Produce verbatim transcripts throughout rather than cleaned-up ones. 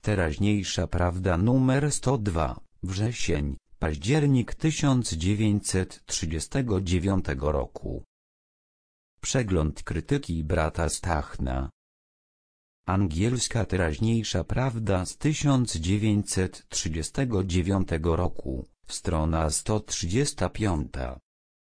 Teraźniejsza prawda numer sto dwa, wrzesień, październik tysiąc dziewięćset trzydziestego dziewiątego roku. Przegląd krytyki brata Stachna. Angielska Teraźniejsza prawda z tysiąc dziewięćset trzydziestego dziewiątego roku, strona sto trzydziesta piąta.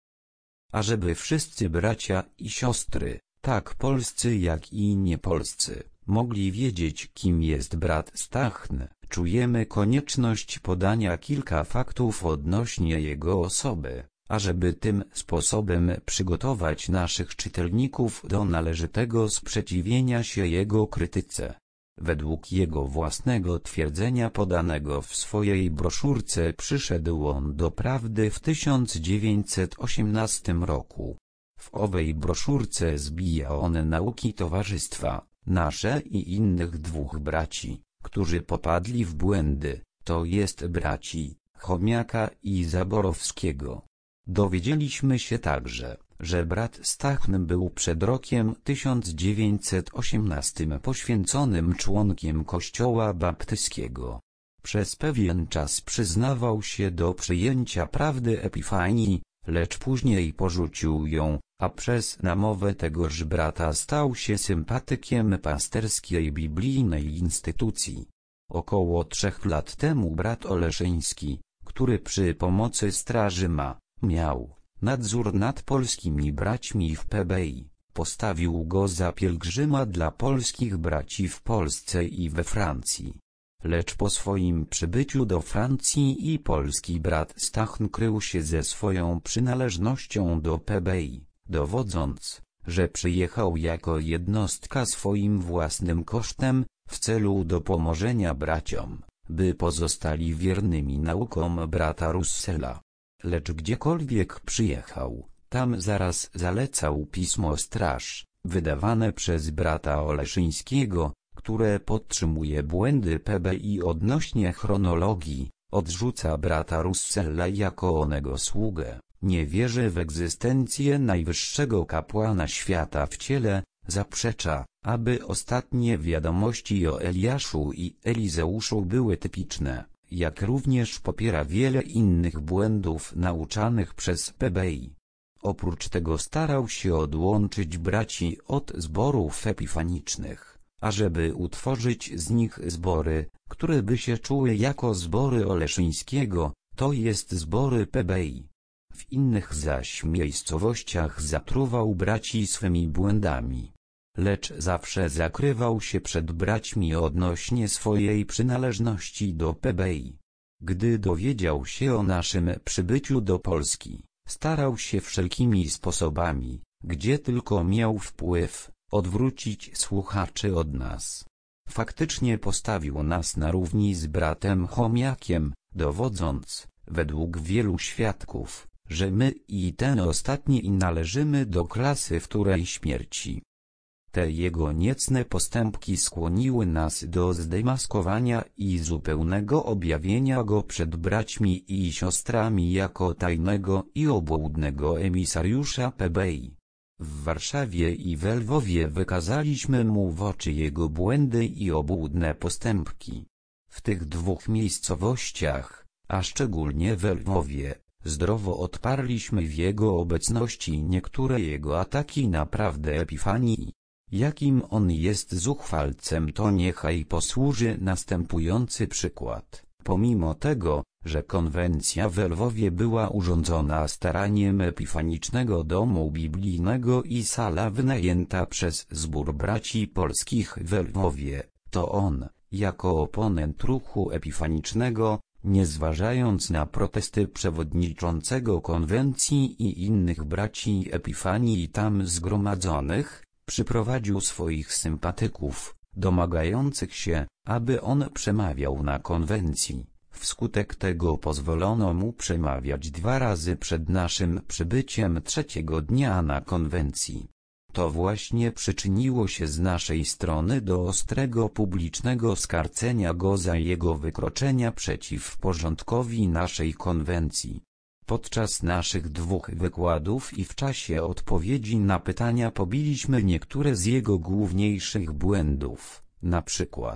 Ażeby wszyscy bracia i siostry, tak polscy jak i niepolscy, mogli wiedzieć, kim jest brat Stachn, czujemy konieczność podania kilka faktów odnośnie jego osoby, ażeby tym sposobem przygotować naszych czytelników do należytego sprzeciwienia się jego krytyce. Według jego własnego twierdzenia podanego w swojej broszurce przyszedł on do prawdy w tysiąc dziewięćset osiemnastym roku. W owej broszurce zbija on nauki towarzystwa, nasze i innych dwóch braci, którzy popadli w błędy, to jest braci Chomiaka i Zaborowskiego. Dowiedzieliśmy się także, że brat Stachn był przed rokiem tysiąc dziewięćset osiemnastym poświęconym członkiem Kościoła Baptyskiego. Przez pewien czas przyznawał się do przyjęcia prawdy Epifanii, lecz później porzucił ją, a przez namowę tegoż brata stał się sympatykiem pasterskiej biblijnej instytucji. Około trzech lat temu brat Oleszyński, który przy pomocy straży ma, miał nadzór nad polskimi braćmi w P B I, postawił go za pielgrzyma dla polskich braci w Polsce i we Francji. Lecz po swoim przybyciu do Francji i polski brat Stachn krył się ze swoją przynależnością do P B I, dowodząc, że przyjechał jako jednostka swoim własnym kosztem, w celu dopomożenia braciom, by pozostali wiernymi naukom brata Russella. Lecz gdziekolwiek przyjechał, tam zaraz zalecał pismo Straż, wydawane przez brata Oleszyńskiego, które podtrzymuje błędy P B I odnośnie chronologii, odrzuca brata Russella jako onego sługę, nie wierzy w egzystencję najwyższego kapłana świata w ciele, zaprzecza, aby ostatnie wiadomości o Eliaszu i Elizeuszu były typiczne, jak również popiera wiele innych błędów nauczanych przez P B I. Oprócz tego starał się odłączyć braci od zborów epifanicznych, ażeby utworzyć z nich zbory, które by się czuły jako zbory Oleszyńskiego, to jest zbory P B I. W innych zaś miejscowościach zatruwał braci swymi błędami. Lecz zawsze zakrywał się przed braćmi odnośnie swojej przynależności do P B I. Gdy dowiedział się o naszym przybyciu do Polski, starał się wszelkimi sposobami, gdzie tylko miał wpływ, odwrócić słuchaczy od nas. Faktycznie postawił nas na równi z bratem Chomiakiem, dowodząc, według wielu świadków, że my i ten ostatni należymy do klasy wtórej śmierci. Te jego niecne postępki skłoniły nas do zdemaskowania i zupełnego objawienia go przed braćmi i siostrami jako tajnego i obłudnego emisariusza P B I. W Warszawie i we Lwowie wykazaliśmy mu w oczy jego błędy i obłudne postępki. W tych dwóch miejscowościach, a szczególnie we Lwowie, zdrowo odparliśmy w jego obecności niektóre jego ataki na prawdę Epifanii. Jakim on jest zuchwalcem, to niechaj posłuży następujący przykład. Pomimo tego, że konwencja w Lwowie była urządzona staraniem Epifanicznego Domu Biblijnego i sala wynajęta przez zbór braci polskich w Lwowie, to on, jako oponent ruchu epifanicznego, nie zważając na protesty przewodniczącego konwencji i innych braci Epifanii tam zgromadzonych, przyprowadził swoich sympatyków, domagających się, aby on przemawiał na konwencji. Wskutek tego pozwolono mu przemawiać dwa razy przed naszym przybyciem trzeciego dnia na konwencji. To właśnie przyczyniło się z naszej strony do ostrego publicznego skarcenia go za jego wykroczenia przeciw porządkowi naszej konwencji. Podczas naszych dwóch wykładów i w czasie odpowiedzi na pytania pobiliśmy niektóre z jego główniejszych błędów, na przykład,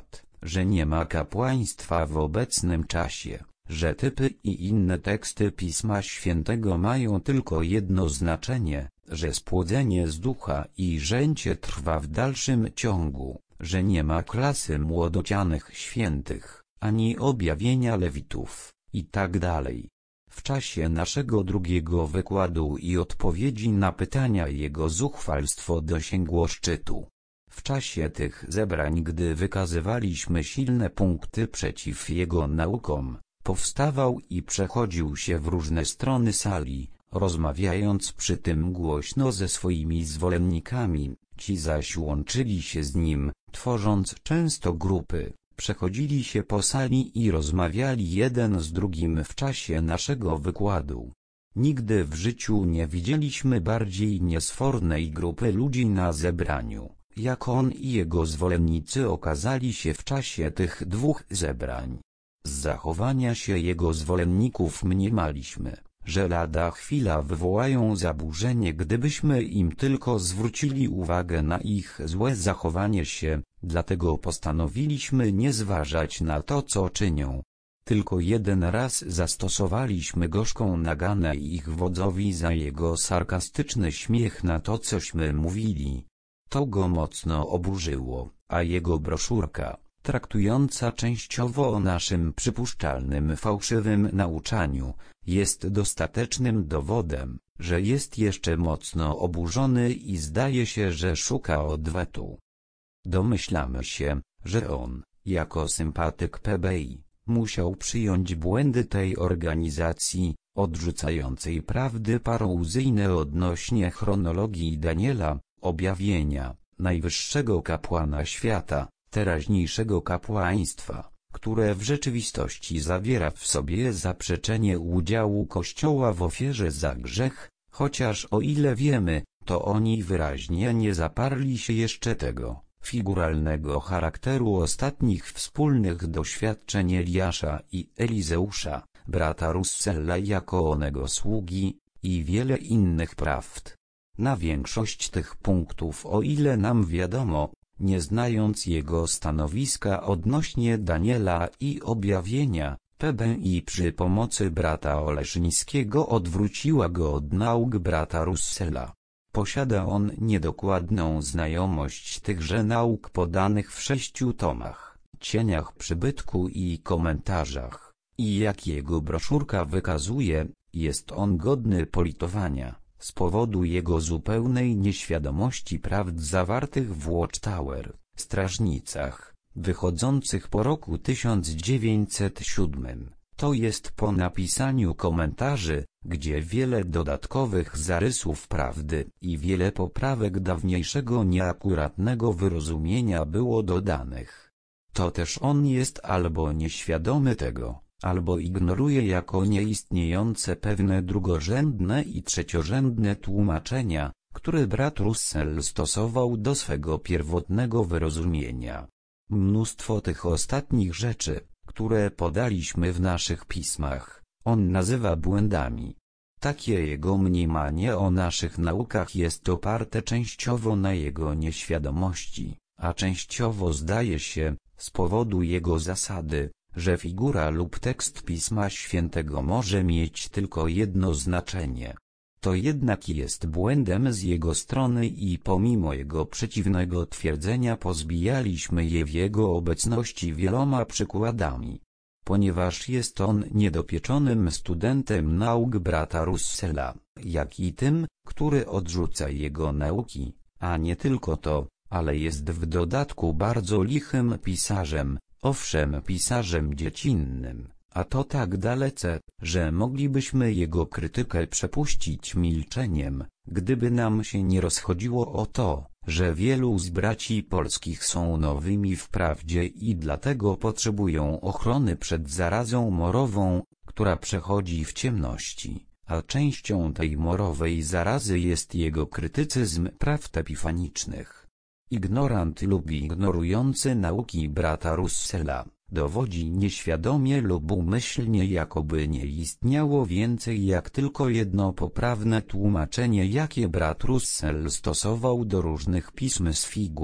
że nie ma kapłaństwa w obecnym czasie, że typy i inne teksty Pisma Świętego mają tylko jedno znaczenie, że spłodzenie z ducha i żęcie trwa w dalszym ciągu, że nie ma klasy młodocianych świętych, ani objawienia lewitów, i tak dalej. W czasie naszego drugiego wykładu i odpowiedzi na pytania jego zuchwalstwo dosięgło szczytu. W czasie tych zebrań, gdy wykazywaliśmy silne punkty przeciw jego naukom, powstawał i przechodził się w różne strony sali, rozmawiając przy tym głośno ze swoimi zwolennikami, ci zaś łączyli się z nim, tworząc często grupy, przechodzili się po sali i rozmawiali jeden z drugim w czasie naszego wykładu. Nigdy w życiu nie widzieliśmy bardziej niesfornej grupy ludzi na zebraniu, jak on i jego zwolennicy okazali się w czasie tych dwóch zebrań. Z zachowania się jego zwolenników mniemaliśmy, że lada chwila wywołają zaburzenie, gdybyśmy im tylko zwrócili uwagę na ich złe zachowanie się, dlatego postanowiliśmy nie zważać na to, co czynią. Tylko jeden raz zastosowaliśmy gorzką naganę ich wodzowi za jego sarkastyczny śmiech na to, cośmy mówili. To go mocno oburzyło, a jego broszurka, traktująca częściowo o naszym przypuszczalnym fałszywym nauczaniu, jest dostatecznym dowodem, że jest jeszcze mocno oburzony i zdaje się, że szuka odwetu. Domyślamy się, że on, jako sympatyk P B I, musiał przyjąć błędy tej organizacji, odrzucającej prawdy parouzyjne odnośnie chronologii Daniela, objawienia, najwyższego kapłana świata, teraźniejszego kapłaństwa, które w rzeczywistości zawiera w sobie zaprzeczenie udziału Kościoła w ofierze za grzech, chociaż o ile wiemy, to oni wyraźnie nie zaparli się jeszcze tego figuralnego charakteru ostatnich wspólnych doświadczeń Eliasza i Elizeusza, brata Russella jako onego sługi, i wiele innych prawd. Na większość tych punktów, o ile nam wiadomo, nie znając jego stanowiska odnośnie Daniela i objawienia, P B I przy pomocy brata Oleszyńskiego odwróciła go od nauk brata Russella. Posiada on niedokładną znajomość tychże nauk podanych w sześciu tomach, cieniach przybytku i komentarzach, i jak jego broszurka wykazuje, jest on godny politowania, z powodu jego zupełnej nieświadomości prawd zawartych w Watchtower, strażnicach, wychodzących po roku tysiąc dziewięćset siódmym. To jest po napisaniu komentarzy, gdzie wiele dodatkowych zarysów prawdy i wiele poprawek dawniejszego nieakuratnego wyrozumienia było dodanych. To też on jest albo nieświadomy tego, albo ignoruje jako nieistniejące pewne drugorzędne i trzeciorzędne tłumaczenia, które brat Russell stosował do swego pierwotnego wyrozumienia. Mnóstwo tych ostatnich rzeczy, które podaliśmy w naszych pismach, on nazywa błędami. Takie jego mniemanie o naszych naukach jest oparte częściowo na jego nieświadomości, a częściowo zdaje się, z powodu jego zasady, że figura lub tekst Pisma Świętego może mieć tylko jedno znaczenie. To jednak jest błędem z jego strony i pomimo jego przeciwnego twierdzenia pozbijaliśmy je w jego obecności wieloma przykładami. Ponieważ jest on niedopieczonym studentem nauk brata Russella, jak i tym, który odrzuca jego nauki, a nie tylko to, ale jest w dodatku bardzo lichym pisarzem, owszem pisarzem dziecinnym, a to tak dalece, że moglibyśmy jego krytykę przepuścić milczeniem, gdyby nam się nie rozchodziło o to, że wielu z braci polskich są nowymi w prawdzie i dlatego potrzebują ochrony przed zarazą morową, która przechodzi w ciemności, a częścią tej morowej zarazy jest jego krytycyzm prawd epifanicznych. Ignorant lub ignorujący nauki brata Russella dowodzi nieświadomie lub umyślnie, jakoby nie istniało więcej jak tylko jedno poprawne tłumaczenie, jakie brat Russell stosował do różnych pism z figur,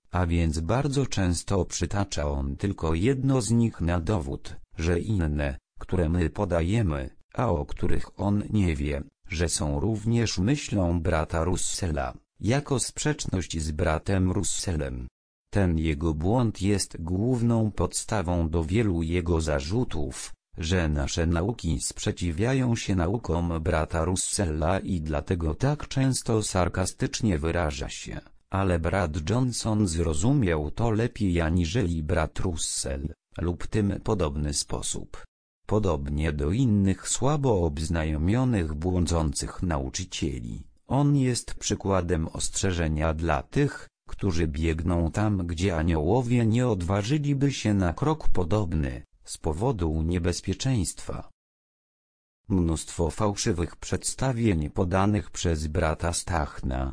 a więc bardzo często przytacza on tylko jedno z nich na dowód, że inne, które my podajemy, a o których on nie wie, że są również myślą brata Russella, jako sprzeczność z bratem Russellem. Ten jego błąd jest główną podstawą do wielu jego zarzutów, że nasze nauki sprzeciwiają się naukom brata Russella i dlatego tak często sarkastycznie wyraża się, ale brat Johnson zrozumiał to lepiej aniżeli brat Russell, lub tym podobny sposób. Podobnie do innych słabo obznajomionych błądzących nauczycieli, on jest przykładem ostrzeżenia dla tych, którzy biegną tam, gdzie aniołowie nie odważyliby się na krok podobny, z powodu niebezpieczeństwa. Mnóstwo fałszywych przedstawień podanych przez brata Stachna.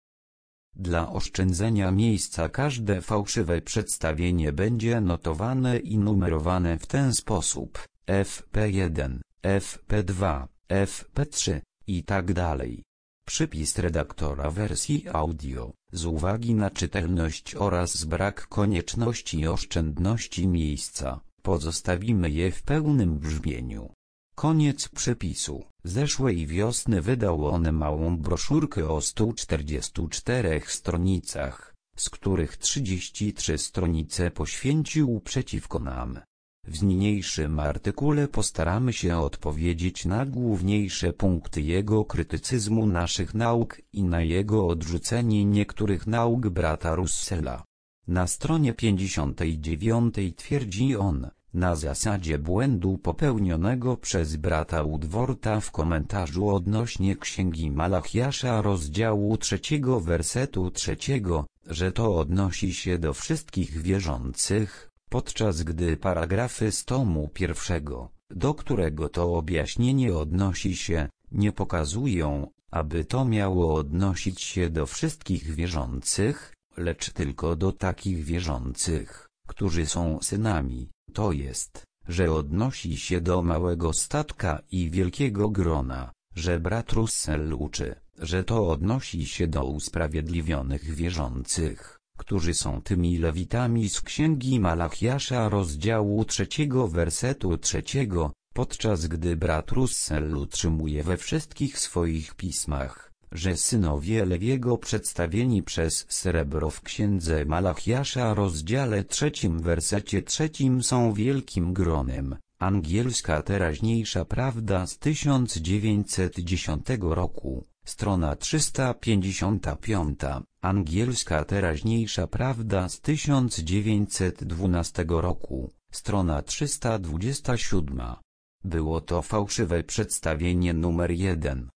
Dla oszczędzenia miejsca każde fałszywe przedstawienie będzie notowane i numerowane w ten sposób: F P jeden, F P dwa, F P trzy i tak dalej. Przypis redaktora wersji audio, z uwagi na czytelność oraz brak konieczności oszczędności miejsca, pozostawimy je w pełnym brzmieniu. Koniec przypisu. Zeszłej wiosny wydał on małą broszurkę o stu czterdziestu czterech stronicach, z których trzydzieści trzy stronice poświęcił przeciwko nam. W niniejszym artykule postaramy się odpowiedzieć na główniejsze punkty jego krytycyzmu naszych nauk i na jego odrzucenie niektórych nauk brata Russella. Na stronie pięćdziesiątej dziewiątej twierdzi on, na zasadzie błędu popełnionego przez brata Woodworta w komentarzu odnośnie Księgi Malachiasza rozdziału trzeciego wersetu trzeciego, że to odnosi się do wszystkich wierzących, podczas gdy paragrafy z tomu pierwszego, do którego to objaśnienie odnosi się, nie pokazują, aby to miało odnosić się do wszystkich wierzących, lecz tylko do takich wierzących, którzy są synami, to jest, że odnosi się do małego statka i wielkiego grona, że brat Russell uczy, że to odnosi się do usprawiedliwionych wierzących, którzy są tymi lewitami z Księgi Malachiasza rozdziału trzeciego wersetu trzeciego, podczas gdy brat Russell utrzymuje we wszystkich swoich pismach, że synowie Lewiego przedstawieni przez srebro w Księdze Malachiasza rozdziale trzecim wersecie trzecim są wielkim gronem. Angielska teraźniejsza prawda z tysiąc dziewięćset dziesiątego roku, strona trzysta pięćdziesiąta piąta, angielska teraźniejsza prawda z tysiąc dziewięćset dwunastego roku, strona trzysta dwudziesta siódma. Było to fałszywe przedstawienie numer jeden.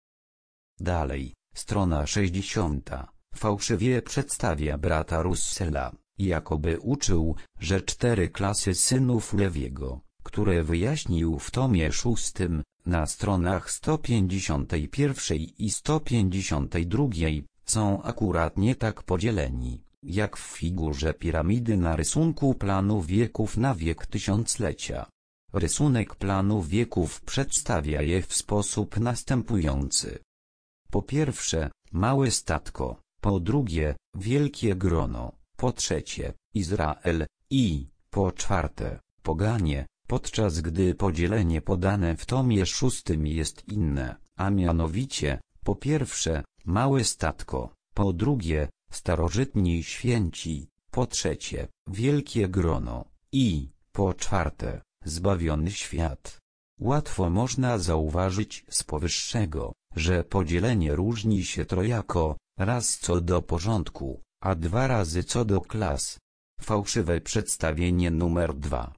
Dalej, strona sześćdziesiąta. Fałszywie przedstawia brata Russella, jakoby uczył, że cztery klasy synów Lewiego, które wyjaśnił w tomie szóstym, na stronach sto pięćdziesiątej pierwszej i sto pięćdziesiątej drugiej, są akuratnie tak podzieleni, jak w figurze piramidy na rysunku planu wieków na wiek tysiąclecia. Rysunek planu wieków przedstawia je w sposób następujący. Po pierwsze, małe statko, po drugie, wielkie grono, po trzecie, Izrael, i, po czwarte, poganie, podczas gdy podzielenie podane w tomie szóstym jest inne, a mianowicie, po pierwsze, małe statko, po drugie, starożytni święci, po trzecie, wielkie grono, i, po czwarte, zbawiony świat. Łatwo można zauważyć z powyższego, że podzielenie różni się trojako, raz co do porządku, a dwa razy co do klas. Fałszywe przedstawienie numer dwa.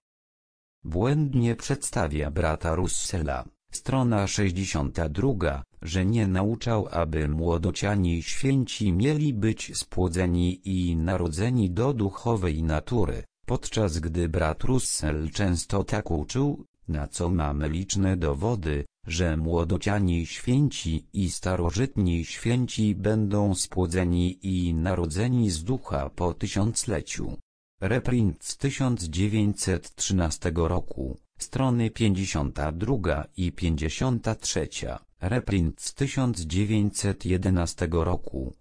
Błędnie przedstawia brata Russella, strona sześćdziesiąta druga, że nie nauczał, aby młodociani święci mieli być spłodzeni i narodzeni do duchowej natury, podczas gdy brat Russell często tak uczył, na co mamy liczne dowody, że młodociani święci i starożytni święci będą spłodzeni i narodzeni z ducha po tysiącleciu. Reprint z tysiąc dziewięćset trzynastego roku, strony pięćdziesiąta druga i pięćdziesiąta trzecia, reprint z tysiąc dziewięćset jedenastego roku,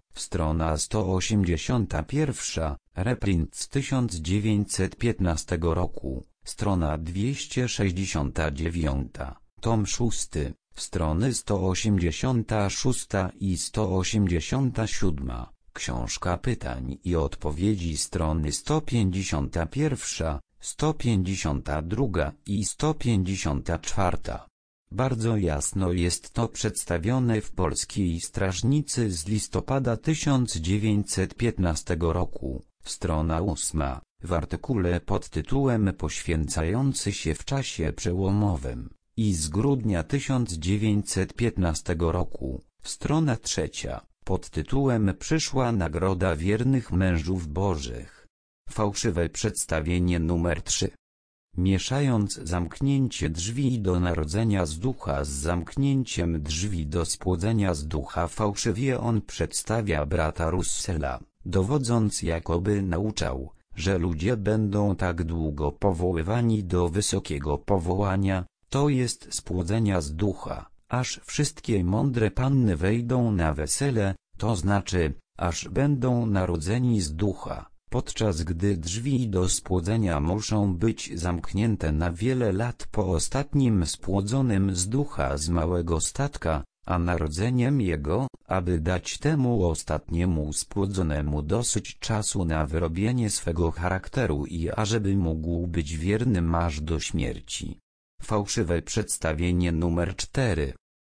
strona sto osiemdziesiąta pierwsza, reprint z tysiąc dziewięćset piętnastego roku, strona dwieście sześćdziesiąta dziewiąta, tom szósty, strony sto osiemdziesiąta szósta i sto osiemdziesiąta siódma, książka pytań i odpowiedzi, strony sto pięćdziesiąta pierwsza, sto pięćdziesiąta druga i sto pięćdziesiąta czwarta. Bardzo jasno jest to przedstawione w Polskiej Strażnicy z listopada tysiąc dziewięćset piętnastego roku, strona ósma, w artykule pod tytułem Poświęcający się w czasie przełomowym, i z grudnia tysiąc dziewięćset piętnastego roku, strona trzecia, pod tytułem Przyszła Nagroda Wiernych Mężów Bożych. Fałszywe przedstawienie numer trzy. Mieszając zamknięcie drzwi do narodzenia z ducha z zamknięciem drzwi do spłodzenia z ducha, fałszywie on przedstawia brata Russella, dowodząc, jakoby nauczał, że ludzie będą tak długo powoływani do wysokiego powołania, to jest spłodzenia z ducha, aż wszystkie mądre panny wejdą na wesele, to znaczy, aż będą narodzeni z ducha. Podczas gdy drzwi do spłodzenia muszą być zamknięte na wiele lat po ostatnim spłodzonym z ducha z małego statka, a narodzeniem jego, aby dać temu ostatniemu spłodzonemu dosyć czasu na wyrobienie swego charakteru i ażeby mógł być wiernym aż do śmierci. Fałszywe przedstawienie numer cztery.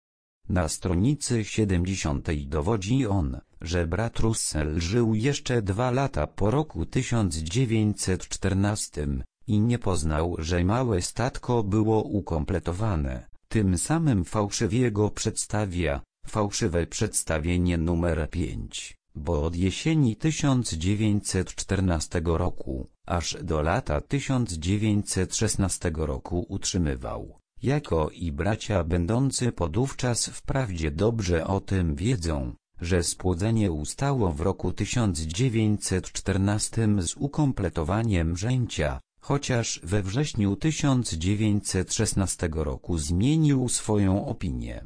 Na stronicy siedemdziesiątej dowodzi on, że brat Russell żył jeszcze dwa lata po roku tysiąc dziewięćset czternastym i nie poznał, że małe statko było ukompletowane. Tym samym fałszywie go przedstawia. Fałszywe przedstawienie numer pięć, bo od jesieni tysiąc dziewięćset czternastego roku, aż do lata tysiąc dziewięćset szesnastego roku utrzymywał, jako i bracia będący podówczas wprawdzie dobrze o tym wiedzą, że spłodzenie ustało w roku tysiąc dziewięćset czternastym z ukompletowaniem rzęcia, chociaż we wrześniu tysiąc dziewięćset szesnastego roku zmienił swoją opinię.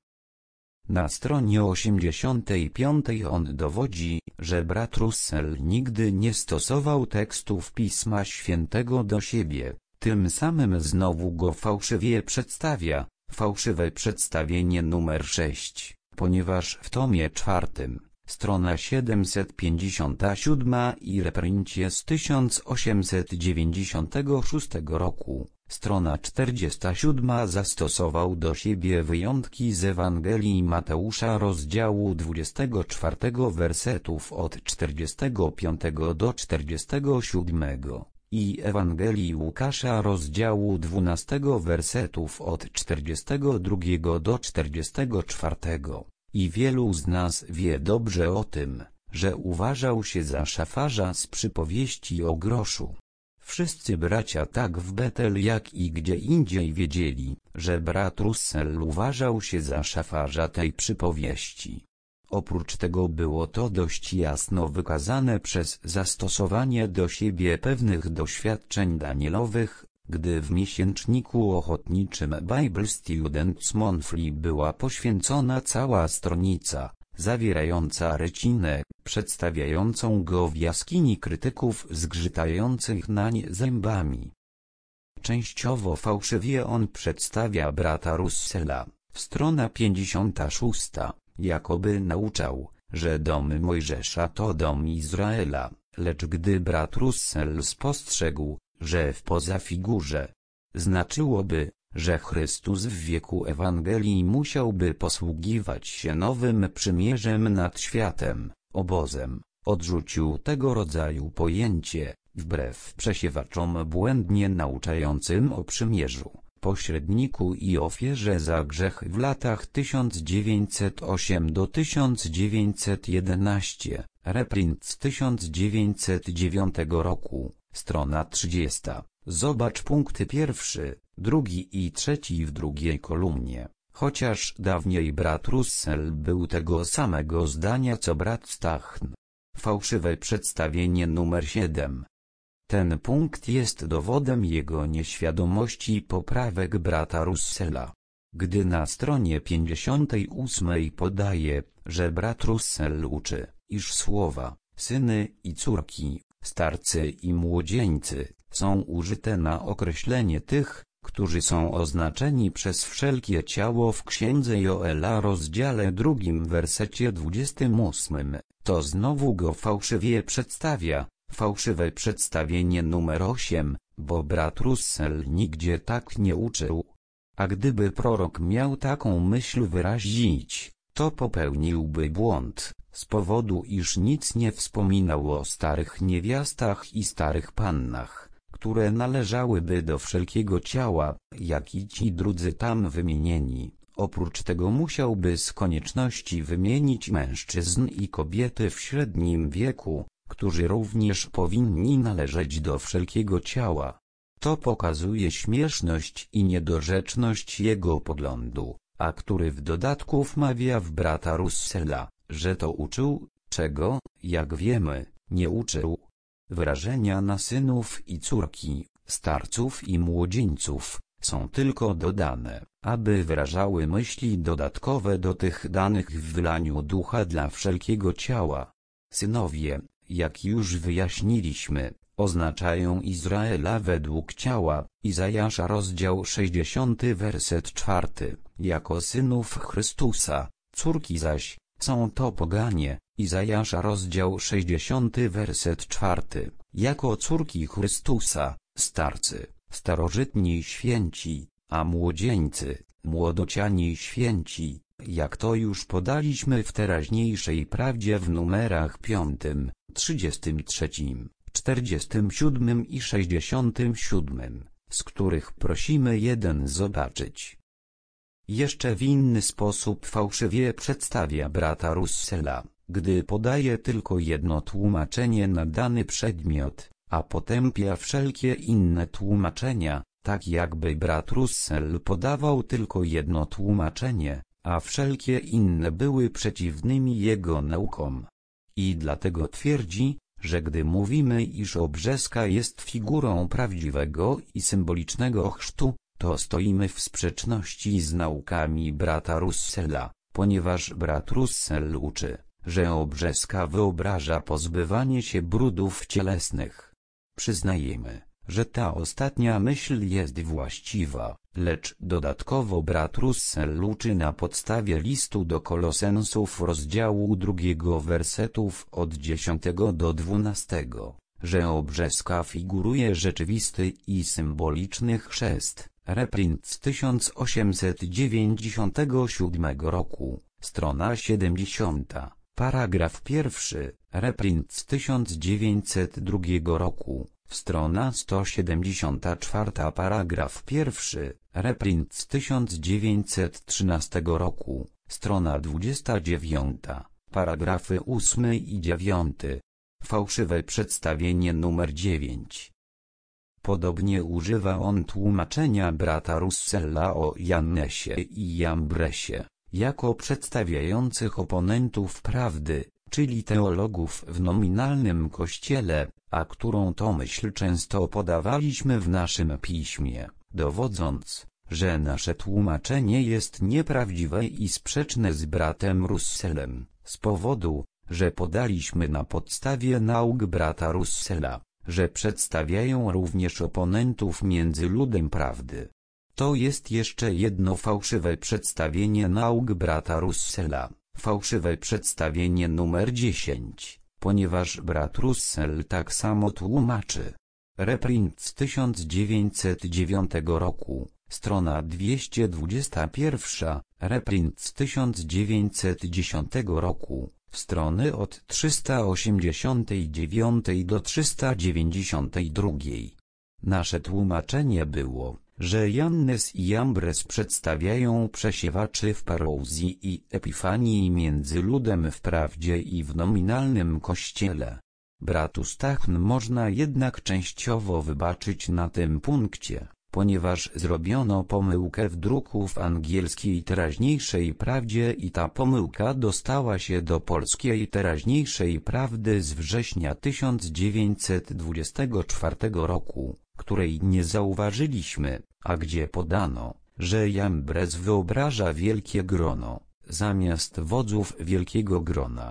Na stronie osiemdziesiątej piątej on dowodzi, że brat Russell nigdy nie stosował tekstów Pisma Świętego do siebie, tym samym znowu go fałszywie przedstawia. Fałszywe przedstawienie numer sześć, ponieważ w tomie czwartym, strona siedemset pięćdziesiąta siódma i reprincie z tysiąc osiemset dziewięćdziesiątego szóstego roku, strona czterdziesta siódma zastosował do siebie wyjątki z Ewangelii Mateusza rozdziału dwudziestego czwartego wersetów od czterdziestego piątego do czterdziestego siódmego. I Ewangelii Łukasza rozdziału dwunastego wersetów od czterdziestego drugiego do czterdziestego czwartego. I wielu z nas wie dobrze o tym, że uważał się za szafarza z przypowieści o groszu. Wszyscy bracia tak w Betel jak i gdzie indziej wiedzieli, że brat Russell uważał się za szafarza tej przypowieści. Oprócz tego było to dość jasno wykazane przez zastosowanie do siebie pewnych doświadczeń Danielowych, gdy w miesięczniku ochotniczym Bible Students Monthly była poświęcona cała stronica, zawierająca rycinę, przedstawiającą go w jaskini krytyków zgrzytających nań zębami. Częściowo fałszywie on przedstawia brata Russella, strona pięćdziesiąta szósta. Jakoby nauczał, że dom Mojżesza to dom Izraela, lecz gdy brat Russell spostrzegł, że w pozafigurze znaczyłoby, że Chrystus w wieku Ewangelii musiałby posługiwać się nowym przymierzem nad światem, obozem, odrzucił tego rodzaju pojęcie, wbrew przesiewaczom błędnie nauczającym o przymierzu, pośredniku i ofierze za grzech w latach tysiąc dziewięćset ósmego do tysiąc dziewięćset jedenastego, reprint z tysiąc dziewięćset dziewiątego roku, strona trzydziesta. Zobacz punkty pierwszy, drugi i trzeci w drugiej kolumnie. Chociaż dawniej brat Russell był tego samego zdania co brat Stachn. Fałszywe przedstawienie numer siedem. Ten punkt jest dowodem jego nieświadomości poprawek brata Russella. Gdy na stronie pięćdziesiątej ósmej podaje, że brat Russell uczy, iż słowa syny i córki, starcy i młodzieńcy są użyte na określenie tych, którzy są oznaczeni przez wszelkie ciało w księdze Joela rozdziale drugim wersecie dwudziestym ósmym, to znowu go fałszywie przedstawia, fałszywe przedstawienie numer osiem, bo brat Russell nigdzie tak nie uczył. A gdyby prorok miał taką myśl wyrazić, to popełniłby błąd, z powodu iż nic nie wspominał o starych niewiastach i starych pannach, które należałyby do wszelkiego ciała, jak i ci drudzy tam wymienieni. Oprócz tego musiałby z konieczności wymienić mężczyzn i kobiety w średnim wieku, którzy również powinni należeć do wszelkiego ciała. To pokazuje śmieszność i niedorzeczność jego poglądu, a który w dodatku wmawia w brata Russella, że to uczył, czego, jak wiemy, nie uczył. Wyrażenia na synów i córki, starców i młodzieńców są tylko dodane, aby wyrażały myśli dodatkowe do tych danych w wylaniu ducha dla wszelkiego ciała. Synowie, jak już wyjaśniliśmy, oznaczają Izraela według ciała, Izajasza rozdział sześćdziesiąty werset czwarty, jako synów Chrystusa, córki zaś są to poganie, Izajasza rozdział sześćdziesiąty werset czwarty, jako córki Chrystusa, starcy, starożytni święci, a młodzieńcy, młodociani święci, jak to już podaliśmy w teraźniejszej prawdzie w numerach piątym, trzydziestym trzecim, czterdziestym siódmym i sześćdziesiątym siódmym, z których prosimy jeden zobaczyć. Jeszcze w inny sposób fałszywie przedstawia brata Russella, gdy podaje tylko jedno tłumaczenie na dany przedmiot, a potępia wszelkie inne tłumaczenia, tak jakby brat Russell podawał tylko jedno tłumaczenie, a wszelkie inne były przeciwnymi jego naukom. I dlatego twierdzi, że gdy mówimy, iż obrzeska jest figurą prawdziwego i symbolicznego chrztu, to stoimy w sprzeczności z naukami brata Russella, ponieważ brat Russell uczy, że obrzeska wyobraża pozbywanie się brudów cielesnych. Przyznajemy, że ta ostatnia myśl jest właściwa, lecz dodatkowo brat Russell uczy na podstawie listu do Kolosensów rozdziału drugiego wersetów od dziesiątego do dwunastego, że obrzeska figuruje rzeczywisty i symboliczny chrzest. Reprint z tysiąc osiemset dziewięćdziesiątego siódmego roku, strona siedemdziesiąta, paragraf pierwszy, reprint z tysiąc dziewięćset drugiego roku, strona sto siedemdziesiąta czwarta, paragraf pierwszy, reprint z tysiąc dziewięćset trzynastego roku, strona dwudziesta dziewiąta, paragrafy ósmy i dziewiąty. Fałszywe przedstawienie numer dziewięć. Podobnie używa on tłumaczenia brata Russella o Jannesie i Jambresie, jako przedstawiających oponentów prawdy, czyli teologów w nominalnym kościele, a którą to myśl często podawaliśmy w naszym piśmie, dowodząc, że nasze tłumaczenie jest nieprawdziwe i sprzeczne z bratem Russellem, z powodu, że podaliśmy na podstawie nauk brata Russella, że przedstawiają również oponentów między ludem prawdy. To jest jeszcze jedno fałszywe przedstawienie nauk brata Russella, fałszywe przedstawienie numer dziesięć, ponieważ brat Russell tak samo tłumaczy. Reprint z tysiąc dziewięćset dziewiątego roku, strona dwieście dwadzieścia jeden, reprint z tysiąc dziewięćset dziesiątego roku, strony od trzysta osiemdziesiątej dziewiątej do trzysta dziewięćdziesiątej drugiej. Nasze tłumaczenie było, że Jannes i Jambres przedstawiają przesiewaczy w parozji i epifanii między ludem w prawdzie i w nominalnym kościele. Bratu Stachn można jednak częściowo wybaczyć na tym punkcie, ponieważ zrobiono pomyłkę w druku w angielskiej teraźniejszej prawdzie i ta pomyłka dostała się do polskiej teraźniejszej prawdy z września tysiąc dziewięćset dwudziestego czwartego roku, której nie zauważyliśmy, a gdzie podano, że Jambres wyobraża wielkie grono, zamiast wodzów wielkiego grona.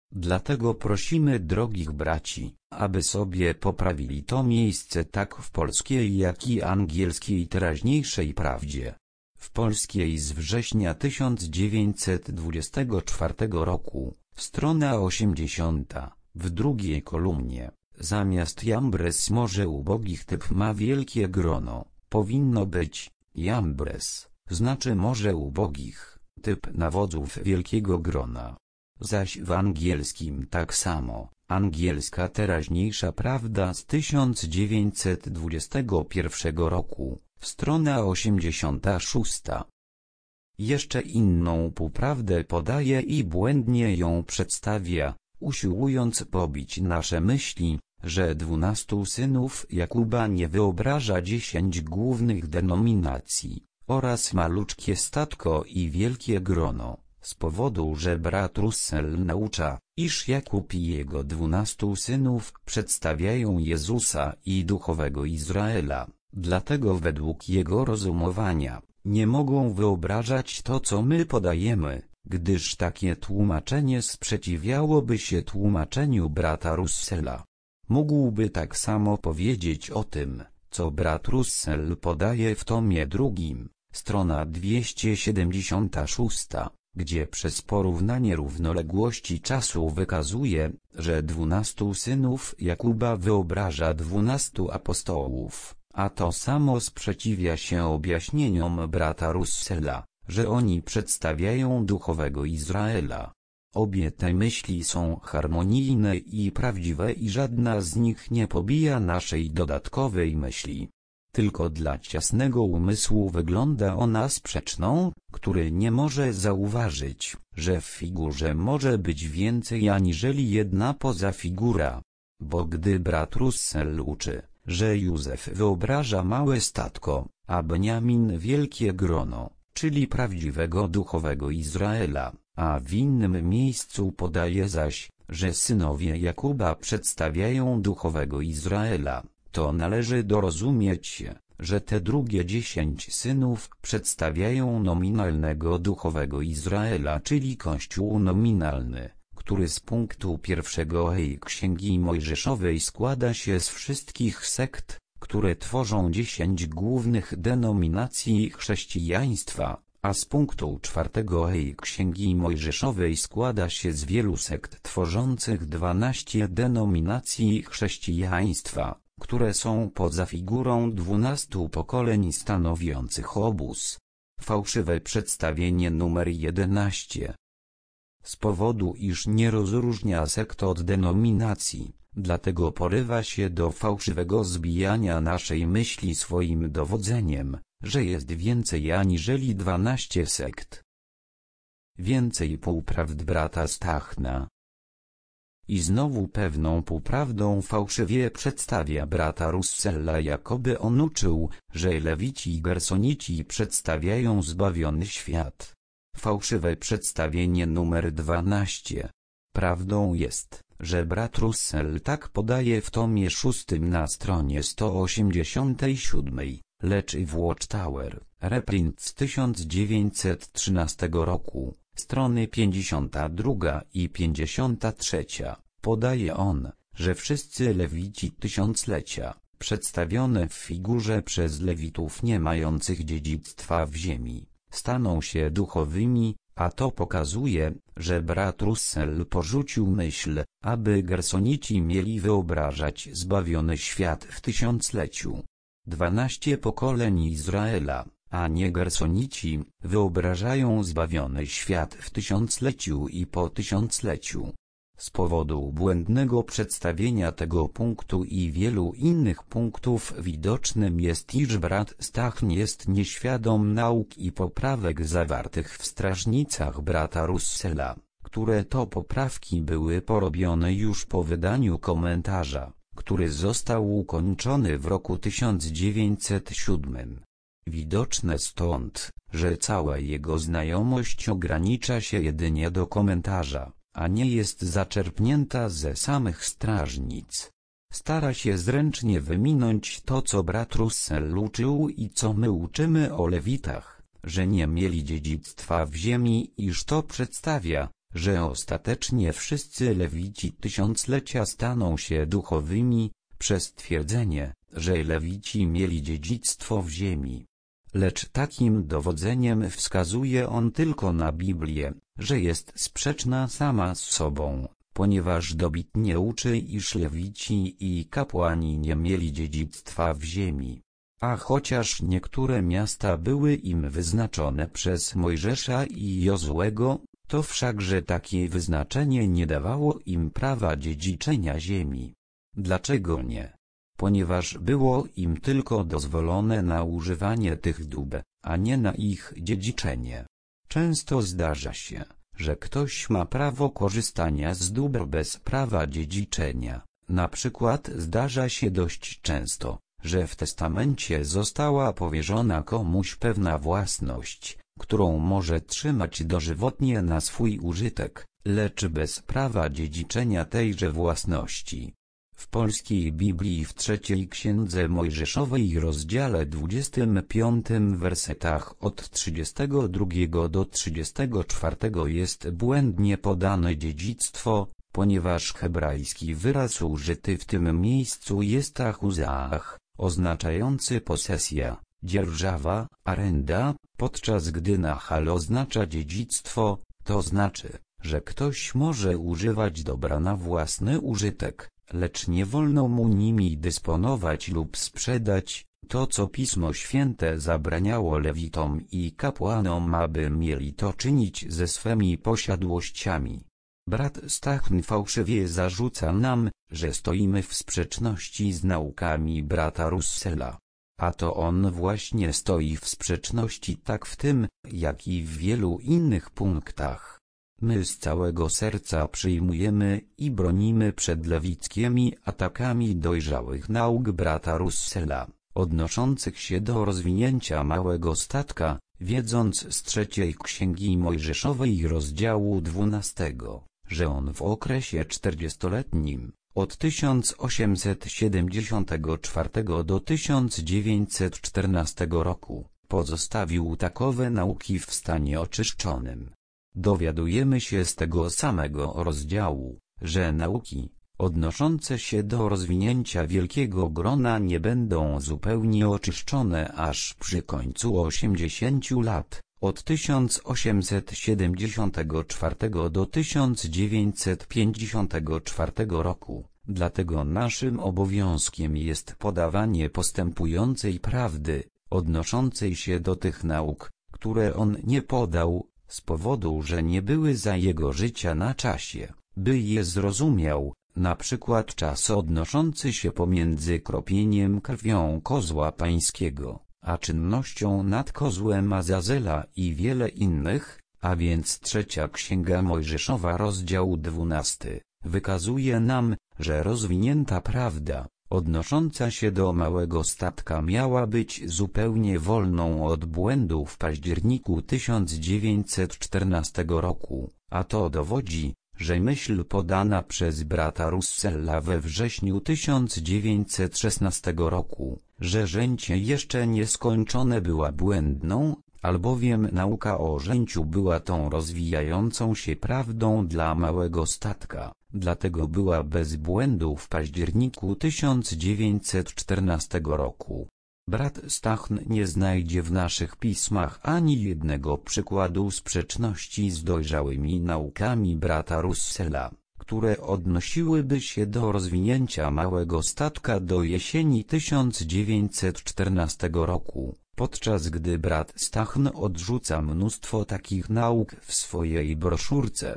Dlatego prosimy drogich braci, aby sobie poprawili to miejsce tak w polskiej jak i angielskiej teraźniejszej prawdzie. W polskiej z września tysiąc dziewięćset dwudziestego czwartego roku, strona osiemdziesiąta, w drugiej kolumnie, zamiast Jambres morze ubogich typ ma wielkie grono, powinno być Jambres, znaczy morze ubogich, typ nawodzów wielkiego grona. Zaś w angielskim tak samo, angielska teraźniejsza prawda z tysiąc dziewięćset dwudziestego pierwszego roku, strona osiemdziesiąta szósta. Jeszcze inną półprawdę podaje i błędnie ją przedstawia, usiłując pobić nasze myśli, że dwunastu synów Jakuba nie wyobraża dziesięć głównych denominacji, oraz maluczkie statko i wielkie grono, z powodu, że brat Russell naucza, iż Jakub i jego dwunastu synów przedstawiają Jezusa i duchowego Izraela, dlatego według jego rozumowania nie mogą wyobrażać to, co my podajemy, gdyż takie tłumaczenie sprzeciwiałoby się tłumaczeniu brata Russella. Mógłby tak samo powiedzieć o tym, co brat Russell podaje w tomie drugim, strona dwieście siedemdziesiąta szósta, gdzie przez porównanie równoległości czasu wykazuje, że dwunastu synów Jakuba wyobraża dwunastu apostołów, a to samo sprzeciwia się objaśnieniom brata Russella, że oni przedstawiają duchowego Izraela. Obie te myśli są harmonijne i prawdziwe i żadna z nich nie pobija naszej dodatkowej myśli. Tylko dla ciasnego umysłu wygląda ona sprzeczną, który nie może zauważyć, że w figurze może być więcej aniżeli jedna poza figura. Bo gdy brat Russell uczy, że Józef wyobraża małe statko, a Beniamin wielkie grono, czyli prawdziwego duchowego Izraela, a w innym miejscu podaje zaś, że synowie Jakuba przedstawiają duchowego Izraela, to należy dorozumieć, że te drugie dziesięć synów przedstawiają nominalnego duchowego Izraela, czyli Kościół nominalny, który z punktu pierwszego ej Księgi Mojżeszowej składa się z wszystkich sekt, które tworzą dziesięć głównych denominacji chrześcijaństwa, a z punktu czwartego ej Księgi Mojżeszowej składa się z wielu sekt tworzących dwanaście denominacji chrześcijaństwa, które są poza figurą dwunastu pokoleń stanowiących obóz. Fałszywe przedstawienie numer jedenaście. Z powodu, iż nie rozróżnia sekt od denominacji, dlatego porywa się do fałszywego zbijania naszej myśli swoim dowodzeniem, że jest więcej aniżeli dwanaście sekt. Więcej półprawd brata Stachna. I znowu pewną półprawdą fałszywie przedstawia brata Russella, jakoby on uczył, że Lewici i Gersonici przedstawiają zbawiony świat. Fałszywe przedstawienie numer dwanaście. Prawdą jest, że brat Russell tak podaje w tomie szóstym na stronie sto osiemdziesiątej siódmej, lecz w Watchtower, reprint z tysiąc dziewięćset trzynastego roku, strony pięćdziesiąta druga i pięćdziesiąta trzecia, podaje on, że wszyscy Lewici tysiąclecia, przedstawione w figurze przez Lewitów nie mających dziedzictwa w ziemi, staną się duchowymi, a to pokazuje, że brat Russell porzucił myśl, aby Gersonici mieli wyobrażać zbawiony świat w tysiącleciu. Dwanaście pokoleń Izraela, a nie Gersonici, wyobrażają zbawiony świat w tysiącleciu i po tysiącleciu. Z powodu błędnego przedstawienia tego punktu i wielu innych punktów widocznym jest, iż brat Stachn jest nieświadom nauk i poprawek zawartych w strażnicach brata Russella, które to poprawki były porobione już po wydaniu komentarza, który został ukończony w roku tysiąc dziewięćset siódmym. Widoczne stąd, że cała jego znajomość ogranicza się jedynie do komentarza, a nie jest zaczerpnięta ze samych strażnic. Stara się zręcznie wyminąć to, co brat Russell uczył i co my uczymy o Lewitach, że nie mieli dziedzictwa w ziemi, iż to przedstawia, że ostatecznie wszyscy Lewici tysiąclecia staną się duchowymi, przez twierdzenie, że Lewici mieli dziedzictwo w ziemi. Lecz takim dowodzeniem wskazuje on tylko na Biblię, że jest sprzeczna sama z sobą, ponieważ dobitnie uczy, iż Lewici i kapłani nie mieli dziedzictwa w ziemi. A chociaż niektóre miasta były im wyznaczone przez Mojżesza i Jozłego, to wszakże takie wyznaczenie nie dawało im prawa dziedziczenia ziemi. Dlaczego nie? Ponieważ było im tylko dozwolone na używanie tych dóbr, a nie na ich dziedziczenie. Często zdarza się, że ktoś ma prawo korzystania z dóbr bez prawa dziedziczenia. Na przykład zdarza się dość często, że w testamencie została powierzona komuś pewna własność, którą może trzymać dożywotnie na swój użytek, lecz bez prawa dziedziczenia tejże własności. W polskiej Biblii w trzeciej Księdze Mojżeszowej rozdziale dwudziestym piątym wersetach od trzydziestego drugiego do trzydziestego czwartego jest błędnie podane dziedzictwo, ponieważ hebrajski wyraz użyty w tym miejscu jest achuzach, oznaczający posesja, dzierżawa, arenda, podczas gdy nachal oznacza dziedzictwo, to znaczy, że ktoś może używać dobra na własny użytek, lecz nie wolno mu nimi dysponować lub sprzedać, to co Pismo Święte zabraniało Lewitom i kapłanom, aby mieli to czynić ze swymi posiadłościami. Brat Stachn fałszywie zarzuca nam, że stoimy w sprzeczności z naukami brata Russella. A to on właśnie stoi w sprzeczności tak w tym, jak i w wielu innych punktach. My z całego serca przyjmujemy i bronimy przed lewickimi atakami dojrzałych nauk brata Russella, odnoszących się do rozwinięcia małego statka, wiedząc z trzeciej Księgi Mojżeszowej rozdziału dwunastego, że on w okresie czterdziestoletnim, od tysiąc osiemset siedemdziesiątego czwartego do tysiąc dziewięćset czternastego roku, pozostawił takowe nauki w stanie oczyszczonym. Dowiadujemy się z tego samego rozdziału, że nauki, odnoszące się do rozwinięcia wielkiego grona nie będą zupełnie oczyszczone aż przy końcu osiemdziesięciu lat, od tysiąc osiemset siedemdziesiątego czwartego do tysiąc dziewięćset pięćdziesiątego czwartego roku. Dlatego naszym obowiązkiem jest podawanie postępującej prawdy, odnoszącej się do tych nauk, które on nie podał, z powodu, że nie były za jego życia na czasie, by je zrozumiał, na przykład czas odnoszący się pomiędzy kropieniem krwią kozła pańskiego, a czynnością nad kozłem Azazela i wiele innych, a więc trzecia Księga Mojżeszowa rozdział dwunasty, wykazuje nam, że rozwinięta prawda, odnosząca się do małego statka miała być zupełnie wolną od błędu w październiku tysiąc dziewięćset czternastego roku, a to dowodzi, że myśl podana przez brata Russella we wrześniu tysiąc dziewięćset szesnastego roku, że rzęcie jeszcze nieskończone była błędną, albowiem nauka o rzęciu była tą rozwijającą się prawdą dla małego statka, dlatego była bez błędu w październiku tysiąc dziewięćset czternastego roku. Brat Stachn nie znajdzie w naszych pismach ani jednego przykładu sprzeczności z dojrzałymi naukami brata Russella, które odnosiłyby się do rozwinięcia małego statka do jesieni tysiąc dziewięćset czternastego roku, podczas gdy brat Stachn odrzuca mnóstwo takich nauk w swojej broszurce.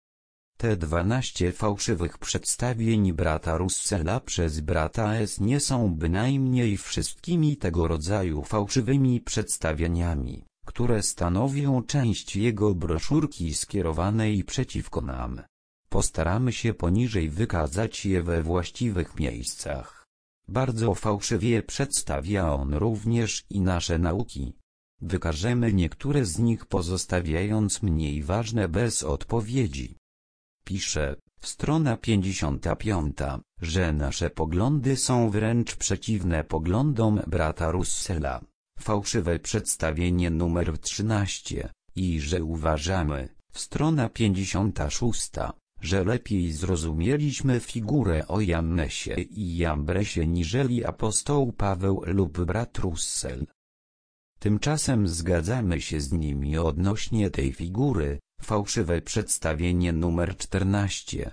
Te dwanaście fałszywych przedstawień brata Russella przez brata S. nie są bynajmniej wszystkimi tego rodzaju fałszywymi przedstawieniami, które stanowią część jego broszurki skierowanej przeciwko nam. Postaramy się poniżej wykazać je we właściwych miejscach. Bardzo fałszywie przedstawia on również i nasze nauki. Wykażemy niektóre z nich, pozostawiając mniej ważne bez odpowiedzi. Pisze, strona pięćdziesiąta piąta, że nasze poglądy są wręcz przeciwne poglądom brata Russella. Fałszywe przedstawienie numer trzynaście, i że uważamy, Strona pięćdziesiąta szósta, że lepiej zrozumieliśmy figurę o Jannesie i Jambresie niżeli apostoł Paweł lub brat Russell. Tymczasem zgadzamy się z nimi odnośnie tej figury, fałszywe przedstawienie numer czternaście.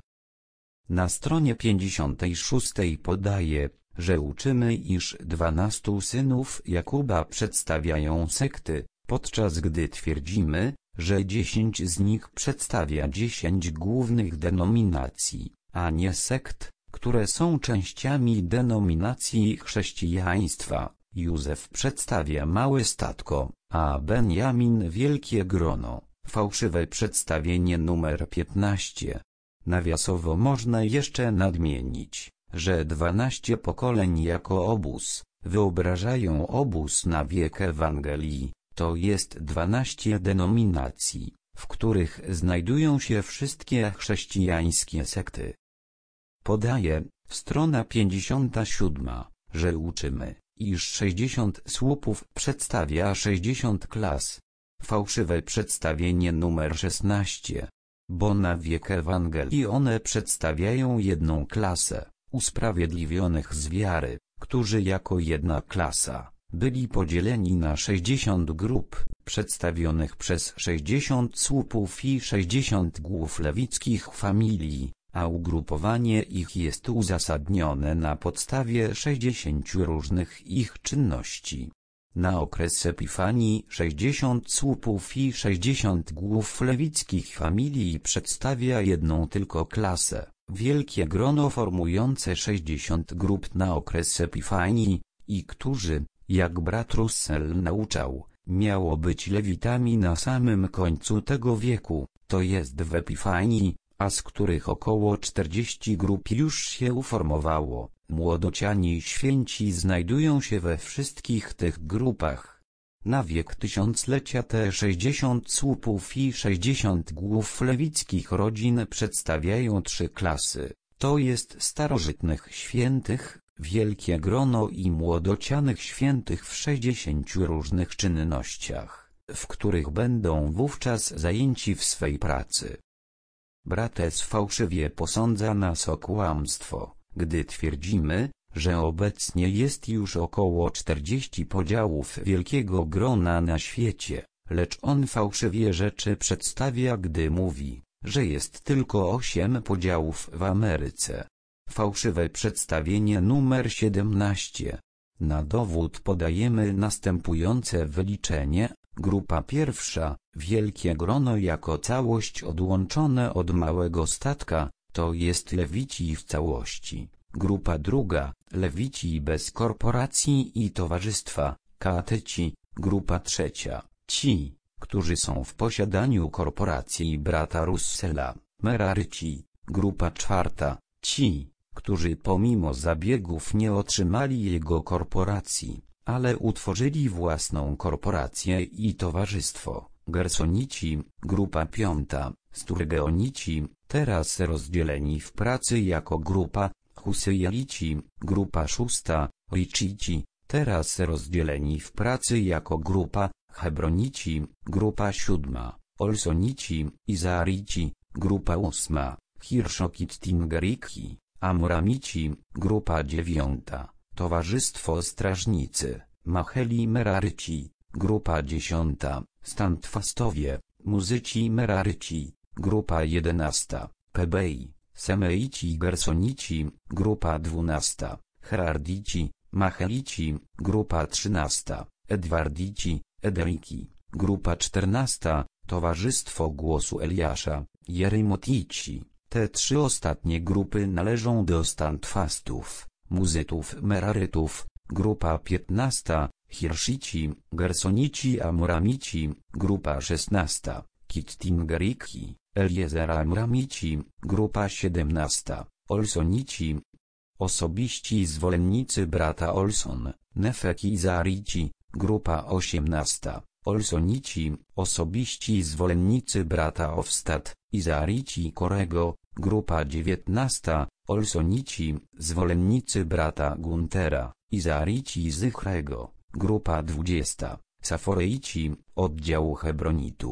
Na stronie pięćdziesiątej szóstej podaje, że uczymy, iż dwanastu synów Jakuba przedstawiają sekty, podczas gdy twierdzimy, że dziesięć z nich przedstawia dziesięć głównych denominacji, a nie sekt, które są częściami denominacji chrześcijaństwa. Józef przedstawia małe statko, a Benjamin wielkie grono. Fałszywe przedstawienie numer piętnaście. Nawiasowo można jeszcze nadmienić, że dwanaście pokoleń jako obóz, wyobrażają obóz na wiek Ewangelii, to jest dwanaście denominacji, w których znajdują się wszystkie chrześcijańskie sekty. Podaje, strona pięćdziesiąta siódma, że uczymy, iż sześćdziesiąt słupów przedstawia sześćdziesiąt klas. Fałszywe przedstawienie numer szesnaście. Bo na wiek Ewangelii one przedstawiają jedną klasę, usprawiedliwionych z wiary, którzy jako jedna klasa, byli podzieleni na sześćdziesiąt grup, przedstawionych przez sześćdziesiąt słupów i sześćdziesiąt głów lewickich familii, a ugrupowanie ich jest uzasadnione na podstawie sześćdziesięciu różnych ich czynności. Na okres Epifanii sześćdziesiąt słupów i sześćdziesiąt głów lewickich familii przedstawia jedną tylko klasę, wielkie grono formujące sześćdziesiąt grup na okres Epifanii, i którzy, jak brat Russell nauczał, miało być lewitami na samym końcu tego wieku, to jest w Epifanii, a z których około czterdzieści grup już się uformowało. Młodociani święci znajdują się we wszystkich tych grupach. Na wiek tysiąclecia te sześćdziesiąt słupów i sześćdziesiąt głów lewickich rodzin przedstawiają trzy klasy, to jest starożytnych świętych, wielkie grono i młodocianych świętych w sześćdziesięciu różnych czynnościach, w których będą wówczas zajęci w swej pracy. Brates fałszywie posądza nas o kłamstwo, gdy twierdzimy, że obecnie jest już około czterdziestu podziałów wielkiego grona na świecie, lecz on fałszywie rzeczy przedstawia, gdy mówi, że jest tylko osiem podziałów w Ameryce. Fałszywe przedstawienie numer siedemnaście. Na dowód podajemy następujące wyliczenie. Grupa pierwsza, wielkie grono jako całość odłączone od małego statka, to jest lewici w całości. Grupa druga, lewici bez korporacji i towarzystwa, kateci. Grupa trzecia, ci, którzy są w posiadaniu korporacji brata Russella, meraryci. Grupa czwarta, ci, którzy pomimo zabiegów nie otrzymali jego korporacji, ale utworzyli własną korporację i towarzystwo, gersonici. Grupa piąta, sturgeonici, teraz rozdzieleni w pracy jako grupa, husyjelici. Grupa szósta, richici, teraz rozdzieleni w pracy jako grupa, hebronici. Grupa siódma, olsonici, izarici. Grupa ósma, hirszokittingeriki, amoramici. Grupa dziewiąta, towarzystwo strażnicy, macheli meraryci. Grupa dziesiąta, standfastowie, muzyci meraryci. Grupa jedenasta, pebei, semeici gersonici. Grupa dwunasta, herardici, machelici. Grupa trzynasta, edwardici, ederiki. Grupa czternasta, towarzystwo głosu Eliasza, jerymotici. Te trzy ostatnie grupy należą do standfastów, muzytów merarytów. Grupa piętnasta, hirszici, gersonici amoramici. Grupa szesnasta, kittingeriki, Eliezer amoramici. Grupa siedemnasta, olsonici. Osobiści zwolennicy brata Olson, nefeki izarici. Grupa osiemnasta, olsonici. Osobiści zwolennicy brata Ofstad, izarici Korego. Grupa dziewiętnasta, olsonici. Zwolennicy brata Guntera, izarici Zychrego. Grupa dwudziesta, saforeici, oddział hebronitów.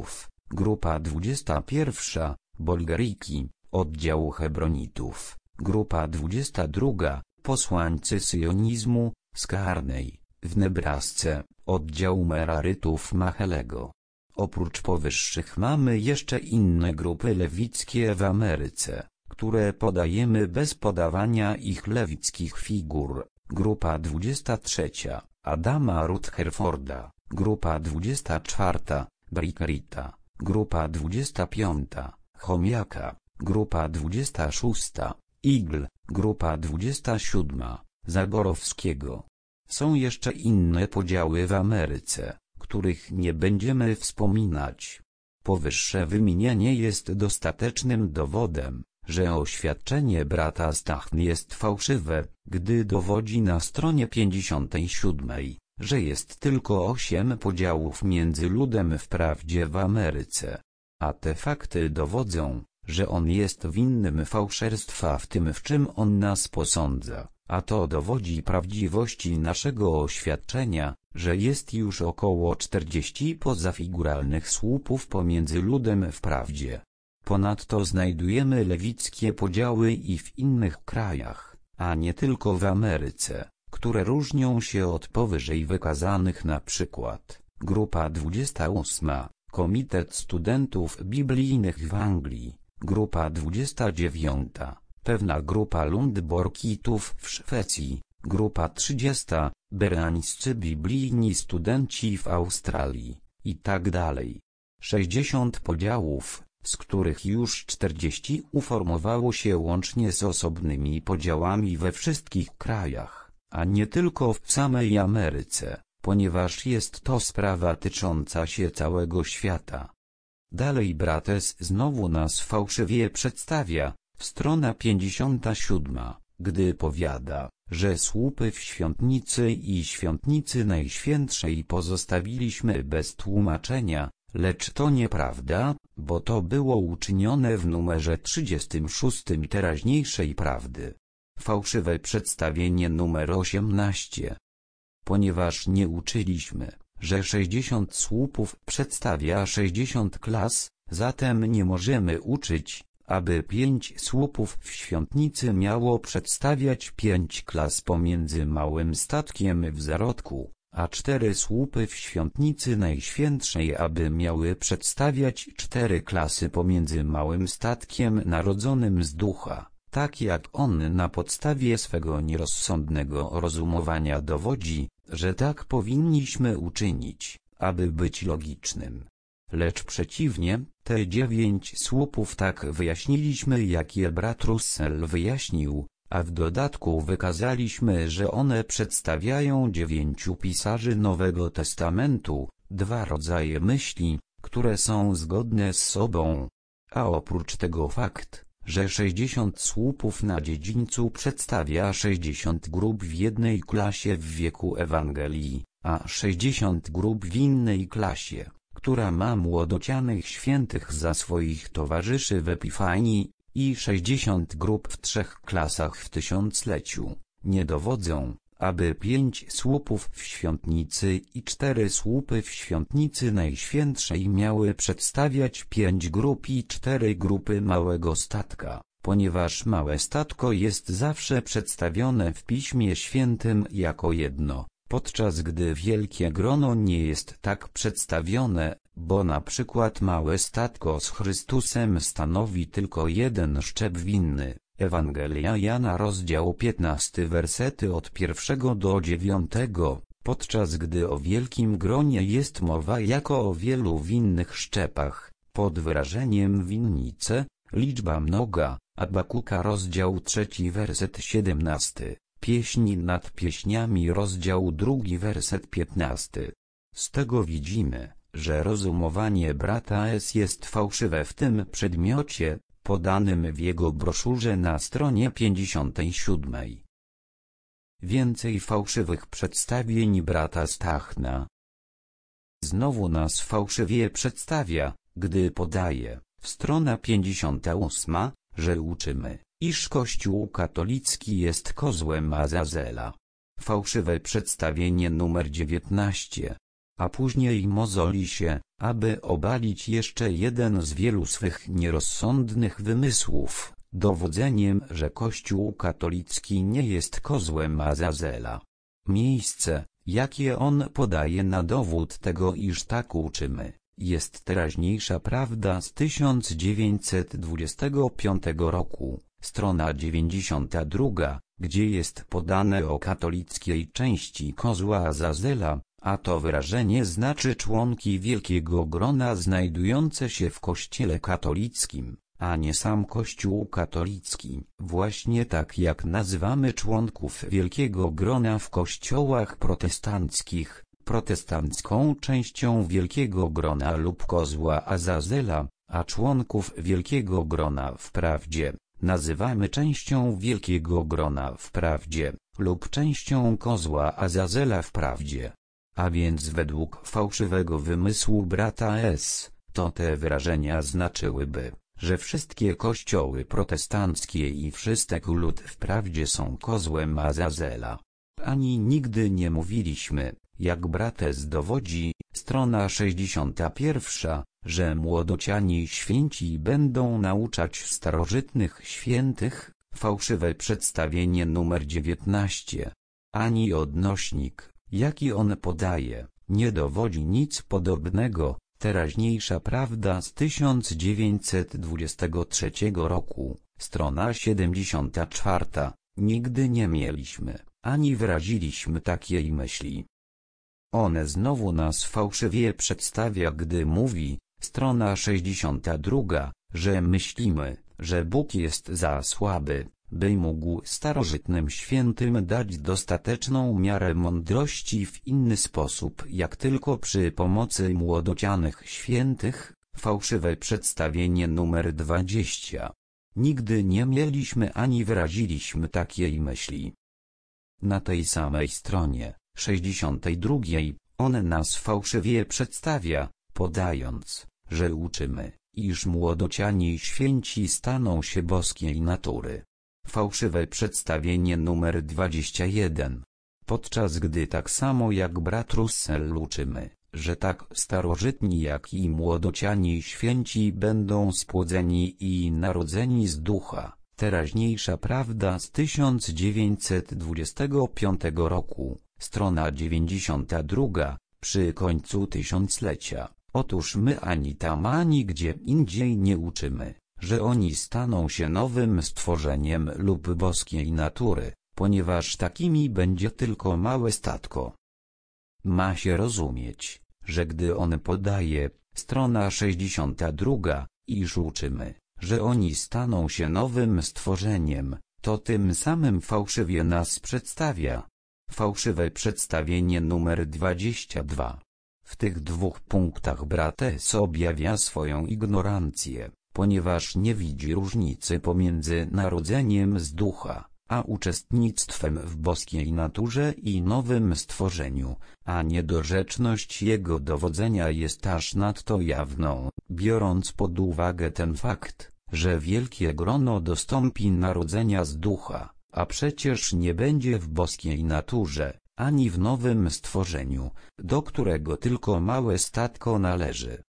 Grupa dwudziesta pierwsza, Bolgariki, oddział Hebronitów. Grupa dwudziesta druga, posłańcy syjonizmu, z Kearney, w Nebrasce, oddział Merarytów Machelego. Oprócz powyższych mamy jeszcze inne grupy lewickie w Ameryce, które podajemy bez podawania ich lewickich figur. Grupa dwudziesta trzecia, Adama Rutherforda. Grupa dwudziesta czwarta, Brickerita. Grupa dwudziesta piąta, Chomiaka. Grupa dwudziesta szósta, Igl. Grupa dwudziesta siódma, Zaborowskiego. Są jeszcze inne podziały w Ameryce, których nie będziemy wspominać. Powyższe wymienienie jest dostatecznym dowodem, że oświadczenie brata Stachny jest fałszywe, gdy dowodzi na stronie pięćdziesiątej siódmej, że jest tylko osiem podziałów między ludem wprawdzie w Ameryce. A te fakty dowodzą, że on jest winnym fałszerstwa w tym, w czym on nas posądza, a to dowodzi prawdziwości naszego oświadczenia, że jest już około czterdziestu pozafiguralnych słupów pomiędzy ludem wprawdzie. Ponadto znajdujemy lewickie podziały i w innych krajach, a nie tylko w Ameryce, które różnią się od powyżej wykazanych, na przykład Grupa dwudziesta ósma, Komitet Studentów Biblijnych w Anglii. Grupa dwudziesta dziewiąta, pewna grupa Lundborgitów w Szwecji. Grupa trzydziesta, Bereańscy Biblijni Studenci w Australii, i tak dalej. sześćdziesiąt podziałów, z których już czterdzieści uformowało się łącznie z osobnymi podziałami we wszystkich krajach, a nie tylko w samej Ameryce, ponieważ jest to sprawa tycząca się całego świata. Dalej Brates znowu nas fałszywie przedstawia, strona pięćdziesiąta siódma, gdy powiada, że słupy w świątnicy i świątnicy Najświętszej pozostawiliśmy bez tłumaczenia, lecz to nieprawda, bo to było uczynione w numerze trzydziestym szóstym teraźniejszej prawdy. Fałszywe przedstawienie numer osiemnaście. Ponieważ nie uczyliśmy, że sześćdziesiąt słupów przedstawia sześćdziesiąt klas, zatem nie możemy uczyć, aby pięć słupów w świątnicy miało przedstawiać pięć klas pomiędzy małym statkiem w zarodku, a cztery słupy w świątnicy Najświętszej aby miały przedstawiać cztery klasy pomiędzy małym statkiem narodzonym z ducha, tak jak on na podstawie swego nierozsądnego rozumowania dowodzi, że tak powinniśmy uczynić, aby być logicznym. Lecz przeciwnie, te dziewięć słupów tak wyjaśniliśmy, jak je brat Russell wyjaśnił, a w dodatku wykazaliśmy, że one przedstawiają dziewięciu pisarzy Nowego Testamentu, dwa rodzaje myśli, które są zgodne z sobą. A oprócz tego fakt, że sześćdziesiąt słupów na dziedzińcu przedstawia sześćdziesiąt grup w jednej klasie w wieku Ewangelii, a sześćdziesiąt grup w innej klasie, która ma młodocianych świętych za swoich towarzyszy w Epifanii, i sześćdziesiąt grup w trzech klasach w tysiącleciu, nie dowodzą, aby pięć słupów w świątnicy i cztery słupy w świątnicy Najświętszej miały przedstawiać pięć grup i cztery grupy małego statka, ponieważ małe statko jest zawsze przedstawione w Piśmie Świętym jako jedno, podczas gdy wielkie grono nie jest tak przedstawione, bo na przykład małe statko z Chrystusem stanowi tylko jeden szczep winny. Ewangelia Jana rozdział piętnasty wersety od pierwszego do dziewiątego, podczas gdy o wielkim gronie jest mowa jako o wielu winnych szczepach, pod wyrażeniem winnice, liczba mnoga, Abakuka rozdział trzeci werset siedemnasty, Pieśni nad pieśniami rozdział drugi werset piętnasty. Z tego widzimy, że rozumowanie brata S jest fałszywe w tym przedmiocie, podanym w jego broszurze na stronie pięćdziesiątej siódmej. Więcej fałszywych przedstawień brata Stachna. Znowu nas fałszywie przedstawia, gdy podaje, strona pięćdziesiąta ósma, że uczymy, iż Kościół katolicki jest kozłem Azazela. Fałszywe przedstawienie numer dziewiętnaście. a później mozoli się, aby obalić jeszcze jeden z wielu swych nierozsądnych wymysłów, dowodzeniem, że Kościół katolicki nie jest kozłem Azazela. Miejsce, jakie on podaje na dowód tego, iż tak uczymy, jest teraźniejsza prawda z tysiąc dziewięćset dwudziestego piątego roku, strona dziewięćdziesiąta druga, gdzie jest podane o katolickiej części kozła Azazela, a to wyrażenie znaczy członki wielkiego grona znajdujące się w Kościele katolickim, a nie sam Kościół katolicki. Właśnie tak jak nazywamy członków wielkiego grona w kościołach protestanckich, protestancką częścią wielkiego grona lub kozła Azazela, a członków wielkiego grona wprawdzie nazywamy częścią wielkiego grona wprawdzie, lub częścią kozła Azazela wprawdzie. A więc według fałszywego wymysłu brata S., to te wyrażenia znaczyłyby, że wszystkie kościoły protestanckie i wszystek lud wprawdzie są kozłem Azazela. Ani nigdy nie mówiliśmy, jak brat S. dowodzi, strona sześćdziesiąta pierwsza, że młodociani święci będą nauczać starożytnych świętych, fałszywe przedstawienie numer dziewiętnaście. Ani odnośnik, jaki on podaje, nie dowodzi nic podobnego. Teraźniejsza prawda z tysiąc dziewięćset dwudziestego trzeciego roku, strona siedemdziesiąta czwarta. Nigdy nie mieliśmy, ani wyraziliśmy takiej myśli. On znowu nas fałszywie przedstawia, gdy mówi, strona sześćdziesiąta druga, że myślimy, że Bóg jest za słaby, by mógł starożytnym świętym dać dostateczną miarę mądrości w inny sposób jak tylko przy pomocy młodocianych świętych, fałszywe przedstawienie numer dwadzieścia. Nigdy nie mieliśmy ani wyraziliśmy takiej myśli. Na tej samej stronie, sześćdziesiątej drugiej, on nas fałszywie przedstawia, podając, że uczymy, iż młodociani święci staną się boskiej natury. Fałszywe przedstawienie numer dwadzieścia jeden. Podczas gdy tak samo jak brat Russell uczymy, że tak starożytni jak i młodociani święci będą spłodzeni i narodzeni z ducha. Teraźniejsza prawda z tysiąc dziewięćset dwudziestego piątego roku, strona dziewięćdziesiąta druga, przy końcu tysiąclecia. Otóż my ani tam ani gdzie indziej nie uczymy, że oni staną się nowym stworzeniem lub boskiej natury, ponieważ takimi będzie tylko małe statko. Ma się rozumieć, że gdy on podaje, strona sześćdziesiąta druga, iż uczymy, że oni staną się nowym stworzeniem, to tym samym fałszywie nas przedstawia. Fałszywe przedstawienie numer dwadzieścia dwa. W tych dwóch punktach brat S. objawia swoją ignorancję, ponieważ nie widzi różnicy pomiędzy narodzeniem z ducha, a uczestnictwem w boskiej naturze i nowym stworzeniu, a niedorzeczność jego dowodzenia jest aż nadto jawną, biorąc pod uwagę ten fakt, że wielkie grono dostąpi narodzenia z ducha, a przecież nie będzie w boskiej naturze, ani w nowym stworzeniu, do którego tylko małe statko należy.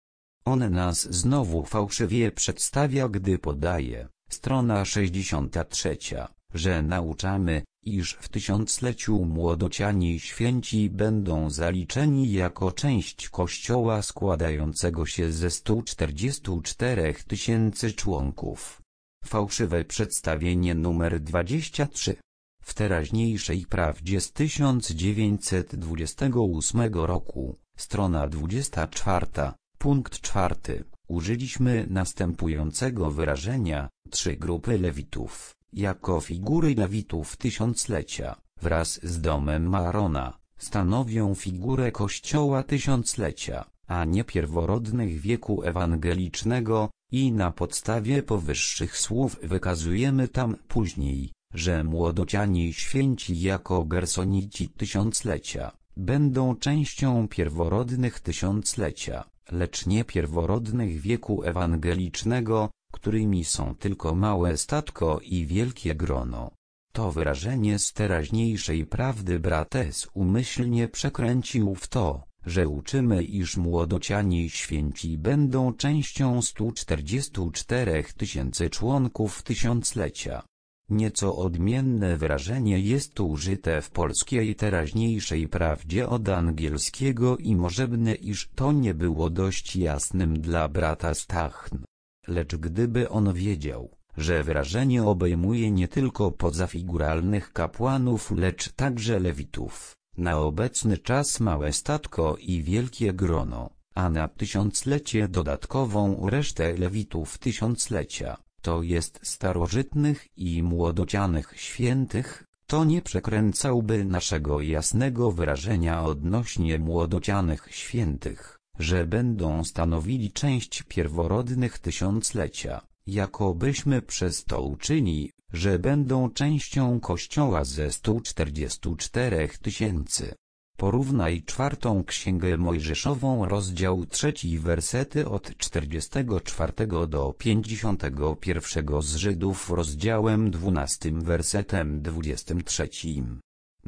On nas znowu fałszywie przedstawia, gdy podaje, strona sześćdziesiąta trzecia, że nauczamy, iż w tysiącleciu młodociani święci będą zaliczeni jako część Kościoła składającego się ze stu czterdziestu czterech tysięcy członków. Fałszywe przedstawienie numer dwadzieścia trzy. W teraźniejszej prawdzie z tysiąc dziewięćset dwudziestego ósmego roku, strona dwudziesta czwarta, punkt czwarty, użyliśmy następującego wyrażenia: trzy grupy lewitów, jako figury lewitów tysiąclecia, wraz z domem Aarona, stanowią figurę Kościoła tysiąclecia, a nie pierworodnych wieku ewangelicznego, i na podstawie powyższych słów wykazujemy tam później, że młodociani święci jako gersonici tysiąclecia będą częścią pierworodnych tysiąclecia, lecz nie pierworodnych wieku ewangelicznego, którymi są tylko małe statko i wielkie grono. To wyrażenie z teraźniejszej prawdy brat S. umyślnie przekręcił w to, że uczymy, iż młodociani święci będą częścią stu czterdziestu czterech tysięcy członków tysiąclecia. Nieco odmienne wyrażenie jest tu użyte w polskiej teraźniejszej prawdzie od angielskiego i możebne, iż to nie było dość jasnym dla brata Stachn. Lecz gdyby on wiedział, że wyrażenie obejmuje nie tylko pozafiguralnych kapłanów, lecz także lewitów, na obecny czas małe statko i wielkie grono, a na tysiąclecie dodatkową resztę lewitów tysiąclecia, to jest starożytnych i młodocianych świętych, to nie przekręcałby naszego jasnego wyrażenia odnośnie młodocianych świętych, że będą stanowili część pierworodnych tysiąclecia, jakobyśmy przez to uczyli, że będą częścią Kościoła ze stu czterdziestu czterech tysięcy. Porównaj czwartą Księgę Mojżeszową, rozdział trzeci, wersety od czterdziestego czwartego do pięćdziesiątego pierwszego z Żydów, rozdziałem dwunastym, wersetem dwudziestym trzecim.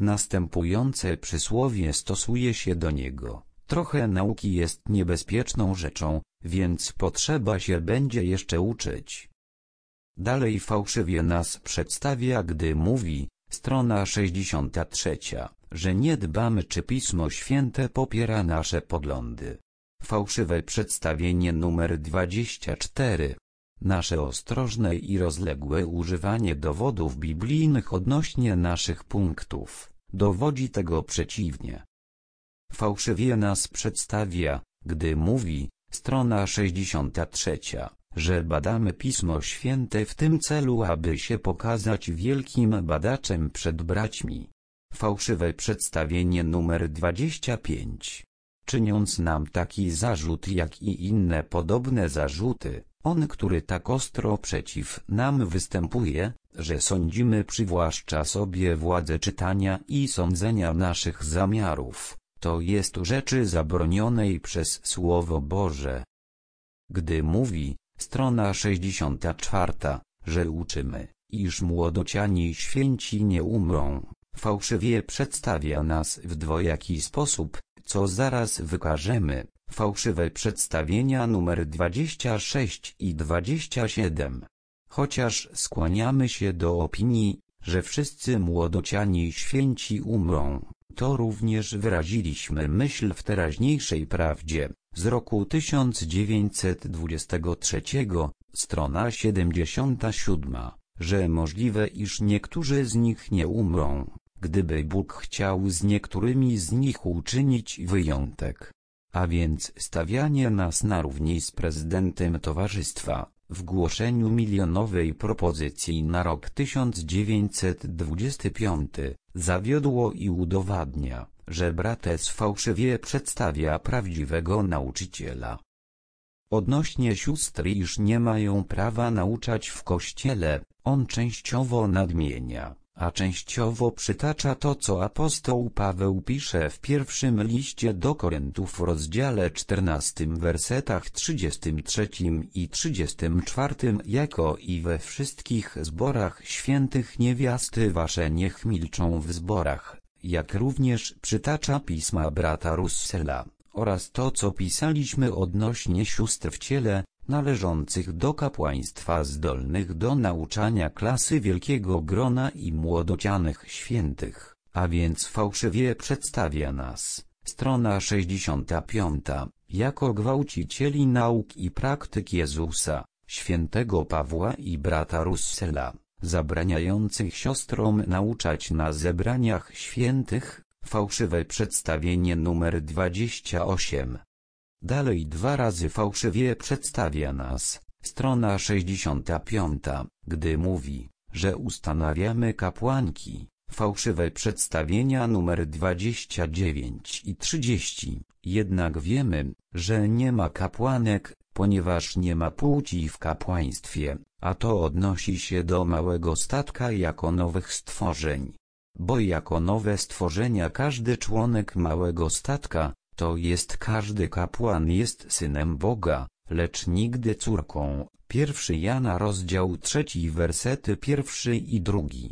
Następujące przysłowie stosuje się do niego. Trochę nauki jest niebezpieczną rzeczą, więc potrzeba się będzie jeszcze uczyć. Dalej fałszywie nas przedstawia, gdy mówi, strona sześćdziesiąta trzecia, że nie dbamy, czy Pismo Święte popiera nasze poglądy. Fałszywe przedstawienie numer dwadzieścia cztery. Nasze ostrożne i rozległe używanie dowodów biblijnych odnośnie naszych punktów dowodzi tego przeciwnie. Fałszywie nas przedstawia, gdy mówi, strona sześćdziesiąta trzecia, że badamy Pismo Święte w tym celu, aby się pokazać wielkim badaczem przed braćmi. Fałszywe przedstawienie numer dwadzieścia pięć. Czyniąc nam taki zarzut, jak i inne podobne zarzuty, on, który tak ostro przeciw nam występuje, że sądzimy, przywłaszcza sobie władzę czytania i sądzenia naszych zamiarów, to jest rzeczy zabronionej przez Słowo Boże. Gdy mówi, strona sześćdziesiąta czwarta, że uczymy, iż młodociani święci nie umrą, fałszywie przedstawia nas w dwojaki sposób, co zaraz wykażemy. Fałszywe przedstawienia numer dwadzieścia sześć i dwadzieścia siedem. Chociaż skłaniamy się do opinii, że wszyscy młodociani święci umrą, to również wyraziliśmy myśl w teraźniejszej prawdzie, z roku tysiąc dziewięćset dwudziestego trzeciego, strona siedemdziesiąta siódma, że możliwe, iż niektórzy z nich nie umrą, gdyby Bóg chciał z niektórymi z nich uczynić wyjątek. A więc stawianie nas na równi z prezydentem towarzystwa, w głoszeniu milionowej propozycji na rok tysiąc dziewięćset dwudziesty piąty, zawiodło i udowadnia, że brates fałszywie przedstawia prawdziwego nauczyciela. Odnośnie sióstr, iż nie mają prawa nauczać w kościele, on częściowo nadmienia, a częściowo przytacza to, co apostoł Paweł pisze w pierwszym liście do Koryntów w rozdziale czternastym, wersetach trzydziestym trzecim i trzydziestym czwartym, jako i we wszystkich zborach świętych niewiasty wasze niech milczą w zborach, jak również przytacza pisma brata Russella, oraz to, co pisaliśmy odnośnie sióstr w ciele, należących do kapłaństwa zdolnych do nauczania klasy wielkiego grona i młodocianych świętych, a więc fałszywie przedstawia nas, strona sześćdziesiąta piąta, jako gwałcicieli nauk i praktyk Jezusa, świętego Pawła i brata Russella, zabraniających siostrom nauczać na zebraniach świętych. Fałszywe przedstawienie numer dwadzieścia osiem. Dalej dwa razy fałszywie przedstawia nas, strona sześćdziesiąta piąta, gdy mówi, że ustanawiamy kapłanki. Fałszywe przedstawienia numer dwadzieścia dziewięć i trzydzieści. Jednak wiemy, że nie ma kapłanek, ponieważ nie ma płci w kapłaństwie, a to odnosi się do małego statka jako nowych stworzeń. Bo jako nowe stworzenia każdy członek małego statka, to jest każdy kapłan jest synem Boga, lecz nigdy córką. Pierwszy Jana rozdział trzeci, wersety pierwszy i drugi.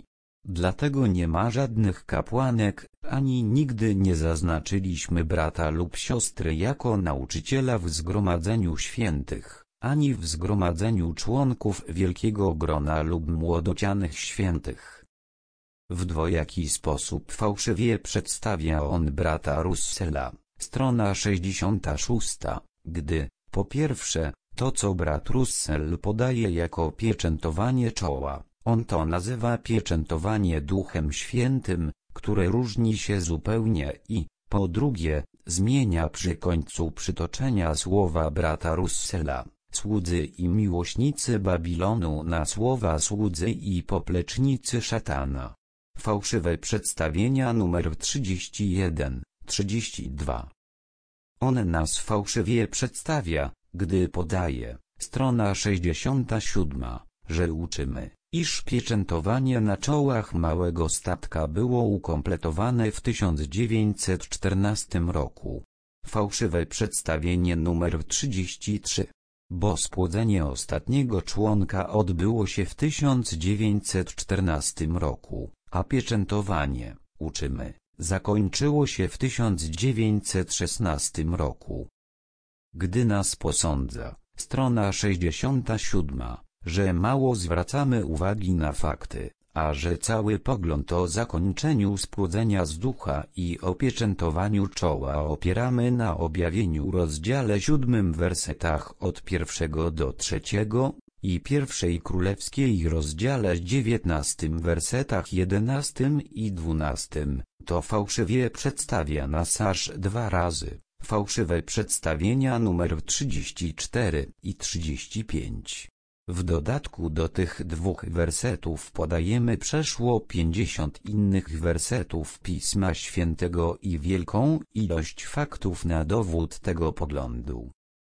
Dlatego nie ma żadnych kapłanek, ani nigdy nie zaznaczyliśmy brata lub siostry jako nauczyciela w zgromadzeniu świętych, ani w zgromadzeniu członków wielkiego grona lub młodocianych świętych. W dwojaki sposób fałszywie przedstawia on brata Russella, strona sześćdziesiąta szósta, gdy, po pierwsze, to co brat Russell podaje jako pieczętowanie czoła, on to nazywa pieczętowanie Duchem Świętym, które różni się zupełnie i, po drugie, zmienia przy końcu przytoczenia słowa brata Russella, słudzy i miłośnicy Babilonu na słowa słudzy i poplecznicy szatana. Fałszywe przedstawienia numer trzydzieści jeden, trzydzieści dwa. On nas fałszywie przedstawia, gdy podaje, strona sześćdziesiąta siódma, że uczymy, iż pieczętowanie na czołach małego statka było ukompletowane w tysiąc dziewięćset czternastym roku. Fałszywe przedstawienie numer trzydzieści trzy. Bo spłodzenie ostatniego członka odbyło się w tysiąc dziewięćset czternastym roku, a pieczętowanie, uczymy, zakończyło się w tysiąc dziewięćset szesnastym roku. Gdy nas posądza, strona sześćdziesiąta siódma, że mało zwracamy uwagi na fakty, a że cały pogląd o zakończeniu spłodzenia z ducha i opieczętowaniu czoła opieramy na objawieniu rozdziale siódmym wersetach od pierwszego do trzeciego i pierwszej królewskiej rozdziale dziewiętnastym wersetach jedenastym i dwunastym, to fałszywie przedstawia nas aż dwa razy. Fałszywe przedstawienia numer trzydzieści cztery i trzydzieści pięć. W dodatku do tych dwóch wersetów podajemy przeszło pięćdziesiąt innych wersetów Pisma Świętego i wielką ilość faktów na dowód tego poglądu.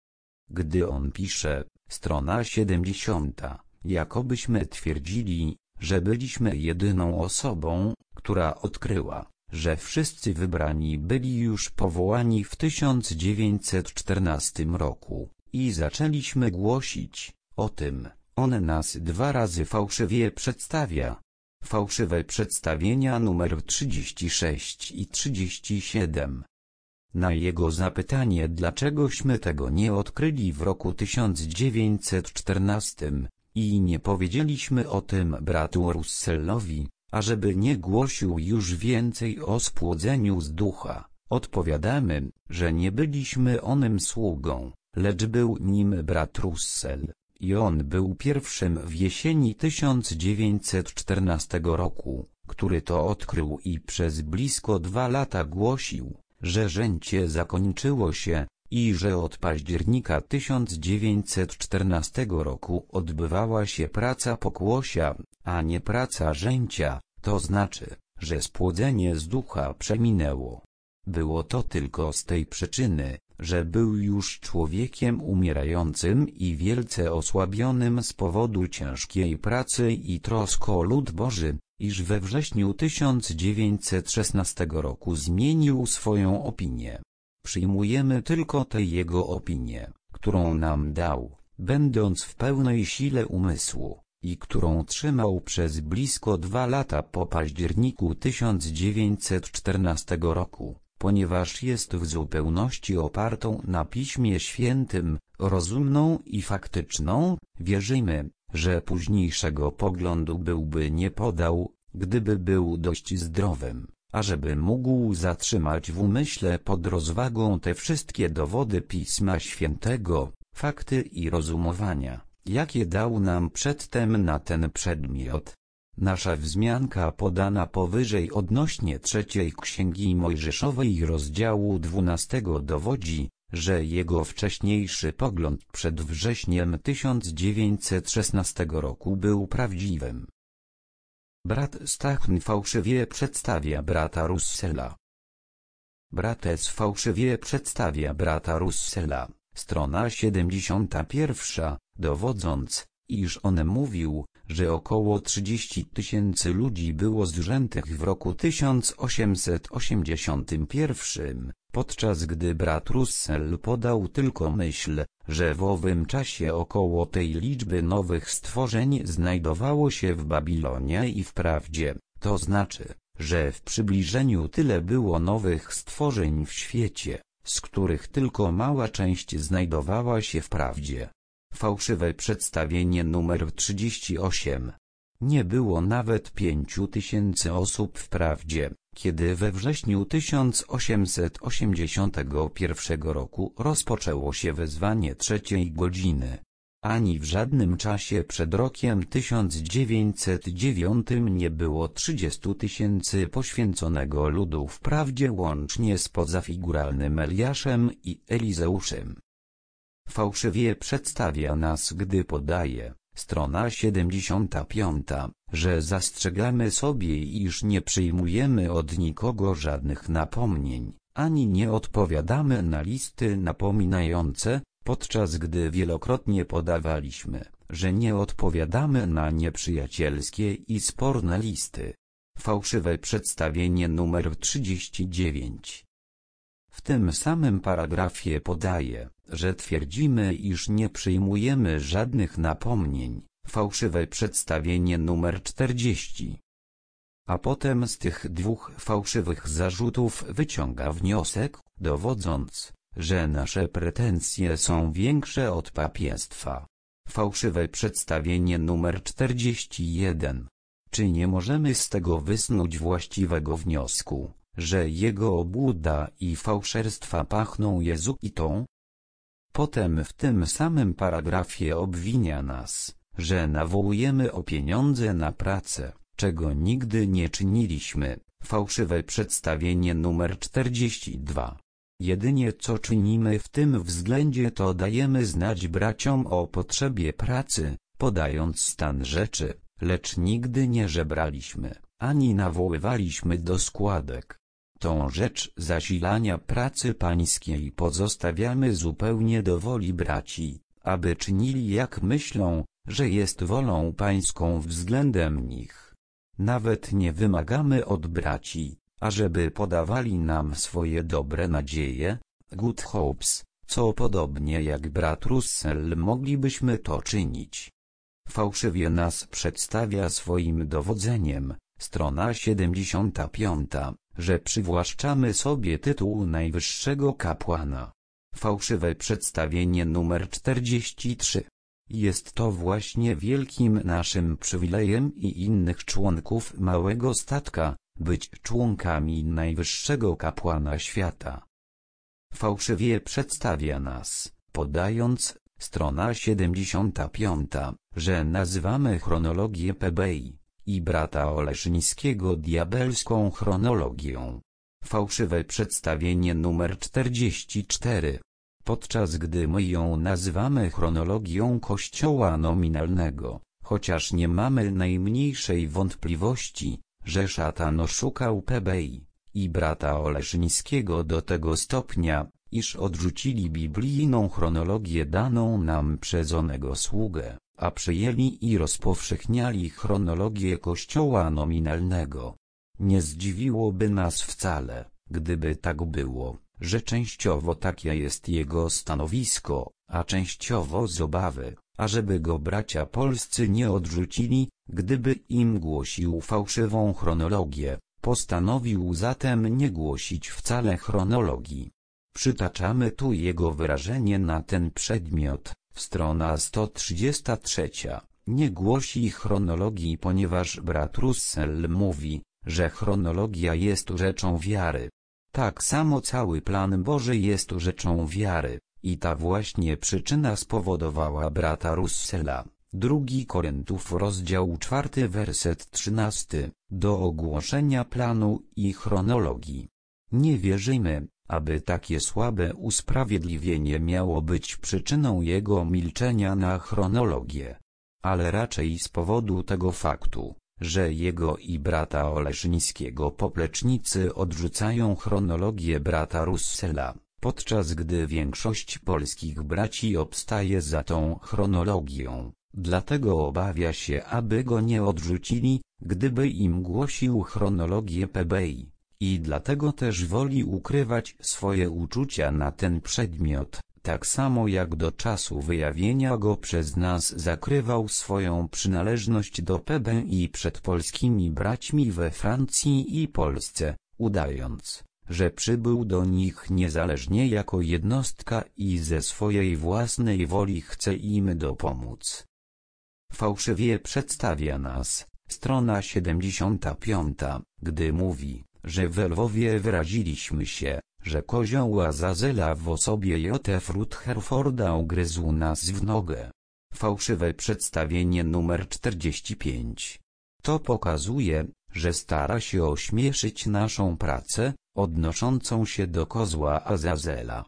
Gdy on pisze, strona siedemdziesiąta, jakobyśmy twierdzili, że byliśmy jedyną osobą, która odkryła, że wszyscy wybrani byli już powołani w tysiąc dziewięćset czternastym roku, i zaczęliśmy głosić o tym, on nas dwa razy fałszywie przedstawia. Fałszywe przedstawienia numer trzydzieści sześć i trzydzieści siedem. Na jego zapytanie, dlaczegośmy tego nie odkryli w roku tysiąc dziewięćset czternastym i nie powiedzieliśmy o tym bratu Russellowi, ażeby nie głosił już więcej o spłodzeniu z ducha, odpowiadamy, że nie byliśmy onym sługą, lecz był nim brat Russell, i on był pierwszym w jesieni tysiąc dziewięćset czternastego roku, który to odkrył i przez blisko dwa lata głosił, że rzęcie zakończyło się, i że od października tysiąc dziewięćset czternastego roku odbywała się praca pokłosia, a nie praca rzęcia, to znaczy, że spłodzenie z ducha przeminęło. Było to tylko z tej przyczyny, że był już człowiekiem umierającym i wielce osłabionym z powodu ciężkiej pracy i trosk o lud Boży, iż we wrześniu tysiąc dziewięćset szesnastego roku zmienił swoją opinię. Przyjmujemy tylko tę jego opinię, którą nam dał, będąc w pełnej sile umysłu, i którą trzymał przez blisko dwa lata po październiku tysiąc dziewięćset czternastego roku, ponieważ jest w zupełności opartą na Piśmie Świętym, rozumną i faktyczną. Wierzymy, że późniejszego poglądu byłby nie podał, gdyby był dość zdrowym, ażeby mógł zatrzymać w umyśle pod rozwagą te wszystkie dowody Pisma Świętego, fakty i rozumowania, jakie dał nam przedtem na ten przedmiot. Nasza wzmianka podana powyżej odnośnie trzeciej Księgi Mojżeszowej rozdziału dwunastego dowodzi, że jego wcześniejszy pogląd przed wrześniem tysiąc dziewięćset szesnastego roku był prawdziwym. Brat Stachn fałszywie przedstawia brata Russella. Brates fałszywie przedstawia brata Russella, strona siedemdziesiąta pierwsza, dowodząc, iż on mówił, że około trzydzieści tysięcy ludzi było zrzętych w roku tysiąc osiemset osiemdziesiątym pierwszym, podczas gdy brat Russell podał tylko myśl, że w owym czasie około tej liczby nowych stworzeń znajdowało się w Babilonie i wprawdzie, To znaczy, że w przybliżeniu tyle było nowych stworzeń w świecie, z których tylko mała część znajdowała się w prawdzie. Fałszywe przedstawienie numer trzydzieści osiem. Nie było nawet pięciu tysięcy osób w prawdzie, kiedy we wrześniu tysiąc osiemset osiemdziesiątego pierwszego roku rozpoczęło się wezwanie trzeciej godziny. Ani w żadnym czasie przed rokiem tysiąc dziewięćset dziewiątym nie było trzydziestu tysięcy poświęconego ludu w prawdzie łącznie z pozafiguralnym Eliaszem i Elizeuszem. Fałszywie przedstawia nas, gdy podaje, strona siedemdziesiąta piąta, że zastrzegamy sobie, iż nie przyjmujemy od nikogo żadnych napomnień, ani nie odpowiadamy na listy napominające, podczas gdy wielokrotnie podawaliśmy, że nie odpowiadamy na nieprzyjacielskie i sporne listy. Fałszywe przedstawienie numer trzydzieści dziewięć. W tym samym paragrafie podaje, że twierdzimy, iż nie przyjmujemy żadnych napomnień. Fałszywe przedstawienie numer czterdzieści. A potem z tych dwóch fałszywych zarzutów wyciąga wniosek, dowodząc, że nasze pretensje są większe od papiestwa. Fałszywe przedstawienie numer czterdzieści jeden. Czy nie możemy z tego wysnuć właściwego wniosku, że jego obłuda i fałszerstwa pachną jezuitą? Potem w tym samym paragrafie obwinia nas, że nawołujemy o pieniądze na pracę, czego nigdy nie czyniliśmy. Fałszywe przedstawienie numer czterdzieści dwa. Jedynie co czynimy w tym względzie, to dajemy znać braciom o potrzebie pracy, podając stan rzeczy, lecz nigdy nie żebraliśmy, ani nawoływaliśmy do składek. Tą rzecz zasilania pracy pańskiej pozostawiamy zupełnie do woli braci, aby czynili jak myślą, że jest wolą pańską względem nich. Nawet nie wymagamy od braci, ażeby podawali nam swoje dobre nadzieje, good hopes, co podobnie jak brat Russell moglibyśmy to czynić. Fałszywie nas przedstawia swoim dowodzeniem, strona siedemdziesiąta piąta, że przywłaszczamy sobie tytuł najwyższego kapłana. Fałszywe przedstawienie numer czterdzieści trzy. Jest to właśnie wielkim naszym przywilejem i innych członków małego statka, być członkami najwyższego kapłana świata. Fałszywie przedstawia nas, podając, strona siedemdziesiąta piąta, że nazywamy chronologię P B I i brata Oleszyńskiego diabelską chronologią. Fałszywe przedstawienie numer czterdzieści cztery. Podczas gdy my ją nazywamy chronologią Kościoła nominalnego, chociaż nie mamy najmniejszej wątpliwości, że szatan oszukał P B I i brata Oleszyńskiego do tego stopnia, iż odrzucili biblijną chronologię daną nam przez onego sługę, a przyjęli i rozpowszechniali chronologię Kościoła nominalnego. Nie zdziwiłoby nas wcale, gdyby tak było, że częściowo takie jest jego stanowisko, a częściowo z obawy, ażeby go bracia polscy nie odrzucili, gdyby im głosił fałszywą chronologię, postanowił zatem nie głosić wcale chronologii. Przytaczamy tu jego wyrażenie na ten przedmiot, strona sto trzydziesta trzy. Nie głosi chronologii, ponieważ brat Russell mówi, że chronologia jest rzeczą wiary. Tak samo cały plan Boży jest rzeczą wiary, i ta właśnie przyczyna spowodowała brata Russella, drugi Koryntów rozdział czwarty werset trzynasty, do ogłoszenia planu i chronologii. Nie wierzymy, aby takie słabe usprawiedliwienie miało być przyczyną jego milczenia na chronologię. Ale raczej z powodu tego faktu, że jego i brata Oleszyńskiego poplecznicy odrzucają chronologię brata Russella, podczas gdy większość polskich braci obstaje za tą chronologią, dlatego obawia się, aby go nie odrzucili, gdyby im głosił chronologię P B I. I dlatego też woli ukrywać swoje uczucia na ten przedmiot, tak samo jak do czasu wyjawienia go przez nas zakrywał swoją przynależność do P B i przed polskimi braćmi we Francji i Polsce, udając, że przybył do nich niezależnie jako jednostka i ze swojej własnej woli chce im dopomóc. Fałszywie przedstawia nas, strona siedemdziesiąta piąta, gdy mówi, że w Lwowie wyraziliśmy się, że kozioł Azazela w osobie Józefa Rutherforda ugryzł nas w nogę. Fałszywe przedstawienie numer czterdzieści pięć. To pokazuje, że stara się ośmieszyć naszą pracę, odnoszącą się do kozła Azazela.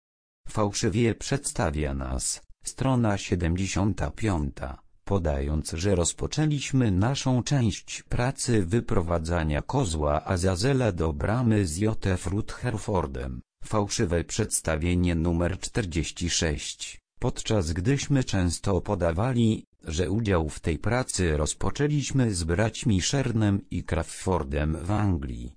Fałszywie przedstawia nas, strona siedemdziesiąta piąta, podając, że rozpoczęliśmy naszą część pracy wyprowadzania kozła Azazela do bramy z Józefem Rutherfordem. Fałszywe przedstawienie numer czterdzieści sześć, podczas gdyśmy często podawali, że udział w tej pracy rozpoczęliśmy z braćmi Shernem i Crawfordem w Anglii.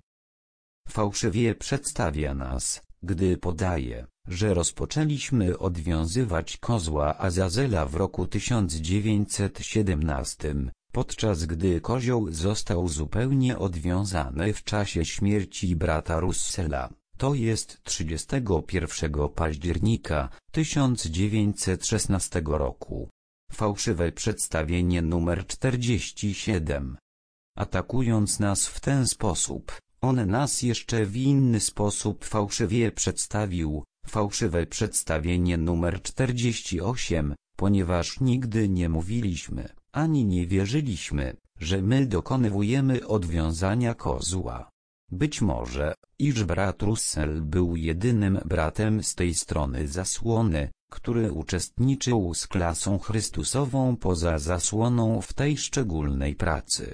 Fałszywie przedstawia nas, gdy podaje, że rozpoczęliśmy odwiązywać kozła Azazela w roku tysiąc dziewięćset siedemnastym, podczas gdy kozioł został zupełnie odwiązany w czasie śmierci brata Russella, to jest trzydziestego pierwszego października tysiąc dziewięćset szesnastego roku. Fałszywe przedstawienie numer czterdzieści siedem. Atakując nas w ten sposób, on nas jeszcze w inny sposób fałszywie przedstawił. Fałszywe przedstawienie numer czterdzieści osiem, ponieważ nigdy nie mówiliśmy, ani nie wierzyliśmy, że my dokonujemy odwiązania kozła. Być może, iż brat Russell był jedynym bratem z tej strony zasłony, który uczestniczył z klasą Chrystusową poza zasłoną w tej szczególnej pracy.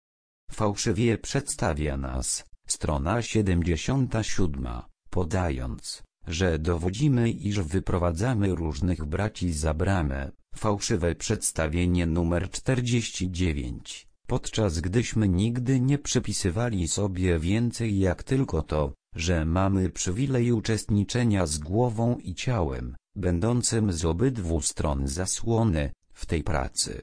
Fałszywie przedstawia nas, strona siedemdziesiąta siódma, podając, że dowodzimy, iż wyprowadzamy różnych braci za bramę. Fałszywe przedstawienie numer czterdzieści dziewięć, podczas gdyśmy nigdy nie przypisywali sobie więcej jak tylko to, że mamy przywilej uczestniczenia z głową i ciałem, będącym z obydwu stron zasłony, w tej pracy.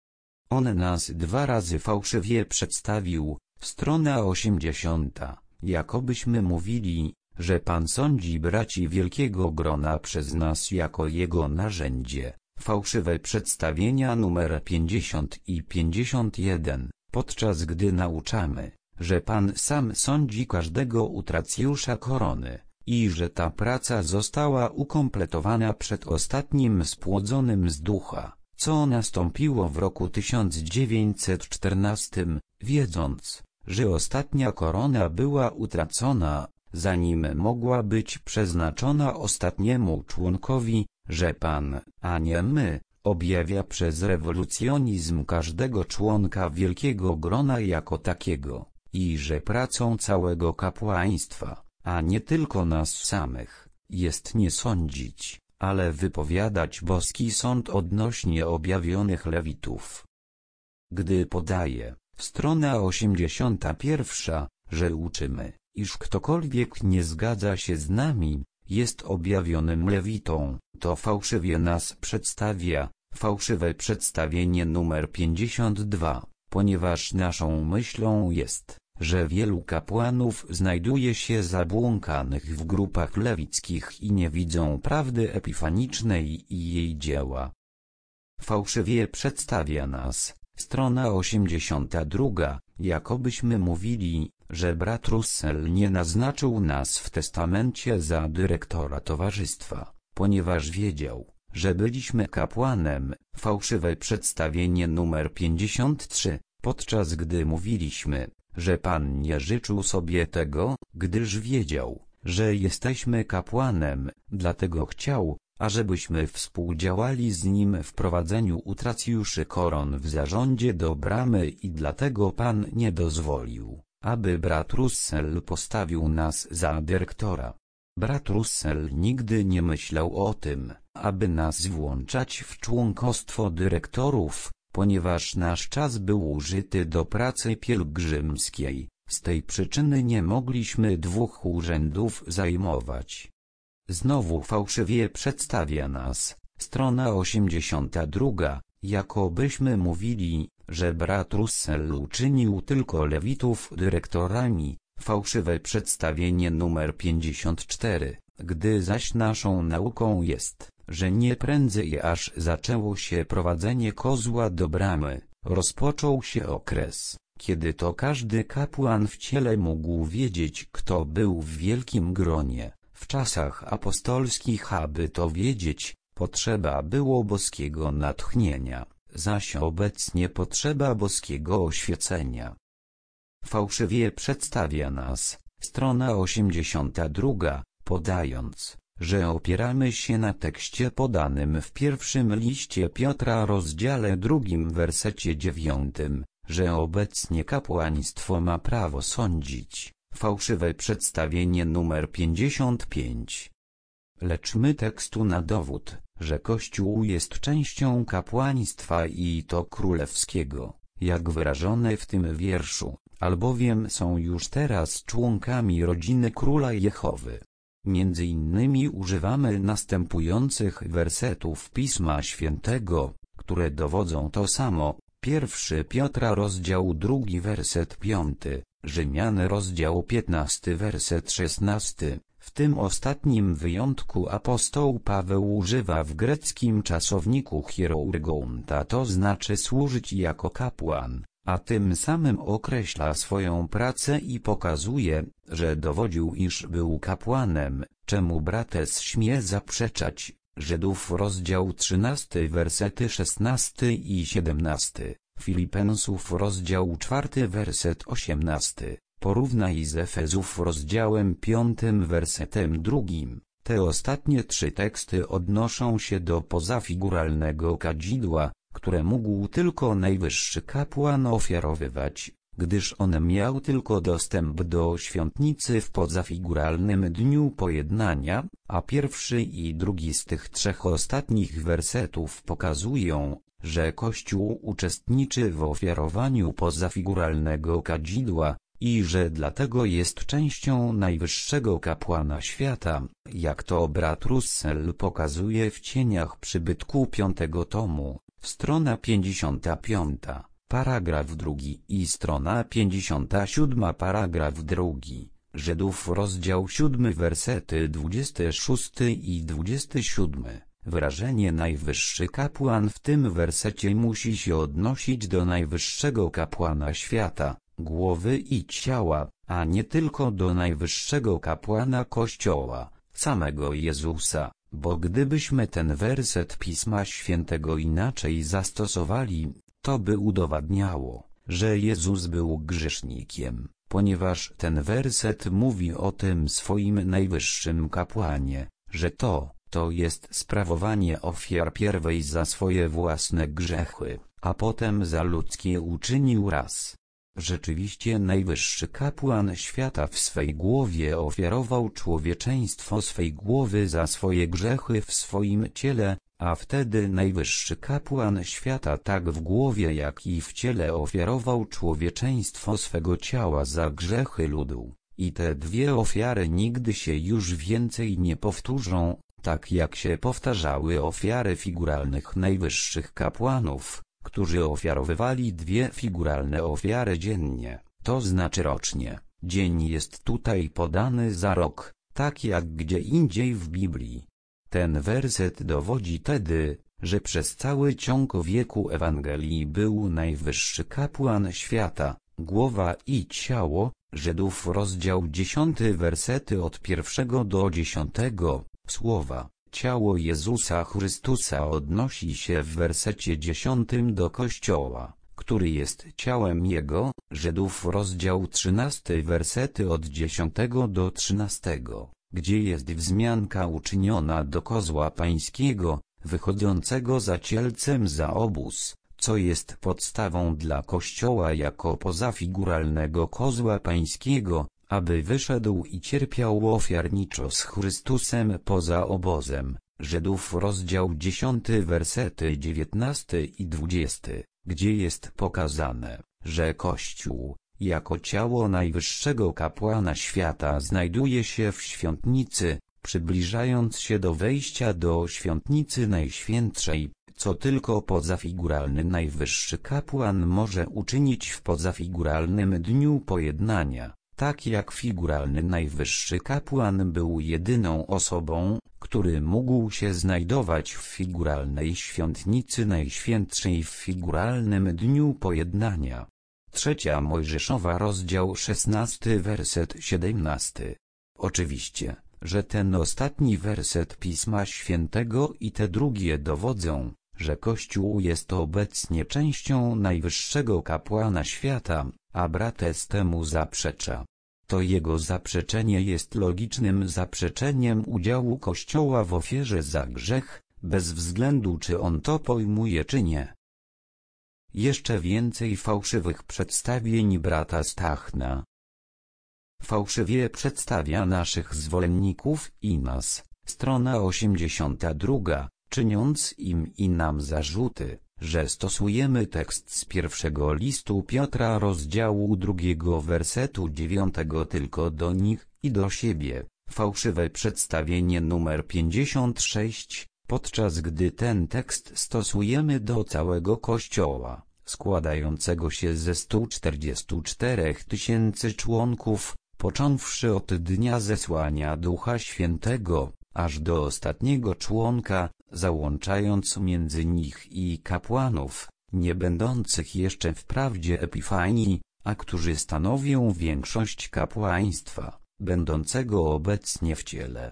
On nas dwa razy fałszywie przedstawił, strona osiemdziesiąta, jakobyśmy mówili, że Pan sądzi braci wielkiego grona przez nas jako Jego narzędzie. Fałszywe przedstawienia numer pięćdziesiąt i pięćdziesiąt jeden, podczas gdy nauczamy, że Pan sam sądzi każdego utracjusza korony, i że ta praca została ukompletowana przed ostatnim spłodzonym z ducha, co nastąpiło w roku tysiąc dziewięćset czternastym, wiedząc, że ostatnia korona była utracona, zanim mogła być przeznaczona ostatniemu członkowi, że Pan, a nie my, objawia przez rewolucjonizm każdego członka wielkiego grona jako takiego, i że pracą całego kapłaństwa, a nie tylko nas samych, jest nie sądzić, ale wypowiadać boski sąd odnośnie objawionych lewitów. Gdy podaje, strona osiemdziesiąta pierwsza, że uczymy, iż ktokolwiek nie zgadza się z nami, jest objawionym lewitą, to fałszywie nas przedstawia, fałszywe przedstawienie numer pięćdziesiąt dwa, ponieważ naszą myślą jest, że wielu kapłanów znajduje się zabłąkanych w grupach lewickich i nie widzą prawdy epifanicznej i jej dzieła. Fałszywie przedstawia nas, strona osiemdziesiąta druga, jakobyśmy mówili, że brat Russell nie naznaczył nas w testamencie za dyrektora towarzystwa, ponieważ wiedział, że byliśmy kapłanem. Fałszywe przedstawienie numer pięćdziesiąt trzy, podczas gdy mówiliśmy, że Pan nie życzył sobie tego, gdyż wiedział, że jesteśmy kapłanem, dlatego chciał, ażebyśmy współdziałali z Nim w prowadzeniu utracjuszy koron w zarządzie do bramy i dlatego Pan nie dozwolił, aby brat Russell postawił nas za dyrektora. Brat Russell nigdy nie myślał o tym, aby nas włączać w członkostwo dyrektorów, ponieważ nasz czas był użyty do pracy pielgrzymskiej, z tej przyczyny nie mogliśmy dwóch urzędów zajmować. znowu fałszywie przedstawia nas, strona osiemdziesiąta druga, jakobyśmy mówili, że brat Russell uczynił tylko lewitów dyrektorami, fałszywe przedstawienie numer pięćdziesiąt cztery, gdy zaś naszą nauką jest, że nie prędzej aż zaczęło się prowadzenie kozła do bramy, rozpoczął się okres, kiedy to każdy kapłan w ciele mógł wiedzieć, kto był w wielkim gronie. W czasach apostolskich, aby to wiedzieć, potrzeba było boskiego natchnienia, zaś obecnie potrzeba boskiego oświecenia. Fałszywie przedstawia nas, strona osiemdziesiąta druga, podając, że opieramy się na tekście podanym w pierwszym liście Piotra rozdziale drugim wersecie dziewiątym, że obecnie kapłaństwo ma prawo sądzić. Fałszywe przedstawienie numer pięćdziesiąt pięć. Lecz my tekstu na dowód, że Kościół jest częścią kapłaństwa i to królewskiego, jak wyrażone w tym wierszu, albowiem są już teraz członkami rodziny Króla Jehowy. Między innymi używamy następujących wersetów Pisma Świętego, które dowodzą to samo. Pierwszy Piotra rozdział drugi werset piąty, Rzymian rozdział piętnasty werset szesnasty. W tym ostatnim wyjątku apostoł Paweł używa w greckim czasowniku hierourgonta, to znaczy służyć jako kapłan, a tym samym określa swoją pracę i pokazuje, że dowodził, iż był kapłanem, czemu brates śmie zaprzeczać. Żydów rozdział trzynasty wersety szesnasty i siedemnasty, Filipensów rozdział czwarty werset osiemnasty, porównaj z Efezów rozdziałem piątym wersetem drugim. Te ostatnie trzy teksty odnoszą się do pozafiguralnego kadzidła, które mógł tylko najwyższy kapłan ofiarowywać, gdyż on miał tylko dostęp do świątnicy w pozafiguralnym dniu pojednania, a pierwszy i drugi z tych trzech ostatnich wersetów pokazują, że Kościół uczestniczy w ofiarowaniu pozafiguralnego kadzidła i że dlatego jest częścią najwyższego kapłana świata, jak to brat Russell pokazuje w cieniach przybytku piątego tomu, strona pięćdziesiąta piąta. Paragraf drugi i strona pięćdziesiąta siódma paragraf drugi, Żydów rozdział siódmy wersety dwudziesty szósty i dwudziesty siódmy. Wyrażenie najwyższy kapłan w tym wersecie musi się odnosić do najwyższego kapłana świata, głowy i ciała, a nie tylko do najwyższego kapłana Kościoła, samego Jezusa, bo gdybyśmy ten werset Pisma Świętego inaczej zastosowali, to by udowadniało, że Jezus był grzesznikiem, ponieważ ten werset mówi o tym swoim najwyższym kapłanie, że to, to jest sprawowanie ofiar pierwej za swoje własne grzechy, a potem za ludzkie uczynił raz. Rzeczywiście najwyższy kapłan świata w swej głowie ofiarował człowieczeństwo swej głowy za swoje grzechy w swoim ciele, a wtedy najwyższy kapłan świata tak w głowie jak i w ciele ofiarował człowieczeństwo swego ciała za grzechy ludu. I te dwie ofiary nigdy się już więcej nie powtórzą, tak jak się powtarzały ofiary figuralnych najwyższych kapłanów, którzy ofiarowywali dwie figuralne ofiary dziennie, to znaczy rocznie. Dzień jest tutaj podany za rok, tak jak gdzie indziej w Biblii. Ten werset dowodzi tedy, że przez cały ciąg wieku Ewangelii był najwyższy kapłan świata, głowa i ciało, Żydów rozdział dziesiąty wersety od pierwszego do dziesiątego, słowa, ciało Jezusa Chrystusa odnosi się w wersecie dziesiątym do Kościoła, który jest ciałem Jego, Żydów rozdział trzynasty wersety od dziesiątego do trzynastego, gdzie jest wzmianka uczyniona do kozła pańskiego, wychodzącego za cielcem za obóz, co jest podstawą dla Kościoła jako pozafiguralnego kozła pańskiego, aby wyszedł i cierpiał ofiarniczo z Chrystusem poza obozem. Żydów rozdział dziesiąty wersety dziewiętnasty i dwudziesty, gdzie jest pokazane, że Kościół, jako ciało najwyższego kapłana świata znajduje się w świątnicy, przybliżając się do wejścia do świątnicy najświętszej, co tylko pozafiguralny najwyższy kapłan może uczynić w pozafiguralnym dniu pojednania, tak jak figuralny najwyższy kapłan był jedyną osobą, który mógł się znajdować w figuralnej świątnicy najświętszej w figuralnym dniu pojednania. Trzecia Mojżeszowa rozdział szesnasty werset siedemnasty. Oczywiście, że ten ostatni werset Pisma Świętego i te drugie dowodzą, że Kościół jest obecnie częścią najwyższego kapłana świata, a Brates temu zaprzecza. To jego zaprzeczenie jest logicznym zaprzeczeniem udziału Kościoła w ofierze za grzech, bez względu czy on to pojmuje czy nie. Jeszcze więcej fałszywych przedstawień brata Stachna. Fałszywie przedstawia naszych zwolenników i nas, strona osiemdziesiąta druga, czyniąc im i nam zarzuty, że stosujemy tekst z pierwszego listu Piotra rozdziału drugiego wersetu dziewiątego tylko do nich i do siebie. Fałszywe przedstawienie numer pięćdziesiąt sześć, podczas gdy ten tekst stosujemy do całego Kościoła, składającego się ze stu czterdziestu czterech tysięcy członków, począwszy od dnia zesłania Ducha Świętego, aż do ostatniego członka, załączając między nich i kapłanów, nie będących jeszcze wprawdzie Epifanii, a którzy stanowią większość kapłaństwa, będącego obecnie w ciele.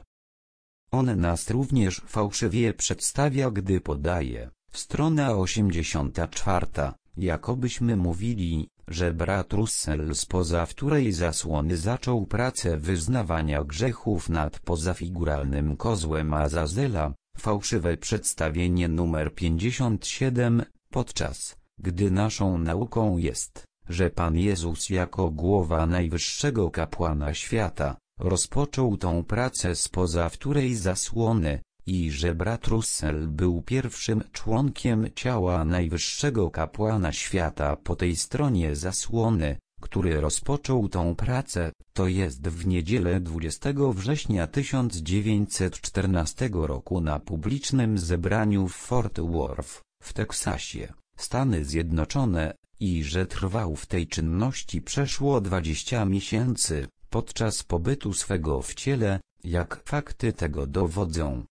On nas również fałszywie przedstawia, gdy podaje, strona osiemdziesiąta czwarta, jakobyśmy mówili, że brat Russell spoza wtórej zasłony zaczął pracę wyznawania grzechów nad pozafiguralnym kozłem Azazela, fałszywe przedstawienie numer pięćdziesiąt siedem, podczas gdy naszą nauką jest, że Pan Jezus jako głowa najwyższego kapłana świata, rozpoczął tą pracę spoza wtórej zasłony, i że brat Russell był pierwszym członkiem ciała najwyższego kapłana świata po tej stronie zasłony, który rozpoczął tą pracę, to jest w niedzielę dwudziestego września tysiąc dziewięćset czternastego roku na publicznym zebraniu w Fort Worth, w Teksasie, Stany Zjednoczone, i że trwał w tej czynności przeszło dwadzieścia miesięcy, podczas pobytu swego w ciele, jak fakty tego dowodzą.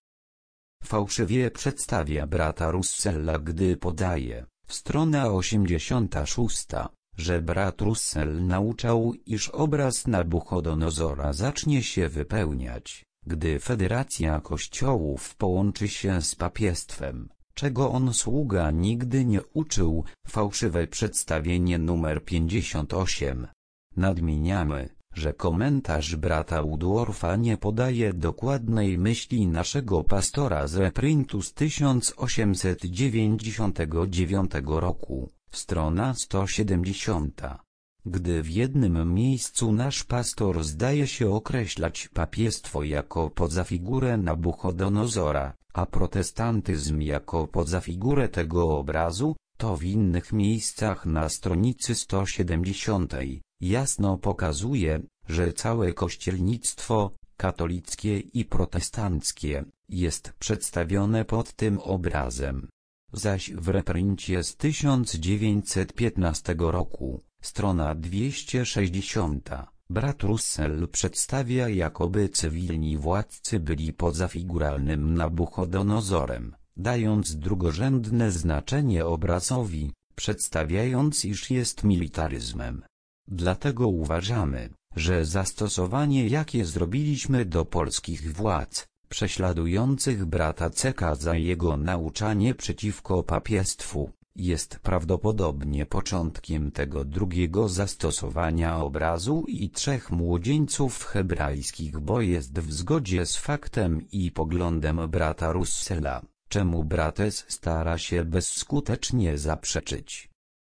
Fałszywie przedstawia brata Russella, gdy podaje, strona osiemdziesiąta szósta, że brat Russell nauczał, iż obraz Nabuchodonozora zacznie się wypełniać, gdy federacja kościołów połączy się z papiestwem, czego on sługa nigdy nie uczył. Fałszywe przedstawienie numer pięćdziesiąt osiem. Nadmieniamy, że komentarz brata Woodwortha nie podaje dokładnej myśli naszego pastora z reprintu z tysiąc osiemset dziewięćdziesiątego dziewiątego roku, strona sto siedemdziesiąta. Gdy w jednym miejscu nasz pastor zdaje się określać papiestwo jako pozafigurę Nabuchodonozora, a protestantyzm jako pozafigurę tego obrazu, to w innych miejscach na stronicy sto siedemdziesiątej jasno pokazuje, że całe kościelnictwo, katolickie i protestanckie, jest przedstawione pod tym obrazem. Zaś w reprincie z tysiąc dziewięćset piętnastego roku, strona dwieście sześćdziesiąta, brat Russell przedstawia, jakoby cywilni władcy byli pozafiguralnym Nabuchodonozorem, dając drugorzędne znaczenie obrazowi, przedstawiając, iż jest militaryzmem. Dlatego uważamy, że zastosowanie, jakie zrobiliśmy do polskich władz, prześladujących brata Ceka za jego nauczanie przeciwko papiestwu, jest prawdopodobnie początkiem tego drugiego zastosowania obrazu i trzech młodzieńców hebrajskich, bo jest w zgodzie z faktem i poglądem brata Russella, czemu Brates stara się bezskutecznie zaprzeczyć.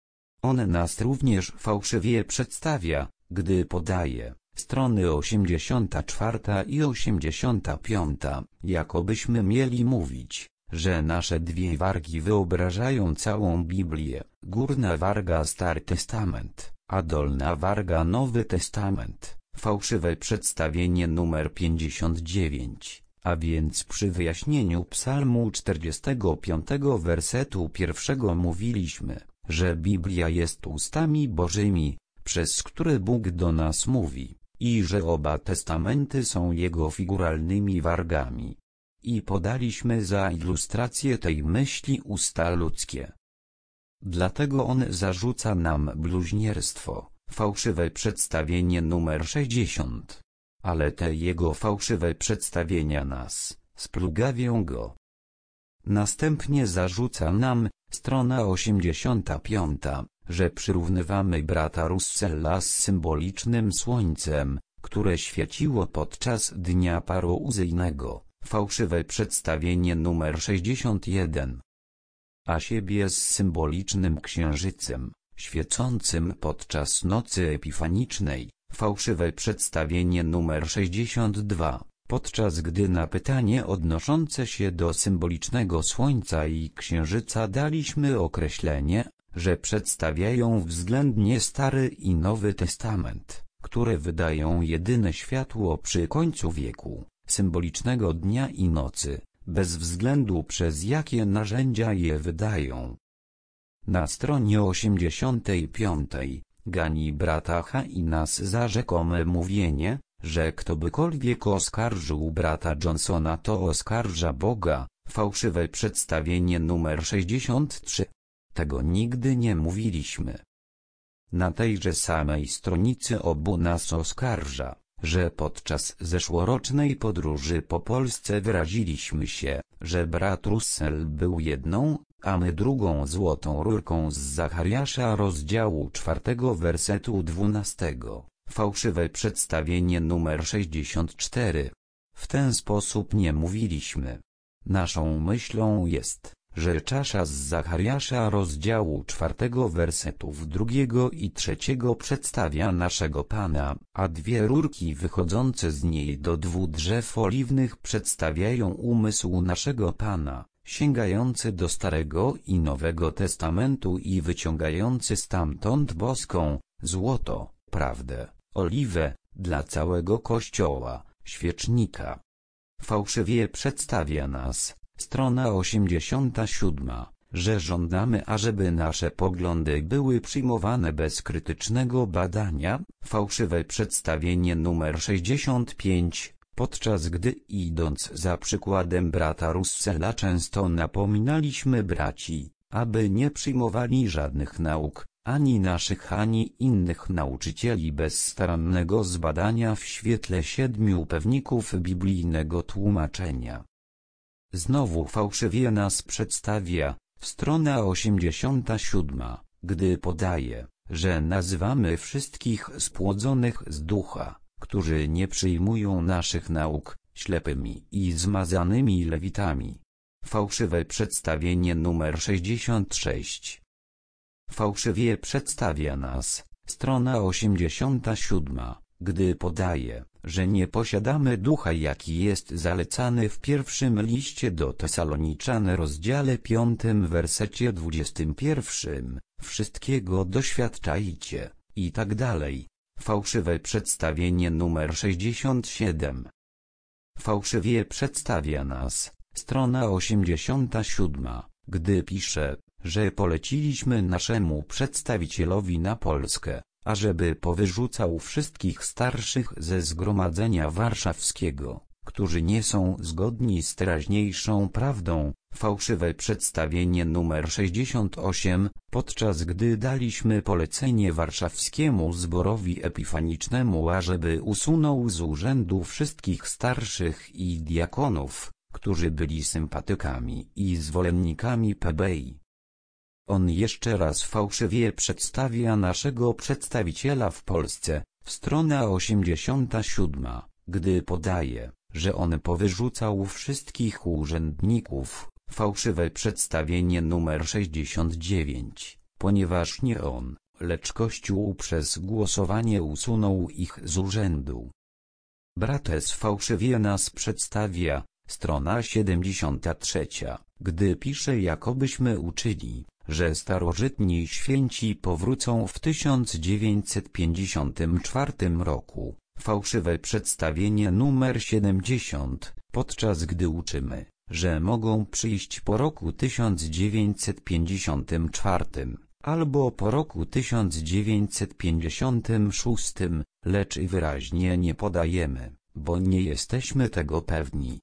On nas również fałszywie przedstawia, gdy podaje, strony osiemdziesiąta czwarta i osiemdziesiąta piąta, jakobyśmy mieli mówić, że nasze dwie wargi wyobrażają całą Biblię, górna warga Stary Testament, a dolna warga Nowy Testament, fałszywe przedstawienie numer pięćdziesiąt dziewięć, a więc przy wyjaśnieniu psalmu czterdziestego piątego wersetu pierwszego mówiliśmy, że Biblia jest ustami Bożymi, przez które Bóg do nas mówi, i że oba testamenty są Jego figuralnymi wargami. I podaliśmy za ilustrację tej myśli usta ludzkie. Dlatego on zarzuca nam bluźnierstwo, fałszywe przedstawienie numer sześćdziesiąt. Ale te jego fałszywe przedstawienia nas splugawią go. Następnie zarzuca nam, strona osiemdziesiąta piąta, że przyrównywamy brata Russella z symbolicznym słońcem, które świeciło podczas dnia parouzyjnego, fałszywe przedstawienie numer sześćdziesiąt jeden. A siebie z symbolicznym księżycem, świecącym podczas nocy epifanicznej, fałszywe przedstawienie numer sześćdziesiąt dwa, podczas gdy na pytanie odnoszące się do symbolicznego słońca i księżyca daliśmy określenie, że przedstawiają względnie Stary i Nowy Testament, które wydają jedyne światło przy końcu wieku, symbolicznego dnia i nocy, bez względu przez jakie narzędzia je wydają. Na stronie osiemdziesiątej piątej gani brata H i nas za rzekome mówienie, że ktobykolwiek oskarżył brata Johnsona, to oskarża Boga, fałszywe przedstawienie numer sześćdziesiąt trzy. Tego nigdy nie mówiliśmy. Na tejże samej stronicy obu nas oskarża, że podczas zeszłorocznej podróży po Polsce wyraziliśmy się, że brat Russell był jedną, a my drugą złotą rurką z Zachariasza rozdziału czwartego wersetu dwunastego, fałszywe przedstawienie numer sześćdziesiąt cztery. W ten sposób nie mówiliśmy. Naszą myślą jest, że czasza z Zachariasza rozdziału czwartego wersetów drugiego i trzeciego przedstawia naszego Pana, a dwie rurki wychodzące z niej do dwóch drzew oliwnych przedstawiają umysł naszego Pana, sięgający do Starego i Nowego Testamentu i wyciągający stamtąd boską, złoto, prawdę, oliwę, dla całego Kościoła, świecznika. Fałszywie przedstawia nas, strona osiemdziesiąta siódma, że żądamy, ażeby nasze poglądy były przyjmowane bez krytycznego badania, fałszywe przedstawienie numer sześćdziesiąt pięć, podczas gdy idąc za przykładem brata Russella często napominaliśmy braci, aby nie przyjmowali żadnych nauk, ani naszych, ani innych nauczycieli bez starannego zbadania w świetle siedmiu pewników biblijnego tłumaczenia. Znowu fałszywie nas przedstawia, strona osiemdziesiąta siódma, gdy podaje, że nazywamy wszystkich spłodzonych z ducha, którzy nie przyjmują naszych nauk, ślepymi i zmazanymi lewitami. Fałszywe przedstawienie numer sześćdziesiąt sześć. Fałszywie przedstawia nas, strona osiemdziesiąta siódma, gdy podaje, że nie posiadamy ducha, jaki jest zalecany w pierwszym liście do Tesaloniczan rozdziale piątym wersecie dwudziestym pierwszym, wszystkiego doświadczajcie, i tak dalej. Fałszywe przedstawienie numer sześćdziesiąt siedem. Fałszywie przedstawia nas, strona osiemdziesiąta siódma, gdy pisze, że poleciliśmy naszemu przedstawicielowi na Polskę, ażeby powyrzucał wszystkich starszych ze Zgromadzenia Warszawskiego, którzy nie są zgodni z teraźniejszą prawdą, fałszywe przedstawienie numer sześćdziesiąt osiem, podczas gdy daliśmy polecenie warszawskiemu zborowi epifanicznemu, ażeby usunął z urzędu wszystkich starszych i diakonów, którzy byli sympatykami i zwolennikami P B I. On jeszcze raz fałszywie przedstawia naszego przedstawiciela w Polsce, strona osiemdziesiąta siódma, gdy podaje, że on powyrzucał wszystkich urzędników, fałszywe przedstawienie numer sześćdziesiąt dziewięć, ponieważ nie on, lecz Kościół przez głosowanie usunął ich z urzędu. Brates fałszywie nas przedstawia, strona siedemdziesiąta trzecia, gdy pisze, jakobyśmy uczyli, że starożytni święci powrócą w tysiąc dziewięćset pięćdziesiątym czwartym roku, Fałszywe przedstawienie numer siedemdziesiąt, podczas gdy uczymy, że mogą przyjść po roku tysiąc dziewięćset pięćdziesiątym czwartym, albo po roku tysiąc dziewięćset pięćdziesiątym szóstym, lecz wyraźnie nie podajemy, bo nie jesteśmy tego pewni.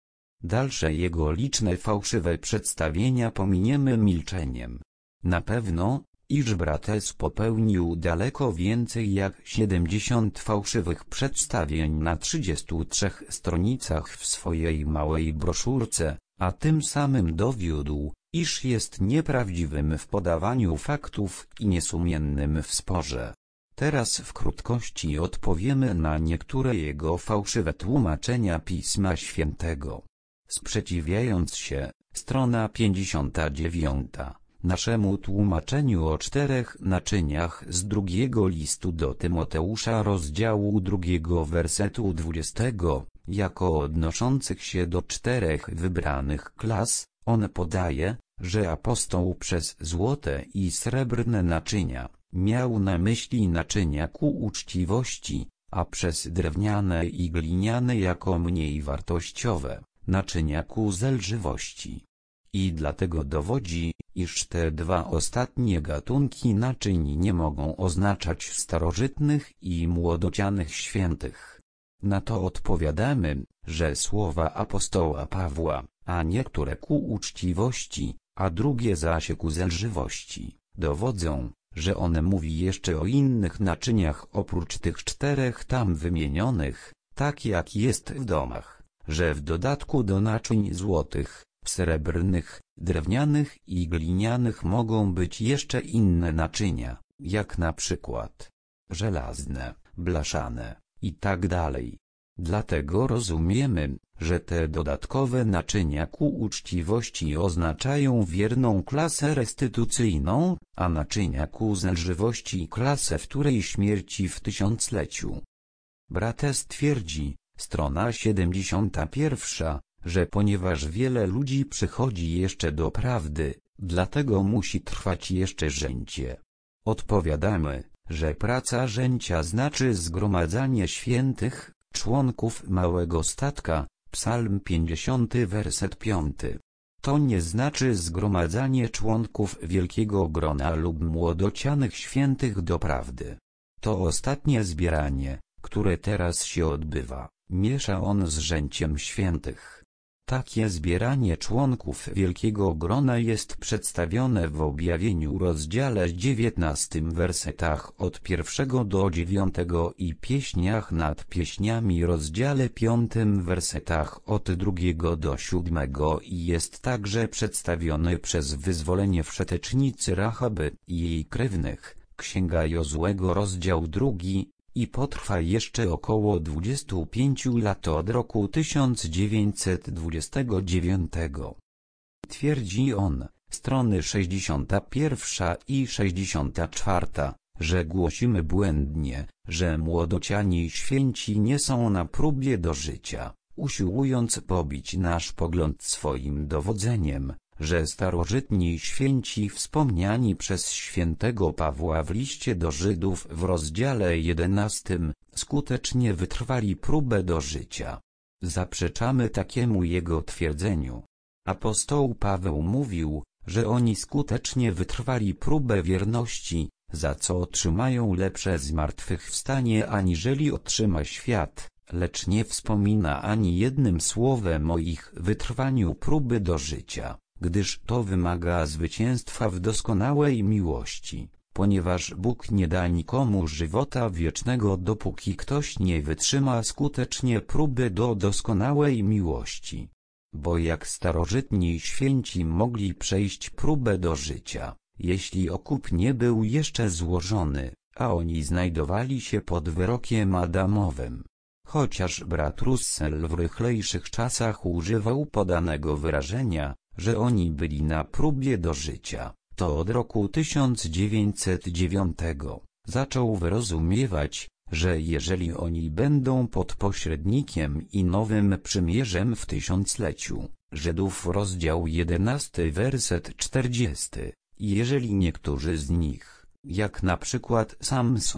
Dalsze jego liczne fałszywe przedstawienia pominiemy milczeniem. Na pewno, iż brat S. popełnił daleko więcej jak siedemdziesiąt fałszywych przedstawień na trzydziestu trzech stronicach w swojej małej broszurce, a tym samym dowiódł, iż jest nieprawdziwym w podawaniu faktów i niesumiennym w sporze. Teraz w krótkości odpowiemy na niektóre jego fałszywe tłumaczenia Pisma Świętego. Sprzeciwiając się, strona pięćdziesiąta dziewiąta, naszemu tłumaczeniu o czterech naczyniach z drugiego listu do Tymoteusza rozdziału drugiego wersetu dwudziestego, jako odnoszących się do czterech wybranych klas, on podaje, że apostoł przez złote i srebrne naczynia miał na myśli naczynia ku uczciwości, a przez drewniane i gliniane jako mniej wartościowe naczynia ku zelżywości. I dlatego dowodzi, iż te dwa ostatnie gatunki naczyń nie mogą oznaczać starożytnych i młodocianych świętych. Na to odpowiadamy, że słowa apostoła Pawła, a niektóre ku uczciwości, a drugie zaś ku zelżywości, dowodzą, że on mówi jeszcze o innych naczyniach oprócz tych czterech tam wymienionych, tak jak jest w domach, że w dodatku do naczyń złotych, srebrnych, drewnianych i glinianych mogą być jeszcze inne naczynia, jak na przykład żelazne, blaszane i tak dalej. Dlatego rozumiemy, że te dodatkowe naczynia ku uczciwości oznaczają wierną klasę restytucyjną, a naczynia ku zelżywości klasę wtórej śmierci w tysiącleciu. Brat S. twierdzi, strona siedemdziesiąta pierwsza, że ponieważ wiele ludzi przychodzi jeszcze do prawdy, dlatego musi trwać jeszcze rzęcie. Odpowiadamy, że praca rzęcia znaczy zgromadzanie świętych, członków małego statka, Psalm pięćdziesiąty werset piąty. To nie znaczy zgromadzanie członków wielkiego grona lub młodocianych świętych do prawdy. To ostatnie zbieranie, które teraz się odbywa, miesza on z rzęciem świętych. Takie zbieranie członków wielkiego grona jest przedstawione w objawieniu rozdziale dziewiętnastym wersetach od pierwszego do dziewiątego i pieśniach nad pieśniami rozdziale piątym wersetach od drugiego do siódmego i jest także przedstawiony przez wyzwolenie wszetecznicy Rachaby i jej krewnych, Księga Jozłego rozdział drugi, i potrwa jeszcze około dwudziestu pięciu lat od roku tysiąc dziewięćset dwudziestego dziewiątego. Twierdzi on, strony sześćdziesiąta pierwsza i sześćdziesiąta czwarta, że głosimy błędnie, że młodociani święci nie są na próbie do życia, usiłując pobić nasz pogląd swoim dowodzeniem, że starożytni święci wspomniani przez świętego Pawła w liście do Żydów w rozdziale jedenastym, skutecznie wytrwali próbę do życia. Zaprzeczamy takiemu jego twierdzeniu. Apostoł Paweł mówił, że oni skutecznie wytrwali próbę wierności, za co otrzymają lepsze zmartwychwstanie aniżeli otrzyma świat, lecz nie wspomina ani jednym słowem o ich wytrwaniu próby do życia, gdyż to wymaga zwycięstwa w doskonałej miłości, ponieważ Bóg nie da nikomu żywota wiecznego, dopóki ktoś nie wytrzyma skutecznie próby do doskonałej miłości. Bo jak starożytni święci mogli przejść próbę do życia, jeśli okup nie był jeszcze złożony, a oni znajdowali się pod wyrokiem adamowym. Chociaż brat Russell w rychlejszych czasach używał podanego wyrażenia, że oni byli na próbie do życia, to od roku tysiąc dziewięćset dziewiątego zaczął wyrozumiewać, że jeżeli oni będą pod pośrednikiem i nowym przymierzem w tysiącleciu, Żydów rozdział jedenasty werset czterdziesty, jeżeli niektórzy z nich, jak na przykład Samson,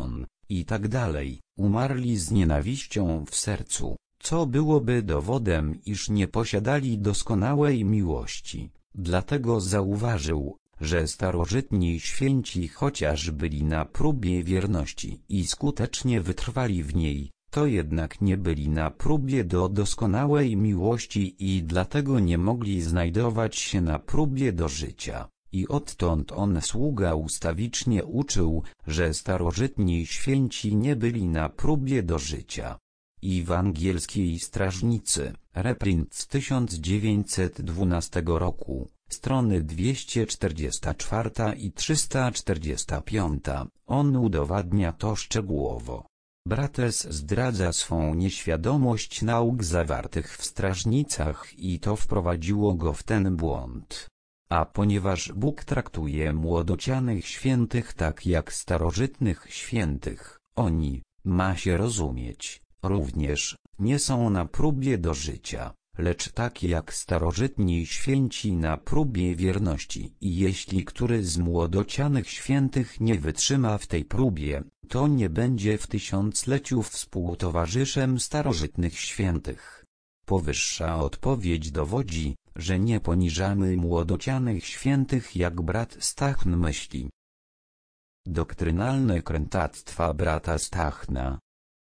i tak dalej, umarli z nienawiścią w sercu, co byłoby dowodem, iż nie posiadali doskonałej miłości. Dlatego zauważył, że starożytni święci chociaż byli na próbie wierności i skutecznie wytrwali w niej, to jednak nie byli na próbie do doskonałej miłości i dlatego nie mogli znajdować się na próbie do życia. I odtąd on sługa ustawicznie uczył, że starożytni święci nie byli na próbie do życia. Ewangelskiej Strażnicy, reprint z tysiąc dziewięćset dwunastego roku, strony dwieście czterdzieści cztery i trzysta czterdzieści pięć, on udowadnia to szczegółowo. Brates zdradza swą nieświadomość nauk zawartych w strażnicach i to wprowadziło go w ten błąd. A ponieważ Bóg traktuje młodocianych świętych tak jak starożytnych świętych, oni, ma się rozumieć, również, nie są na próbie do życia, lecz tak jak starożytni święci na próbie wierności i jeśli który z młodocianych świętych nie wytrzyma w tej próbie, to nie będzie w tysiącleciu współtowarzyszem starożytnych świętych. Powyższa odpowiedź dowodzi, że nie poniżamy młodocianych świętych jak brat Stachn myśli. Doktrynalne krętactwa brata Stachna.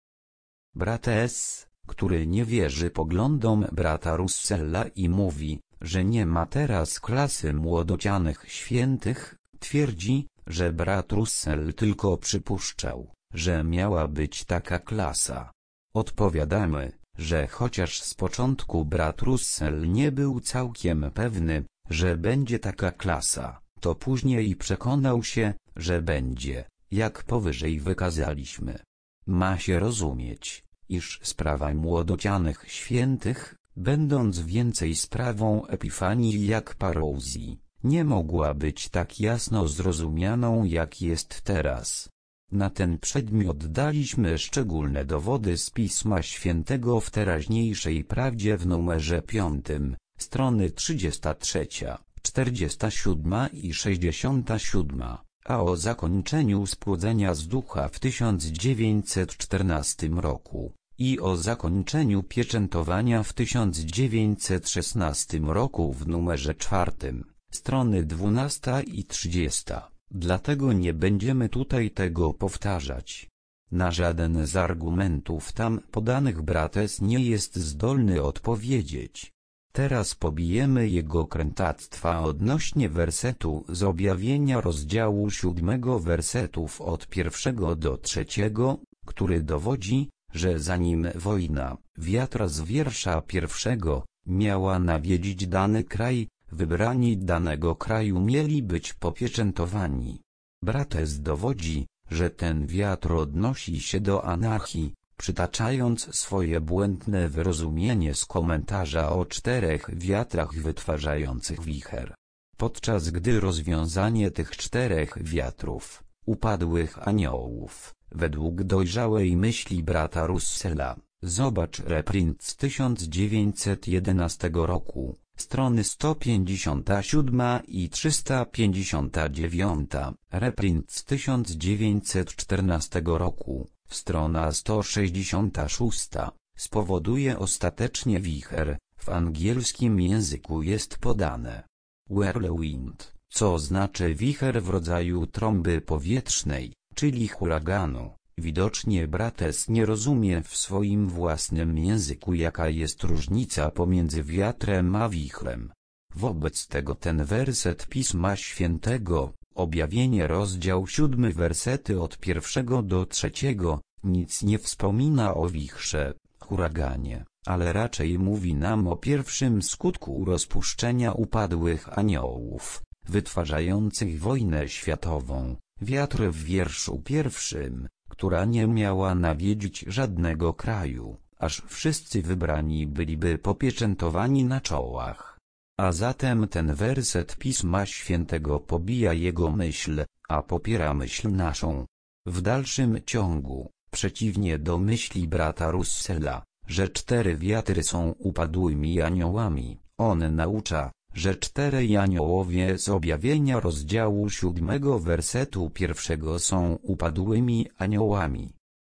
Brat S., który nie wierzy poglądom brata Russella i mówi, że nie ma teraz klasy młodocianych świętych, twierdzi, że brat Russell tylko przypuszczał, że miała być taka klasa. Odpowiadamy, że chociaż z początku brat Russell nie był całkiem pewny, że będzie taka klasa, to później przekonał się, że będzie, jak powyżej wykazaliśmy. Ma się rozumieć, iż sprawa młodocianych świętych, będąc więcej sprawą Epifanii jak parozji, nie mogła być tak jasno zrozumianą jak jest teraz. Na ten przedmiot daliśmy szczególne dowody z Pisma Świętego w teraźniejszej prawdzie w numerze piątym, strony trzydziesta trzecia, czterdziesta siódma i sześćdziesiąta siódma, a o zakończeniu spłodzenia z ducha w tysiąc dziewięćset czternastym roku i o zakończeniu pieczętowania w tysiąc dziewięćset szesnastym roku w numerze czwartym, strony dwunasta i trzydziesta. Dlatego nie będziemy tutaj tego powtarzać. Na żaden z argumentów tam podanych brates nie jest zdolny odpowiedzieć. Teraz pobijemy jego krętactwa odnośnie wersetu z objawienia rozdziału siódmego wersetów od pierwszego do trzeciego, który dowodzi, że zanim wojna, wiatra z wiersza pierwszego, miała nawiedzić dany kraj, wybrani danego kraju mieli być popieczętowani. Brates dowodzi, że ten wiatr odnosi się do anarchii, przytaczając swoje błędne wyrozumienie z komentarza o czterech wiatrach wytwarzających wicher. Podczas gdy rozwiązanie tych czterech wiatrów, upadłych aniołów, według dojrzałej myśli brata Russella, zobacz reprint z tysiąc dziewięćset jedenastego roku, strony sto pięćdziesiąta siódma i trzysta pięćdziesiąta dziewiąta, reprint z tysiąc dziewięćset czternastego roku, strona sto sześćdziesiąta szósta, spowoduje ostatecznie wicher, w angielskim języku jest podane whirlwind, co znaczy wicher w rodzaju trąby powietrznej, czyli huraganu. Widocznie brates nie rozumie w swoim własnym języku, jaka jest różnica pomiędzy wiatrem a wichrem. Wobec tego ten werset Pisma Świętego, objawienie rozdział siódmy wersety od pierwszego do trzeciego, nic nie wspomina o wichrze, huraganie, ale raczej mówi nam o pierwszym skutku rozpuszczenia upadłych aniołów, wytwarzających wojnę światową, wiatr w wierszu pierwszym, która nie miała nawiedzić żadnego kraju, aż wszyscy wybrani byliby popieczętowani na czołach. A zatem ten werset Pisma Świętego pobija jego myśl, a popiera myśl naszą. W dalszym ciągu, przeciwnie do myśli brata Russella, że cztery wiatry są upadłymi aniołami, on naucza, że czterej aniołowie z objawienia rozdziału siódmego wersetu pierwszego są upadłymi aniołami.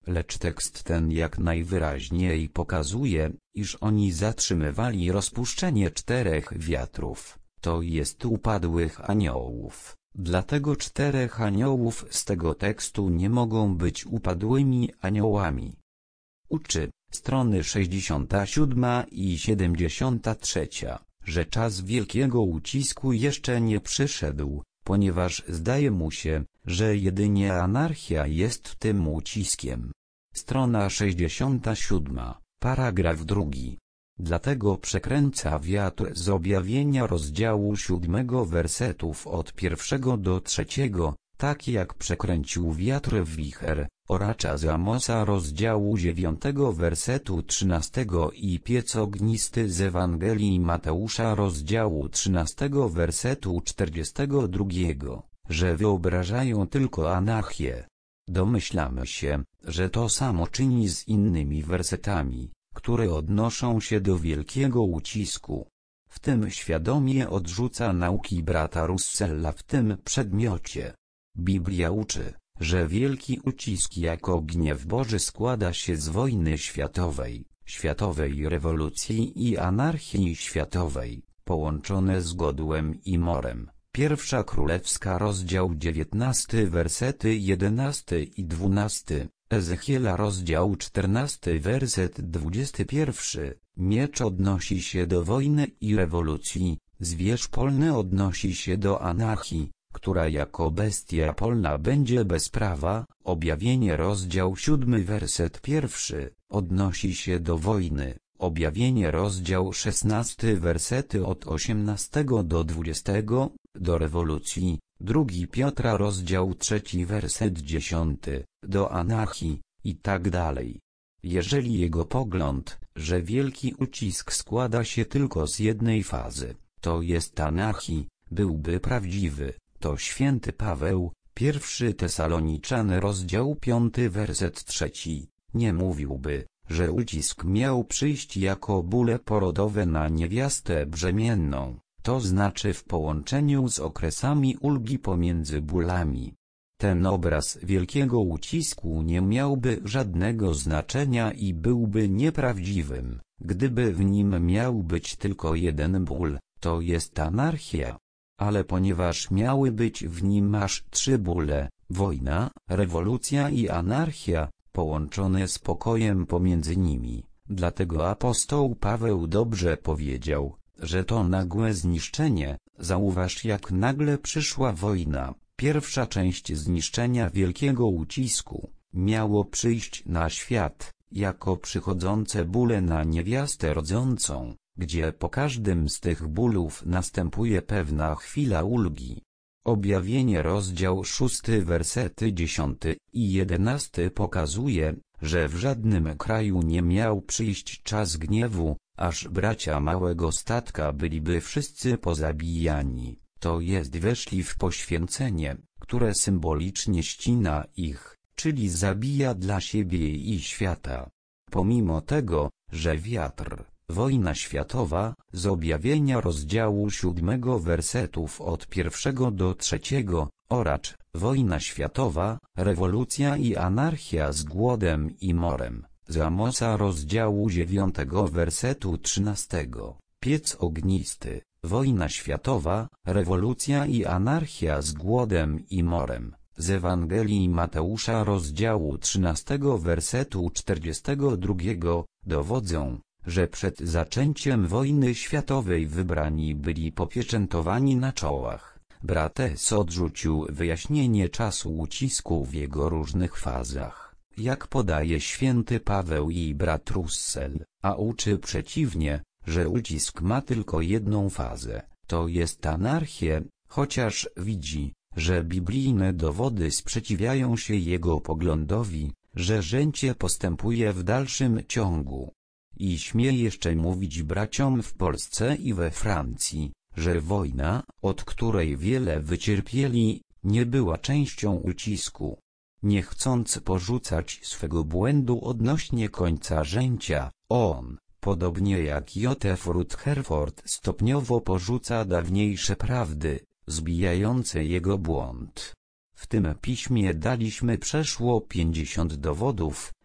lecz tekst ten jak najwyraźniej pokazuje, iż oni zatrzymywali rozpuszczenie czterech wiatrów, to jest upadłych aniołów. Dlatego czterech aniołów z tego tekstu nie mogą być upadłymi aniołami. Uczy, strony sześćdziesiąta siódma i siedemdziesiąta trzecia, że czas wielkiego ucisku jeszcze nie przyszedł, ponieważ zdaje mu się, że jedynie anarchia jest tym uciskiem. Strona sześćdziesiąta siódma, paragraf drugi. Dlatego przekręca wiatr z objawienia rozdziału siódmego wersetów od pierwszego do trzeciego, tak jak przekręcił wiatr wicher, oracza z Amosa rozdziału dziewiątego wersetu trzynastego i piec ognisty z Ewangelii Mateusza rozdziału trzynastego wersetu czterdziestego drugiego, że wyobrażają tylko anarchię. Domyślamy się, że to samo czyni z innymi wersetami, które odnoszą się do wielkiego ucisku. W tym świadomie odrzuca nauki brata Russella w tym przedmiocie. Biblia uczy, że wielki ucisk jako gniew Boży składa się z wojny światowej, światowej rewolucji i anarchii światowej, połączone z godłem i morem. Pierwsza Królewska rozdział dziewiętnasty wersety jedenasty i dwunasty, Ezechiela rozdział czternasty werset dwudziesty pierwszy, miecz odnosi się do wojny i rewolucji, zwierz polny odnosi się do anarchii, która jako bestia polna będzie bez prawa, objawienie rozdział siódmy werset pierwszy, odnosi się do wojny, objawienie rozdział szesnasty wersety od osiemnastego do dwudziestego, do rewolucji, drugi Piotra rozdział trzeci werset dziesiąty, do anarchii, i tak dalej. Jeżeli jego pogląd, że wielki ucisk składa się tylko z jednej fazy, to jest anarchii, byłby prawdziwy, to święty Paweł, pierwszy Tesaloniczan rozdział piąty werset trzeci, nie mówiłby, że ucisk miał przyjść jako bóle porodowe na niewiastę brzemienną, to znaczy w połączeniu z okresami ulgi pomiędzy bólami. Ten obraz wielkiego ucisku nie miałby żadnego znaczenia i byłby nieprawdziwym, gdyby w nim miał być tylko jeden ból, to jest anarchia. Ale ponieważ miały być w nim aż trzy bóle, wojna, rewolucja i anarchia, połączone z pokojem pomiędzy nimi, dlatego apostoł Paweł dobrze powiedział, że to nagłe zniszczenie, zauważ jak nagle przyszła wojna, pierwsza część zniszczenia wielkiego ucisku, miało przyjść na świat, jako przychodzące bóle na niewiastę rodzącą, gdzie po każdym z tych bólów następuje pewna chwila ulgi. Objawienie rozdział szósty wersety dziesiąty i jedenasty pokazuje, że w żadnym kraju nie miał przyjść czas gniewu, aż bracia małego statka byliby wszyscy pozabijani, to jest weszli w poświęcenie, które symbolicznie ścina ich, czyli zabija dla siebie i świata. Pomimo tego, że wiatr, wojna światowa, z objawienia rozdziału siódmego wersetów od pierwszego do trzeciego, oracz, wojna światowa, rewolucja i anarchia z głodem i morem, z Amosa rozdziału dziewiątego wersetu trzynastego, piec ognisty, wojna światowa, rewolucja i anarchia z głodem i morem, z Ewangelii Mateusza rozdziału trzynastego wersetu czterdziestego drugiego, dowodzą, że przed zaczęciem wojny światowej wybrani byli popieczętowani na czołach. Brat S. odrzucił wyjaśnienie czasu ucisku w jego różnych fazach, jak podaje święty Paweł i brat Russell, a uczy przeciwnie, że ucisk ma tylko jedną fazę, to jest anarchię, chociaż widzi, że biblijne dowody sprzeciwiają się jego poglądowi, że żęcie postępuje w dalszym ciągu. I śmie jeszcze mówić braciom w Polsce i we Francji, że wojna, od której wiele wycierpieli, nie była częścią ucisku. Nie chcąc porzucać swego błędu odnośnie końca żęcia, on, podobnie jak Józef Rutherford, stopniowo porzuca dawniejsze prawdy, zbijające jego błąd. W tym piśmie daliśmy przeszło pięćdziesiąt dowodów,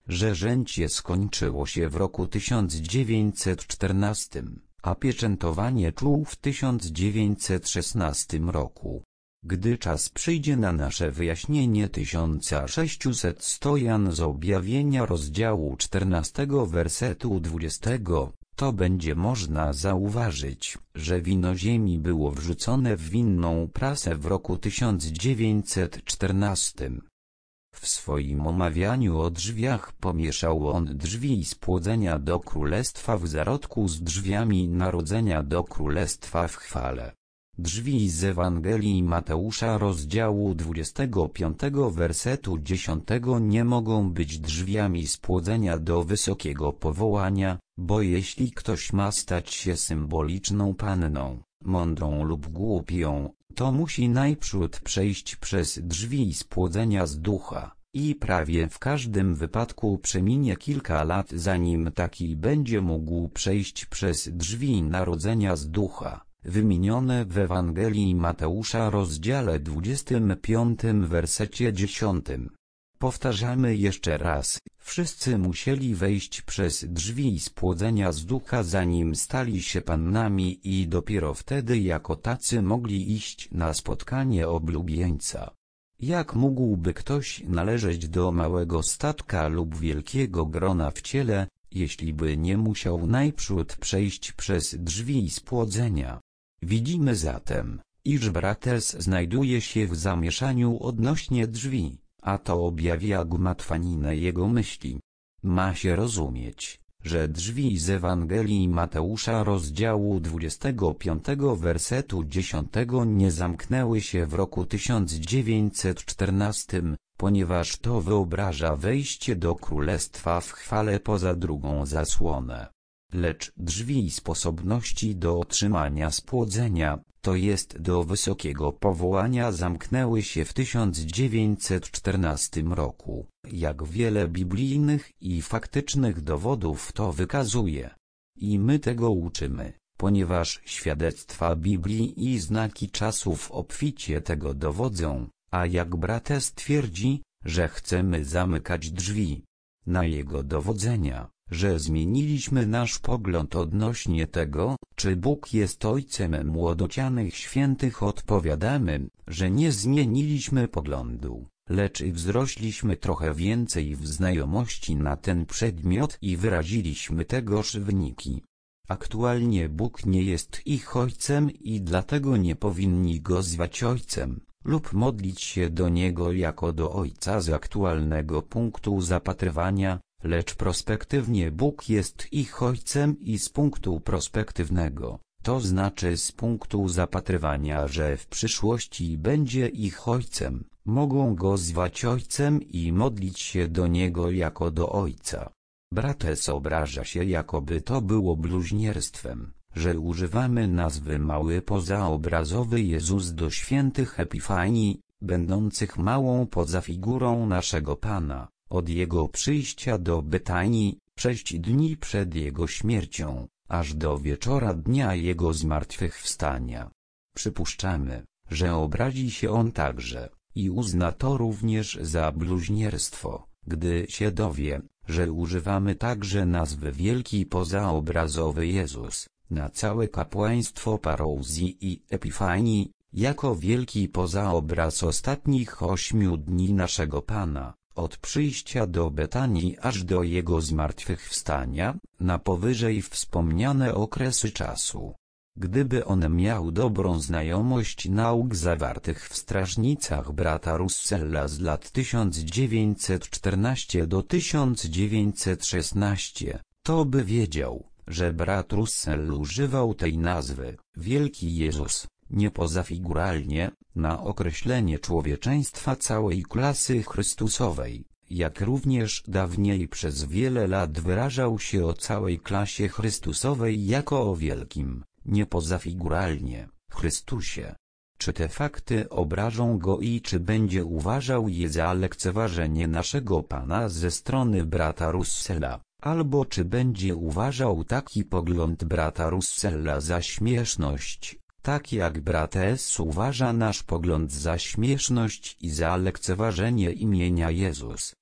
że rzęcie skończyło się w roku tysiąc dziewięćset czternastym, a pieczętowanie czuł w tysiąc dziewięćset szesnastym roku. Gdy czas przyjdzie na nasze wyjaśnienie tysiąc sześćset sto Jan z objawienia rozdziału czternastego wersetu dwudziestego, to będzie można zauważyć, że wino ziemi było wrzucone w winną prasę w roku tysiąc dziewięćset czternastym. W swoim omawianiu o drzwiach pomieszał on drzwi spłodzenia do królestwa w zarodku z drzwiami narodzenia do królestwa w chwale. Drzwi z Ewangelii Mateusza rozdziału dwudziestego piątego wersetu dziesiątego nie mogą być drzwiami spłodzenia do wysokiego powołania, bo jeśli ktoś ma stać się symboliczną panną, mądrą lub głupią, to musi najprzód przejść przez drzwi spłodzenia z ducha, i prawie w każdym wypadku przeminie kilka lat zanim taki będzie mógł przejść przez drzwi narodzenia z ducha, wymienione w Ewangelii Mateusza rozdziale dwudziestym piątym wersecie dziesiątym. Powtarzamy jeszcze raz, wszyscy musieli wejść przez drzwi spłodzenia z ducha zanim stali się pannami i dopiero wtedy jako tacy mogli iść na spotkanie oblubieńca. Jak mógłby ktoś należeć do małego statka lub wielkiego grona w ciele, jeśli by nie musiał najprzód przejść przez drzwi spłodzenia? Widzimy zatem, iż Brates znajduje się w zamieszaniu odnośnie drzwi, a to objawia gmatwaninę jego myśli. Ma się rozumieć, że drzwi z Ewangelii Mateusza rozdziału dwudziestego piątego wersetu dziesiątego nie zamknęły się w roku tysiąc dziewięćset czternastym, ponieważ to wyobraża wejście do królestwa w chwale poza drugą zasłonę. Lecz drzwi sposobności do otrzymania spłodzenia, to jest do wysokiego powołania, zamknęły się w tysiąc dziewięćset czternastym roku, jak wiele biblijnych i faktycznych dowodów to wykazuje. I my tego uczymy, ponieważ świadectwa Biblii i znaki czasów obficie tego dowodzą, a jak Brates twierdzi, że chcemy zamykać drzwi na jego dowodzenia, że zmieniliśmy nasz pogląd odnośnie tego, czy Bóg jest Ojcem młodocianych świętych, odpowiadamy, że nie zmieniliśmy poglądu, lecz wzrośliśmy trochę więcej w znajomości na ten przedmiot i wyraziliśmy tegoż wyniki. Aktualnie Bóg nie jest ich Ojcem i dlatego nie powinni Go zwać Ojcem, lub modlić się do Niego jako do Ojca z aktualnego punktu zapatrywania, lecz prospektywnie Bóg jest ich Ojcem i z punktu prospektywnego, to znaczy z punktu zapatrywania, że w przyszłości będzie ich Ojcem, mogą Go zwać Ojcem i modlić się do Niego jako do Ojca. Brates obraża się, jakoby to było bluźnierstwem, że używamy nazwy mały pozaobrazowy Jezus do świętych Epifanii, będących małą pozafigurą naszego Pana, od Jego przyjścia do Betanii, sześć dni przed Jego śmiercią, aż do wieczora dnia Jego zmartwychwstania. Przypuszczamy, że obrazi się On także, i uzna to również za bluźnierstwo, gdy się dowie, że używamy także nazwy wielki pozaobrazowy Jezus, na całe kapłaństwo Parouzji i Epifanii, jako wielki pozaobraz ostatnich ośmiu dni naszego Pana, od przyjścia do Betanii aż do Jego zmartwychwstania, na powyżej wspomniane okresy czasu. Gdyby on miał dobrą znajomość nauk zawartych w strażnicach brata Russella z lat tysiąc dziewięćset czternastego do tysiąc dziewięćset szesnastego, to by wiedział, że brat Russell używał tej nazwy, Wielki Jezus, nie pozafiguralnie, na określenie człowieczeństwa całej klasy chrystusowej, jak również dawniej przez wiele lat wyrażał się o całej klasie chrystusowej jako o wielkim, nie pozafiguralnie, Chrystusie. Czy te fakty obrażą go i czy będzie uważał je za lekceważenie naszego Pana ze strony brata Russella, albo czy będzie uważał taki pogląd brata Russella za śmieszność, tak jak brat S. uważa nasz pogląd za śmieszność i za lekceważenie imienia Jezus,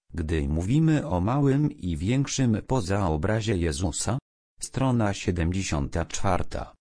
gdy mówimy o małym i większym pozaobrazie Jezusa? Strona siedemdziesiąta czwarta.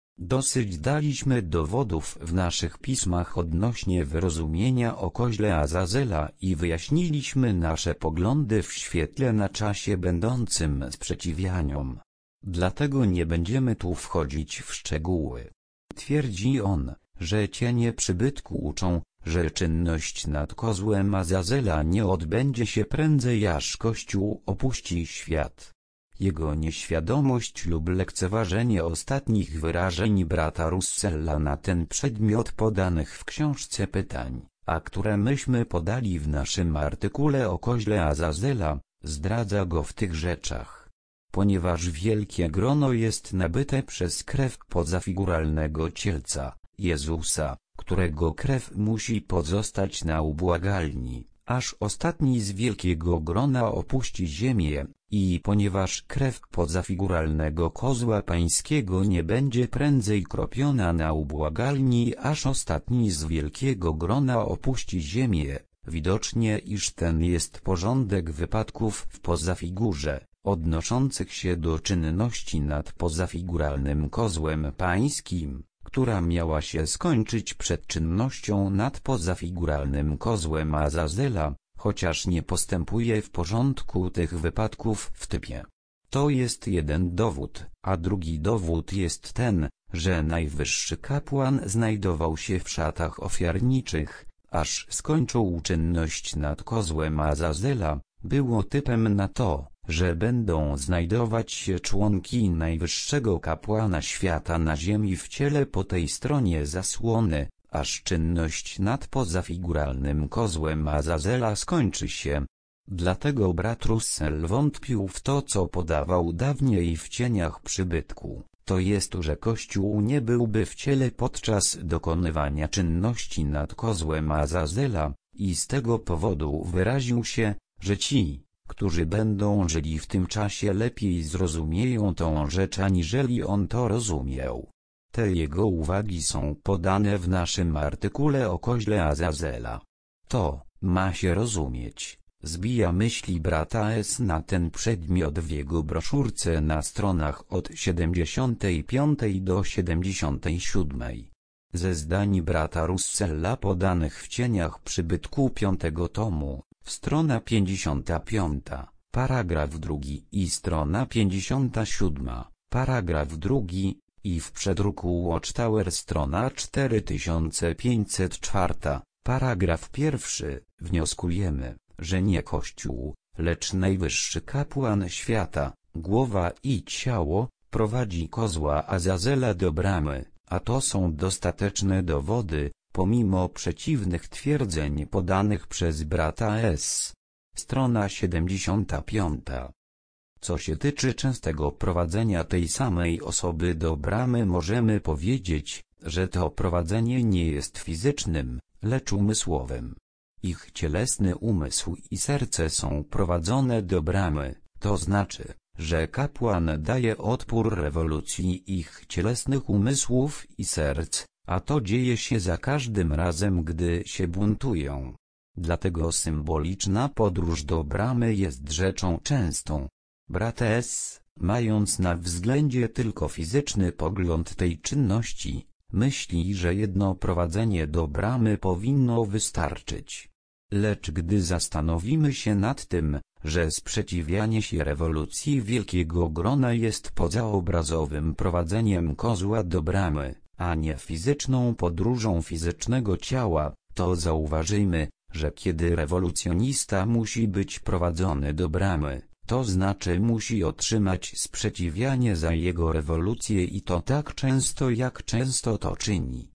Dosyć daliśmy dowodów w naszych pismach odnośnie wyrozumienia o koźle Azazela i wyjaśniliśmy nasze poglądy w świetle na czasie będącym sprzeciwianiom. Dlatego nie będziemy tu wchodzić w szczegóły. Twierdzi on, że cienie przybytku uczą, że czynność nad kozłem Azazela nie odbędzie się prędzej, aż Kościół opuści świat. Jego nieświadomość lub lekceważenie ostatnich wyrażeń brata Russella na ten przedmiot podanych w książce pytań, a które myśmy podali w naszym artykule o koźle Azazela, zdradza go w tych rzeczach. Ponieważ wielkie grono jest nabyte przez krew pozafiguralnego cielca, Jezusa, którego krew musi pozostać na ubłagalni, aż ostatni z wielkiego grona opuści ziemię, i ponieważ krew pozafiguralnego kozła pańskiego nie będzie prędzej kropiona na ubłagalni, aż ostatni z wielkiego grona opuści ziemię, widocznie iż ten jest porządek wypadków w pozafigurze, odnoszących się do czynności nad pozafiguralnym kozłem pańskim, która miała się skończyć przed czynnością nad pozafiguralnym kozłem Azazela, chociaż nie postępuje w porządku tych wypadków w typie. To jest jeden dowód, a drugi dowód jest ten, że najwyższy kapłan znajdował się w szatach ofiarniczych, aż skończył czynność nad kozłem Azazela. Było typem na to, że będą znajdować się członki najwyższego kapłana świata na ziemi w ciele po tej stronie zasłony, aż czynność nad pozafiguralnym kozłem Azazela skończy się. Dlatego brat Russell wątpił w to, co podawał dawniej w cieniach przybytku, to jest, że Kościół nie byłby w ciele podczas dokonywania czynności nad kozłem Azazela, i z tego powodu wyraził się, że ci, którzy będą żyli w tym czasie, lepiej zrozumieją tą rzecz, aniżeli on to rozumiał. Te jego uwagi są podane w naszym artykule o koźle Azazela. To ma się rozumieć, zbija myśli brata S. na ten przedmiot w jego broszurce na stronach od siedemdziesiątej piątej do siedemdziesiątej siódmej. Ze zdań brata Russella podanych w cieniach przybytku piątego tomu, strona pięćdziesiąta piąta, paragraf drugi i strona pięćdziesiąta siódma, paragraf drugi, i w przedruku Watchtower strona cztery tysiące pięćset cztery, paragraf pierwszy, wnioskujemy, że nie Kościół, lecz najwyższy kapłan świata, głowa i ciało, prowadzi kozła Azazela do bramy, a to są dostateczne dowody, pomimo przeciwnych twierdzeń podanych przez brata S. Strona siedemdziesiąta piąta. Co się tyczy częstego prowadzenia tej samej osoby do bramy, możemy powiedzieć, że to prowadzenie nie jest fizycznym, lecz umysłowym. Ich cielesny umysł i serce są prowadzone do bramy, to znaczy, że kapłan daje odpór rewolucji ich cielesnych umysłów i serc, a to dzieje się za każdym razem, gdy się buntują. Dlatego symboliczna podróż do bramy jest rzeczą częstą. Brat S., mając na względzie tylko fizyczny pogląd tej czynności, myśli, że jedno prowadzenie do bramy powinno wystarczyć. Lecz gdy zastanowimy się nad tym, że sprzeciwianie się rewolucji wielkiego grona jest pozaobrazowym prowadzeniem kozła do bramy, a nie fizyczną podróżą fizycznego ciała, to zauważymy, że kiedy rewolucjonista musi być prowadzony do bramy, to znaczy musi otrzymać sprzeciwianie za jego rewolucję, i to tak często, jak często to czyni.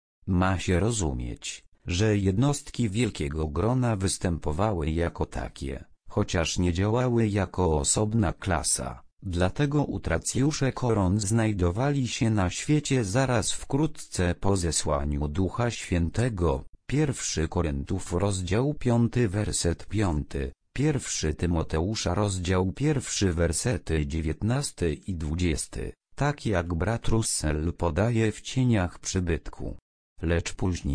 Ma się rozumieć, że jednostki wielkiego grona występowały jako takie, chociaż nie działały jako osobna klasa. Dlatego utracjusze koron znajdowali się na świecie zaraz wkrótce po zesłaniu Ducha Świętego. Pierwszy Koryntów rozdział piąty werset piąty, pierwszy Tymoteusza rozdział pierwszy wersety dziewiętnasty i dwudziesty, tak jak brat Russell podaje w cieniach przybytku. Lecz później,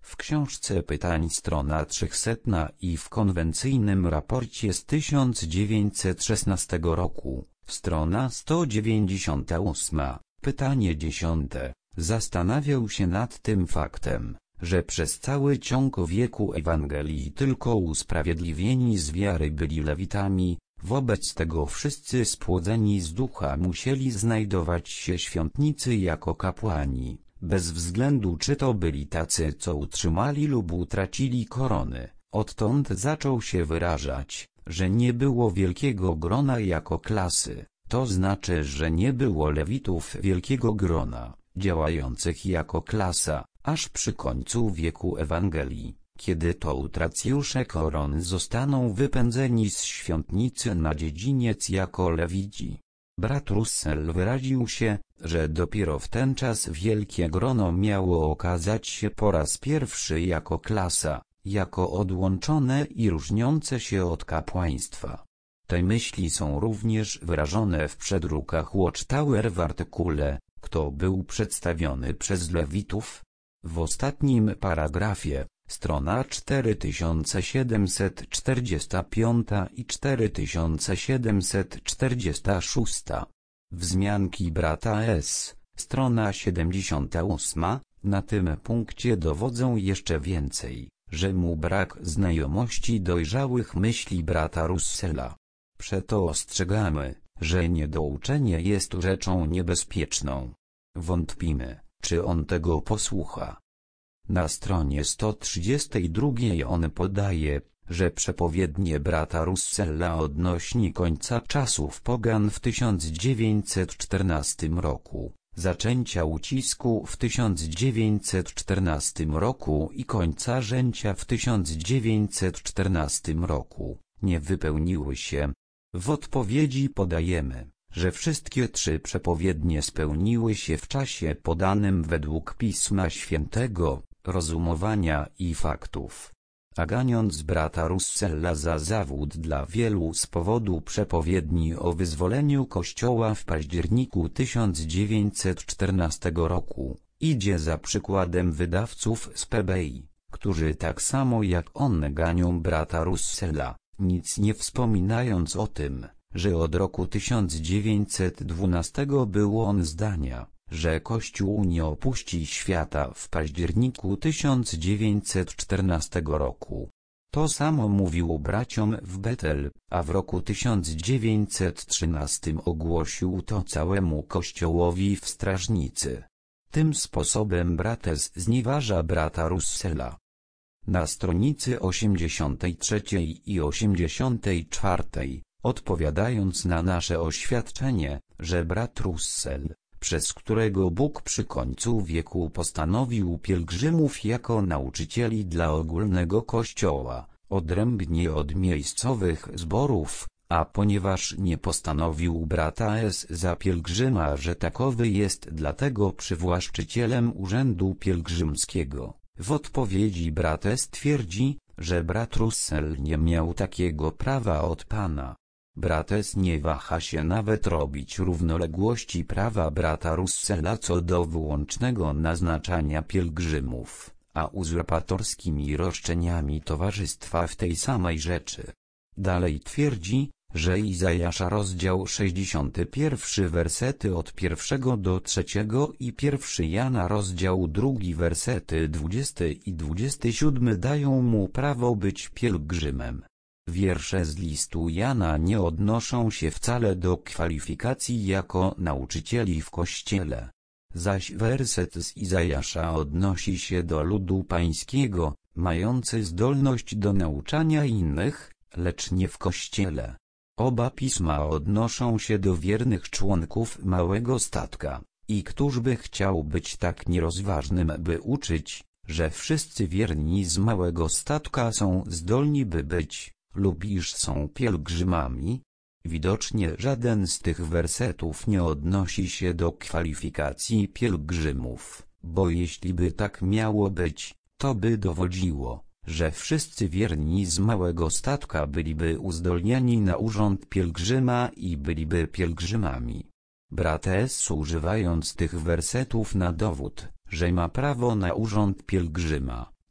w książce pytań strona trzysta i w konwencyjnym raporcie z tysiąc dziewięćset szesnastego roku, strona sto dziewięćdziesiąta ósma, pytanie dziesiąte, zastanawiał się nad tym faktem, że przez cały ciąg wieku Ewangelii tylko usprawiedliwieni z wiary byli lewitami, wobec tego wszyscy spłodzeni z ducha musieli znajdować się w świątnicy jako kapłani, bez względu czy to byli tacy, co utrzymali lub utracili korony. Odtąd zaczął się wyrażać, że nie było wielkiego grona jako klasy, to znaczy, że nie było lewitów wielkiego grona, działających jako klasa, aż przy końcu wieku Ewangelii, kiedy to utracjusze koron zostaną wypędzeni z świątnicy na dziedziniec jako lewici. Brat Russell wyraził się, że dopiero w ten czas wielkie grono miało okazać się po raz pierwszy jako klasa, jako odłączone i różniące się od kapłaństwa. Te myśli są również wyrażone w przedrukach Watchtower w artykule, kto był przedstawiony przez lewitów. W ostatnim paragrafie, strona cztery tysiące siedemset czterdzieści pięć i cztery tysiące siedemset czterdzieści sześć. Wzmianki brata S., strona siedemdziesiąta ósma, na tym punkcie dowodzą jeszcze więcej, że mu brak znajomości dojrzałych myśli brata Russella. Przeto ostrzegamy, że niedouczenie jest rzeczą niebezpieczną. Wątpimy, czy on tego posłucha. Na stronie sto trzydziestej drugiej on podaje, że przepowiednie brata Russella odnośnie końca czasów pogan w tysiąc dziewięćset czternastym roku, zaczęcia ucisku w tysiąc dziewięćset czternastym roku i końca rzęcia w tysiąc dziewięćset czternastym roku, nie wypełniły się. W odpowiedzi podajemy, że wszystkie trzy przepowiednie spełniły się w czasie podanym według Pisma Świętego, rozumowania i faktów. A ganiąc brata Russella za zawód dla wielu z powodu przepowiedni o wyzwoleniu Kościoła w październiku tysiąc dziewięćset czternastego roku, idzie za przykładem wydawców z P B I, którzy tak samo jak on ganią brata Russella, nic nie wspominając o tym, że od roku tysiąc dziewięćset dwunastego był on zdania, że Kościół nie opuści świata w październiku tysiąc dziewięćset czternastego roku. To samo mówił braciom w Betel, a w roku tysiąc dziewięćset trzynastym ogłosił to całemu Kościołowi w strażnicy. Tym sposobem brates znieważa brata Russella. Na stronicy osiemdziesiątej trzeciej i osiemdziesiątej czwartej, odpowiadając na nasze oświadczenie, że brat Russell, przez którego Bóg przy końcu wieku postanowił pielgrzymów jako nauczycieli dla ogólnego Kościoła, odrębnie od miejscowych zborów, a ponieważ nie postanowił brata S. za pielgrzyma, że takowy jest dlatego przywłaszczycielem urzędu pielgrzymskiego. W odpowiedzi brat S. twierdzi, że brat Russell nie miał takiego prawa od Pana. Brat S. nie waha się nawet robić równoległości prawa brata Russella co do wyłącznego naznaczania pielgrzymów, a uzurpatorskimi roszczeniami towarzystwa w tej samej rzeczy. Dalej twierdzi, że Izajasza rozdział sześćdziesiąty pierwszy wersety od pierwszego do trzeciego i pierwszy Jana rozdział drugi wersety dwudziesty i dwudziesty siódmy dają mu prawo być pielgrzymem. Wiersze z listu Jana nie odnoszą się wcale do kwalifikacji jako nauczycieli w Kościele. Zaś werset z Izajasza odnosi się do ludu pańskiego, mający zdolność do nauczania innych, lecz nie w Kościele. Oba pisma odnoszą się do wiernych członków małego statka, i któż by chciał być tak nierozważnym, by uczyć, że wszyscy wierni z małego statka są zdolni by być, lub iż są pielgrzymami? Widocznie żaden z tych wersetów nie odnosi się do kwalifikacji pielgrzymów, bo jeśli by tak miało być, to by dowodziło, że wszyscy wierni z małego statka byliby uzdolnieni na urząd pielgrzyma i byliby pielgrzymami. Brat S. używając tych wersetów na dowód, że ma prawo na urząd pielgrzyma,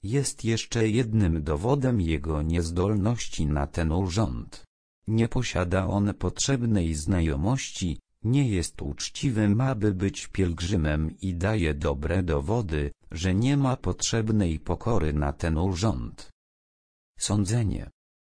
jest jeszcze jednym dowodem jego niezdolności na ten urząd. Nie posiada on potrzebnej znajomości, nie jest uczciwym, aby być pielgrzymem i daje dobre dowody, że nie ma potrzebnej pokory na ten urząd. Sądzenie.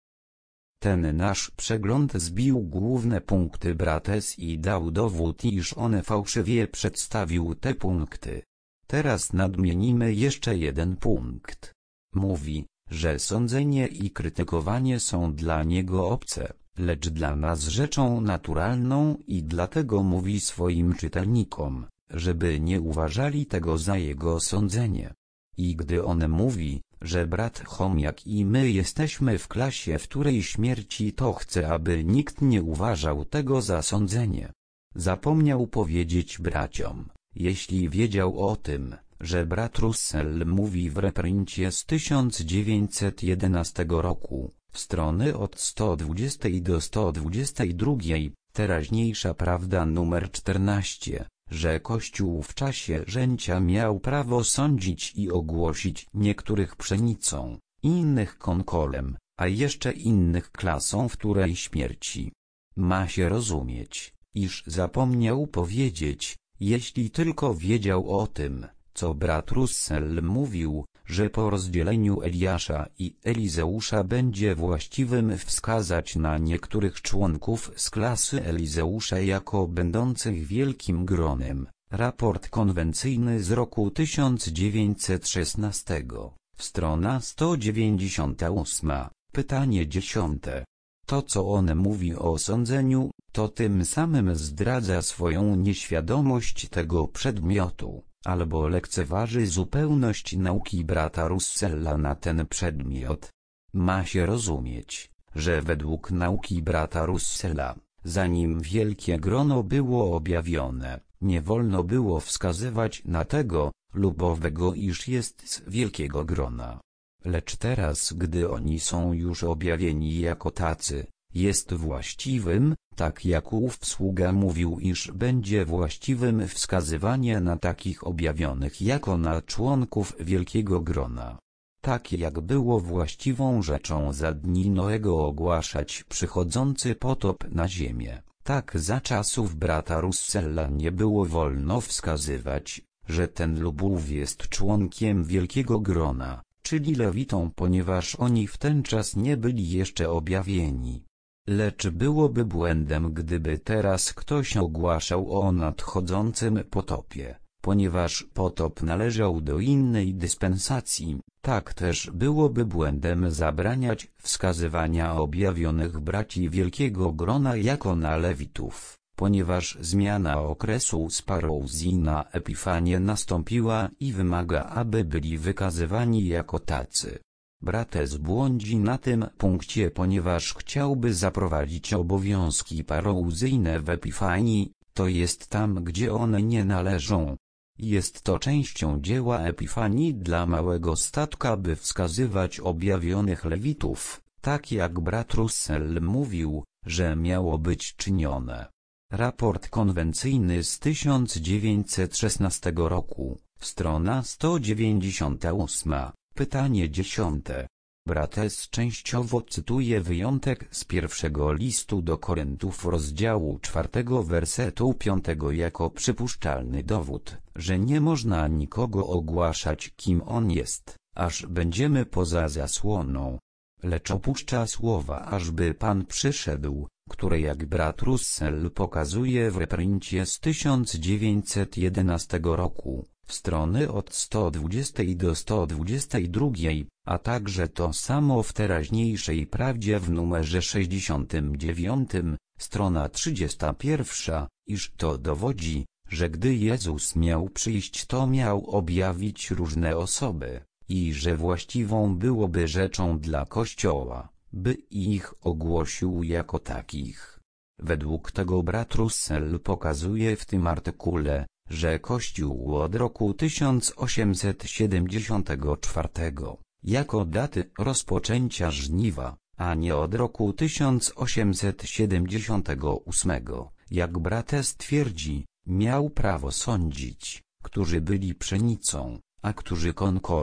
Ten nasz przegląd zbił główne punkty Brates i dał dowód, iż on fałszywie przedstawił te punkty. Teraz nadmienimy jeszcze jeden punkt. Mówi, że sądzenie i krytykowanie są dla niego obce, lecz dla nas rzeczą naturalną i dlatego mówi swoim czytelnikom, żeby nie uważali tego za jego sądzenie. I gdy on mówi, że brat Chomiak i my jesteśmy w klasie wtórej śmierci, to chce, aby nikt nie uważał tego za sądzenie. Zapomniał powiedzieć braciom, jeśli wiedział o tym, że brat Russell mówi w reprincie z tysiąc dziewięćset jedenastego roku, strony od sto dwudziestej do sto dwudziestej drugiej, teraźniejsza prawda numer czternaście, że Kościół w czasie rzęcia miał prawo sądzić i ogłosić niektórych pszenicą, innych konkolem, a jeszcze innych klasą wtórej śmierci. Ma się rozumieć, iż zapomniał powiedzieć, jeśli tylko wiedział o tym, co brat Russell mówił, że po rozdzieleniu Eliasza i Elizeusza będzie właściwym wskazać na niektórych członków z klasy Elizeusza jako będących wielkim gronem. Raport konwencyjny z roku tysiąc dziewięćset szesnastego, strona sto dziewięćdziesiąta ósma, pytanie dziesiąte. To, co on mówi o sądzeniu, to tym samym zdradza swoją nieświadomość tego przedmiotu, albo lekceważy zupełność nauki brata Russella na ten przedmiot. Ma się rozumieć, że według nauki brata Russella, zanim wielkie grono było objawione, nie wolno było wskazywać na tego lub owego, iż jest z wielkiego grona. Lecz teraz, gdy oni są już objawieni jako tacy, jest właściwym, tak jak ów sługa mówił, iż będzie właściwym wskazywanie na takich objawionych jako na członków wielkiego grona. Tak jak było właściwą rzeczą za dni Noego ogłaszać przychodzący potop na ziemię, tak za czasów brata Russella nie było wolno wskazywać, że ten lub ów jest członkiem wielkiego grona, czyli lewitą, ponieważ oni w ten czas nie byli jeszcze objawieni. Lecz byłoby błędem, gdyby teraz ktoś ogłaszał o nadchodzącym potopie, ponieważ potop należał do innej dyspensacji. Tak też byłoby błędem zabraniać wskazywania objawionych braci wielkiego grona jako na lewitów, ponieważ zmiana okresu z paruuzji na epifanię nastąpiła i wymaga, aby byli wykazywani jako tacy. Brates błądzi na tym punkcie, ponieważ chciałby zaprowadzić obowiązki parouzyjne w epifanii, to jest tam, gdzie one nie należą. Jest to częścią dzieła epifanii dla małego statka, by wskazywać objawionych lewitów, tak jak brat Russell mówił, że miało być czynione. Raport konwencyjny z tysiąc dziewięćset szesnastego roku, strona sto dziewięćdziesiąta ósma, pytanie dziesiąte. Brates częściowo cytuje wyjątek z pierwszego listu do Koryntów rozdziału czwartego wersetu piątego jako przypuszczalny dowód, że nie można nikogo ogłaszać, kim on jest, aż będziemy poza zasłoną. Lecz opuszcza słowa, ażby Pan przyszedł, które jak brat Russell pokazuje w reprincie z tysiąc dziewięćset jedenastego roku, strony od sto dwudziestej do sto dwudziestej drugiej, a także to samo w teraźniejszej prawdzie w numerze sześćdziesiątym dziewiątym, strona trzydziesta pierwsza, iż to dowodzi, że gdy Jezus miał przyjść, to miał objawić różne osoby, i że właściwą byłoby rzeczą dla Kościoła, by ich ogłosił jako takich. Według tego brat Russell pokazuje w tym artykule, że Kościół od roku tysiąc osiemset siedemdziesiątego czwartego, jako daty rozpoczęcia żniwa, a nie od roku tysiąc osiemset siedemdziesiątego ósmego, jak Brates twierdzi, miał prawo sądzić, którzy byli pszenicą, a którzy konkolem,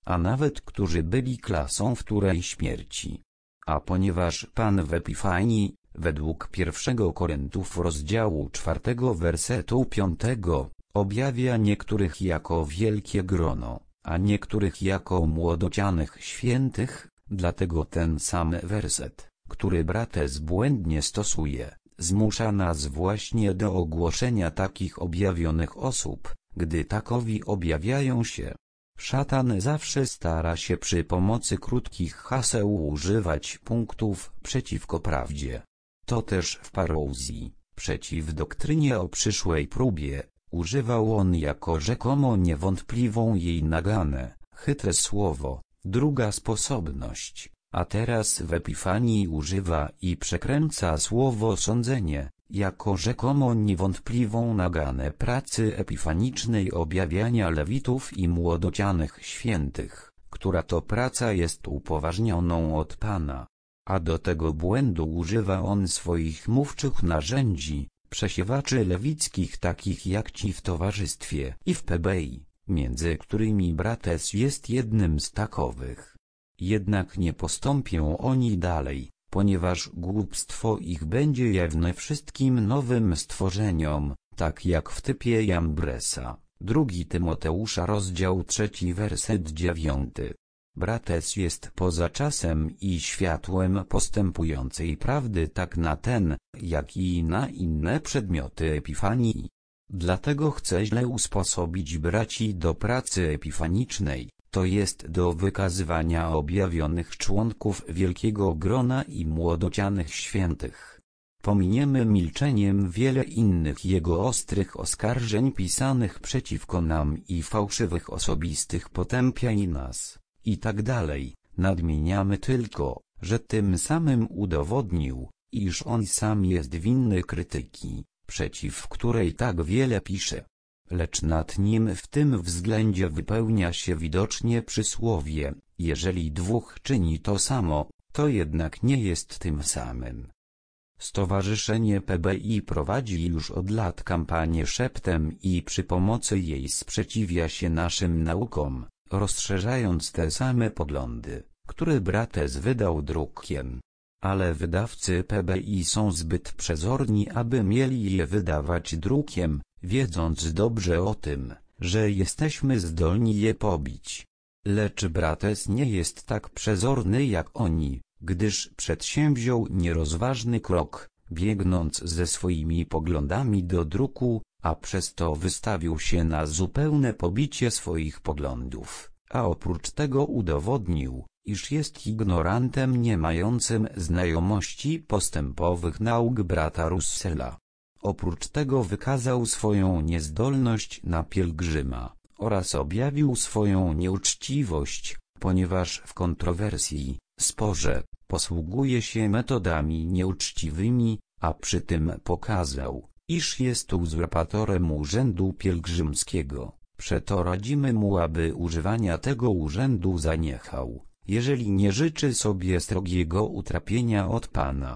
a nawet którzy byli klasą wtórej śmierci. A ponieważ Pan w Epifanii, według pierwszego Koryntów rozdziału czwartego wersetu piątego, objawia niektórych jako wielkie grono, a niektórych jako młodocianych świętych, dlatego ten sam werset, który Brates błędnie stosuje, zmusza nas właśnie do ogłoszenia takich objawionych osób, gdy takowi objawiają się. Szatan zawsze stara się przy pomocy krótkich haseł używać punktów przeciwko prawdzie. To też w parozji, przeciw doktrynie o przyszłej próbie, używał on jako rzekomo niewątpliwą jej naganę, chytre słowo, druga sposobność, a teraz w Epifanii używa i przekręca słowo sądzenie, jako rzekomo niewątpliwą naganę pracy epifanicznej objawiania lewitów i młodocianych świętych, która to praca jest upoważnioną od Pana. A do tego błędu używa on swoich mówczych narzędzi, przesiewaczy lewickich takich jak ci w towarzystwie i w Pebai, między którymi Brates jest jednym z takowych. Jednak nie postąpią oni dalej, ponieważ głupstwo ich będzie jawne wszystkim nowym stworzeniom, tak jak w typie Jambresa. Drugi Tymoteusza rozdział trzeci werset dziewiąty. Brates jest poza czasem i światłem postępującej prawdy tak na ten, jak i na inne przedmioty Epifanii. Dlatego chce źle usposobić braci do pracy epifanicznej, to jest do wykazywania objawionych członków wielkiego grona i młodocianych świętych. Pominiemy milczeniem wiele innych jego ostrych oskarżeń pisanych przeciwko nam i fałszywych osobistych potępiań nas, i tak dalej. Nadmieniamy tylko, że tym samym udowodnił, iż on sam jest winny krytyki, przeciw której tak wiele pisze. Lecz nad nim w tym względzie wypełnia się widocznie przysłowie, jeżeli dwóch czyni to samo, to jednak nie jest tym samym. Stowarzyszenie P B I prowadzi już od lat kampanię szeptem i przy pomocy jej sprzeciwia się naszym naukom, rozszerzając te same poglądy, które Brates wydał drukiem. Ale wydawcy P B I są zbyt przezorni, aby mieli je wydawać drukiem, wiedząc dobrze o tym, że jesteśmy zdolni je pobić. Lecz Brates nie jest tak przezorny jak oni, gdyż przedsięwziął nierozważny krok, biegnąc ze swoimi poglądami do druku, a przez to wystawił się na zupełne pobicie swoich poglądów, a oprócz tego udowodnił, iż jest ignorantem nie mającym znajomości postępowych nauk brata Russella. Oprócz tego wykazał swoją niezdolność na pielgrzyma, oraz objawił swoją nieuczciwość, ponieważ w kontrowersji, sporze, posługuje się metodami nieuczciwymi, a przy tym pokazał, iż jest uzurpatorem urzędu pielgrzymskiego. Przeto radzimy mu, aby używania tego urzędu zaniechał, jeżeli nie życzy sobie srogiego utrapienia od Pana.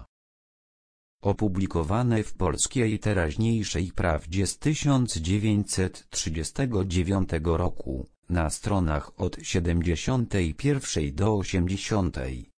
Opublikowane w Polskiej Teraźniejszej Prawdzie z tysiąc dziewięćset trzydziestego dziewiątego roku, na stronach od siedemdziesiątej pierwszej do osiemdziesiątej.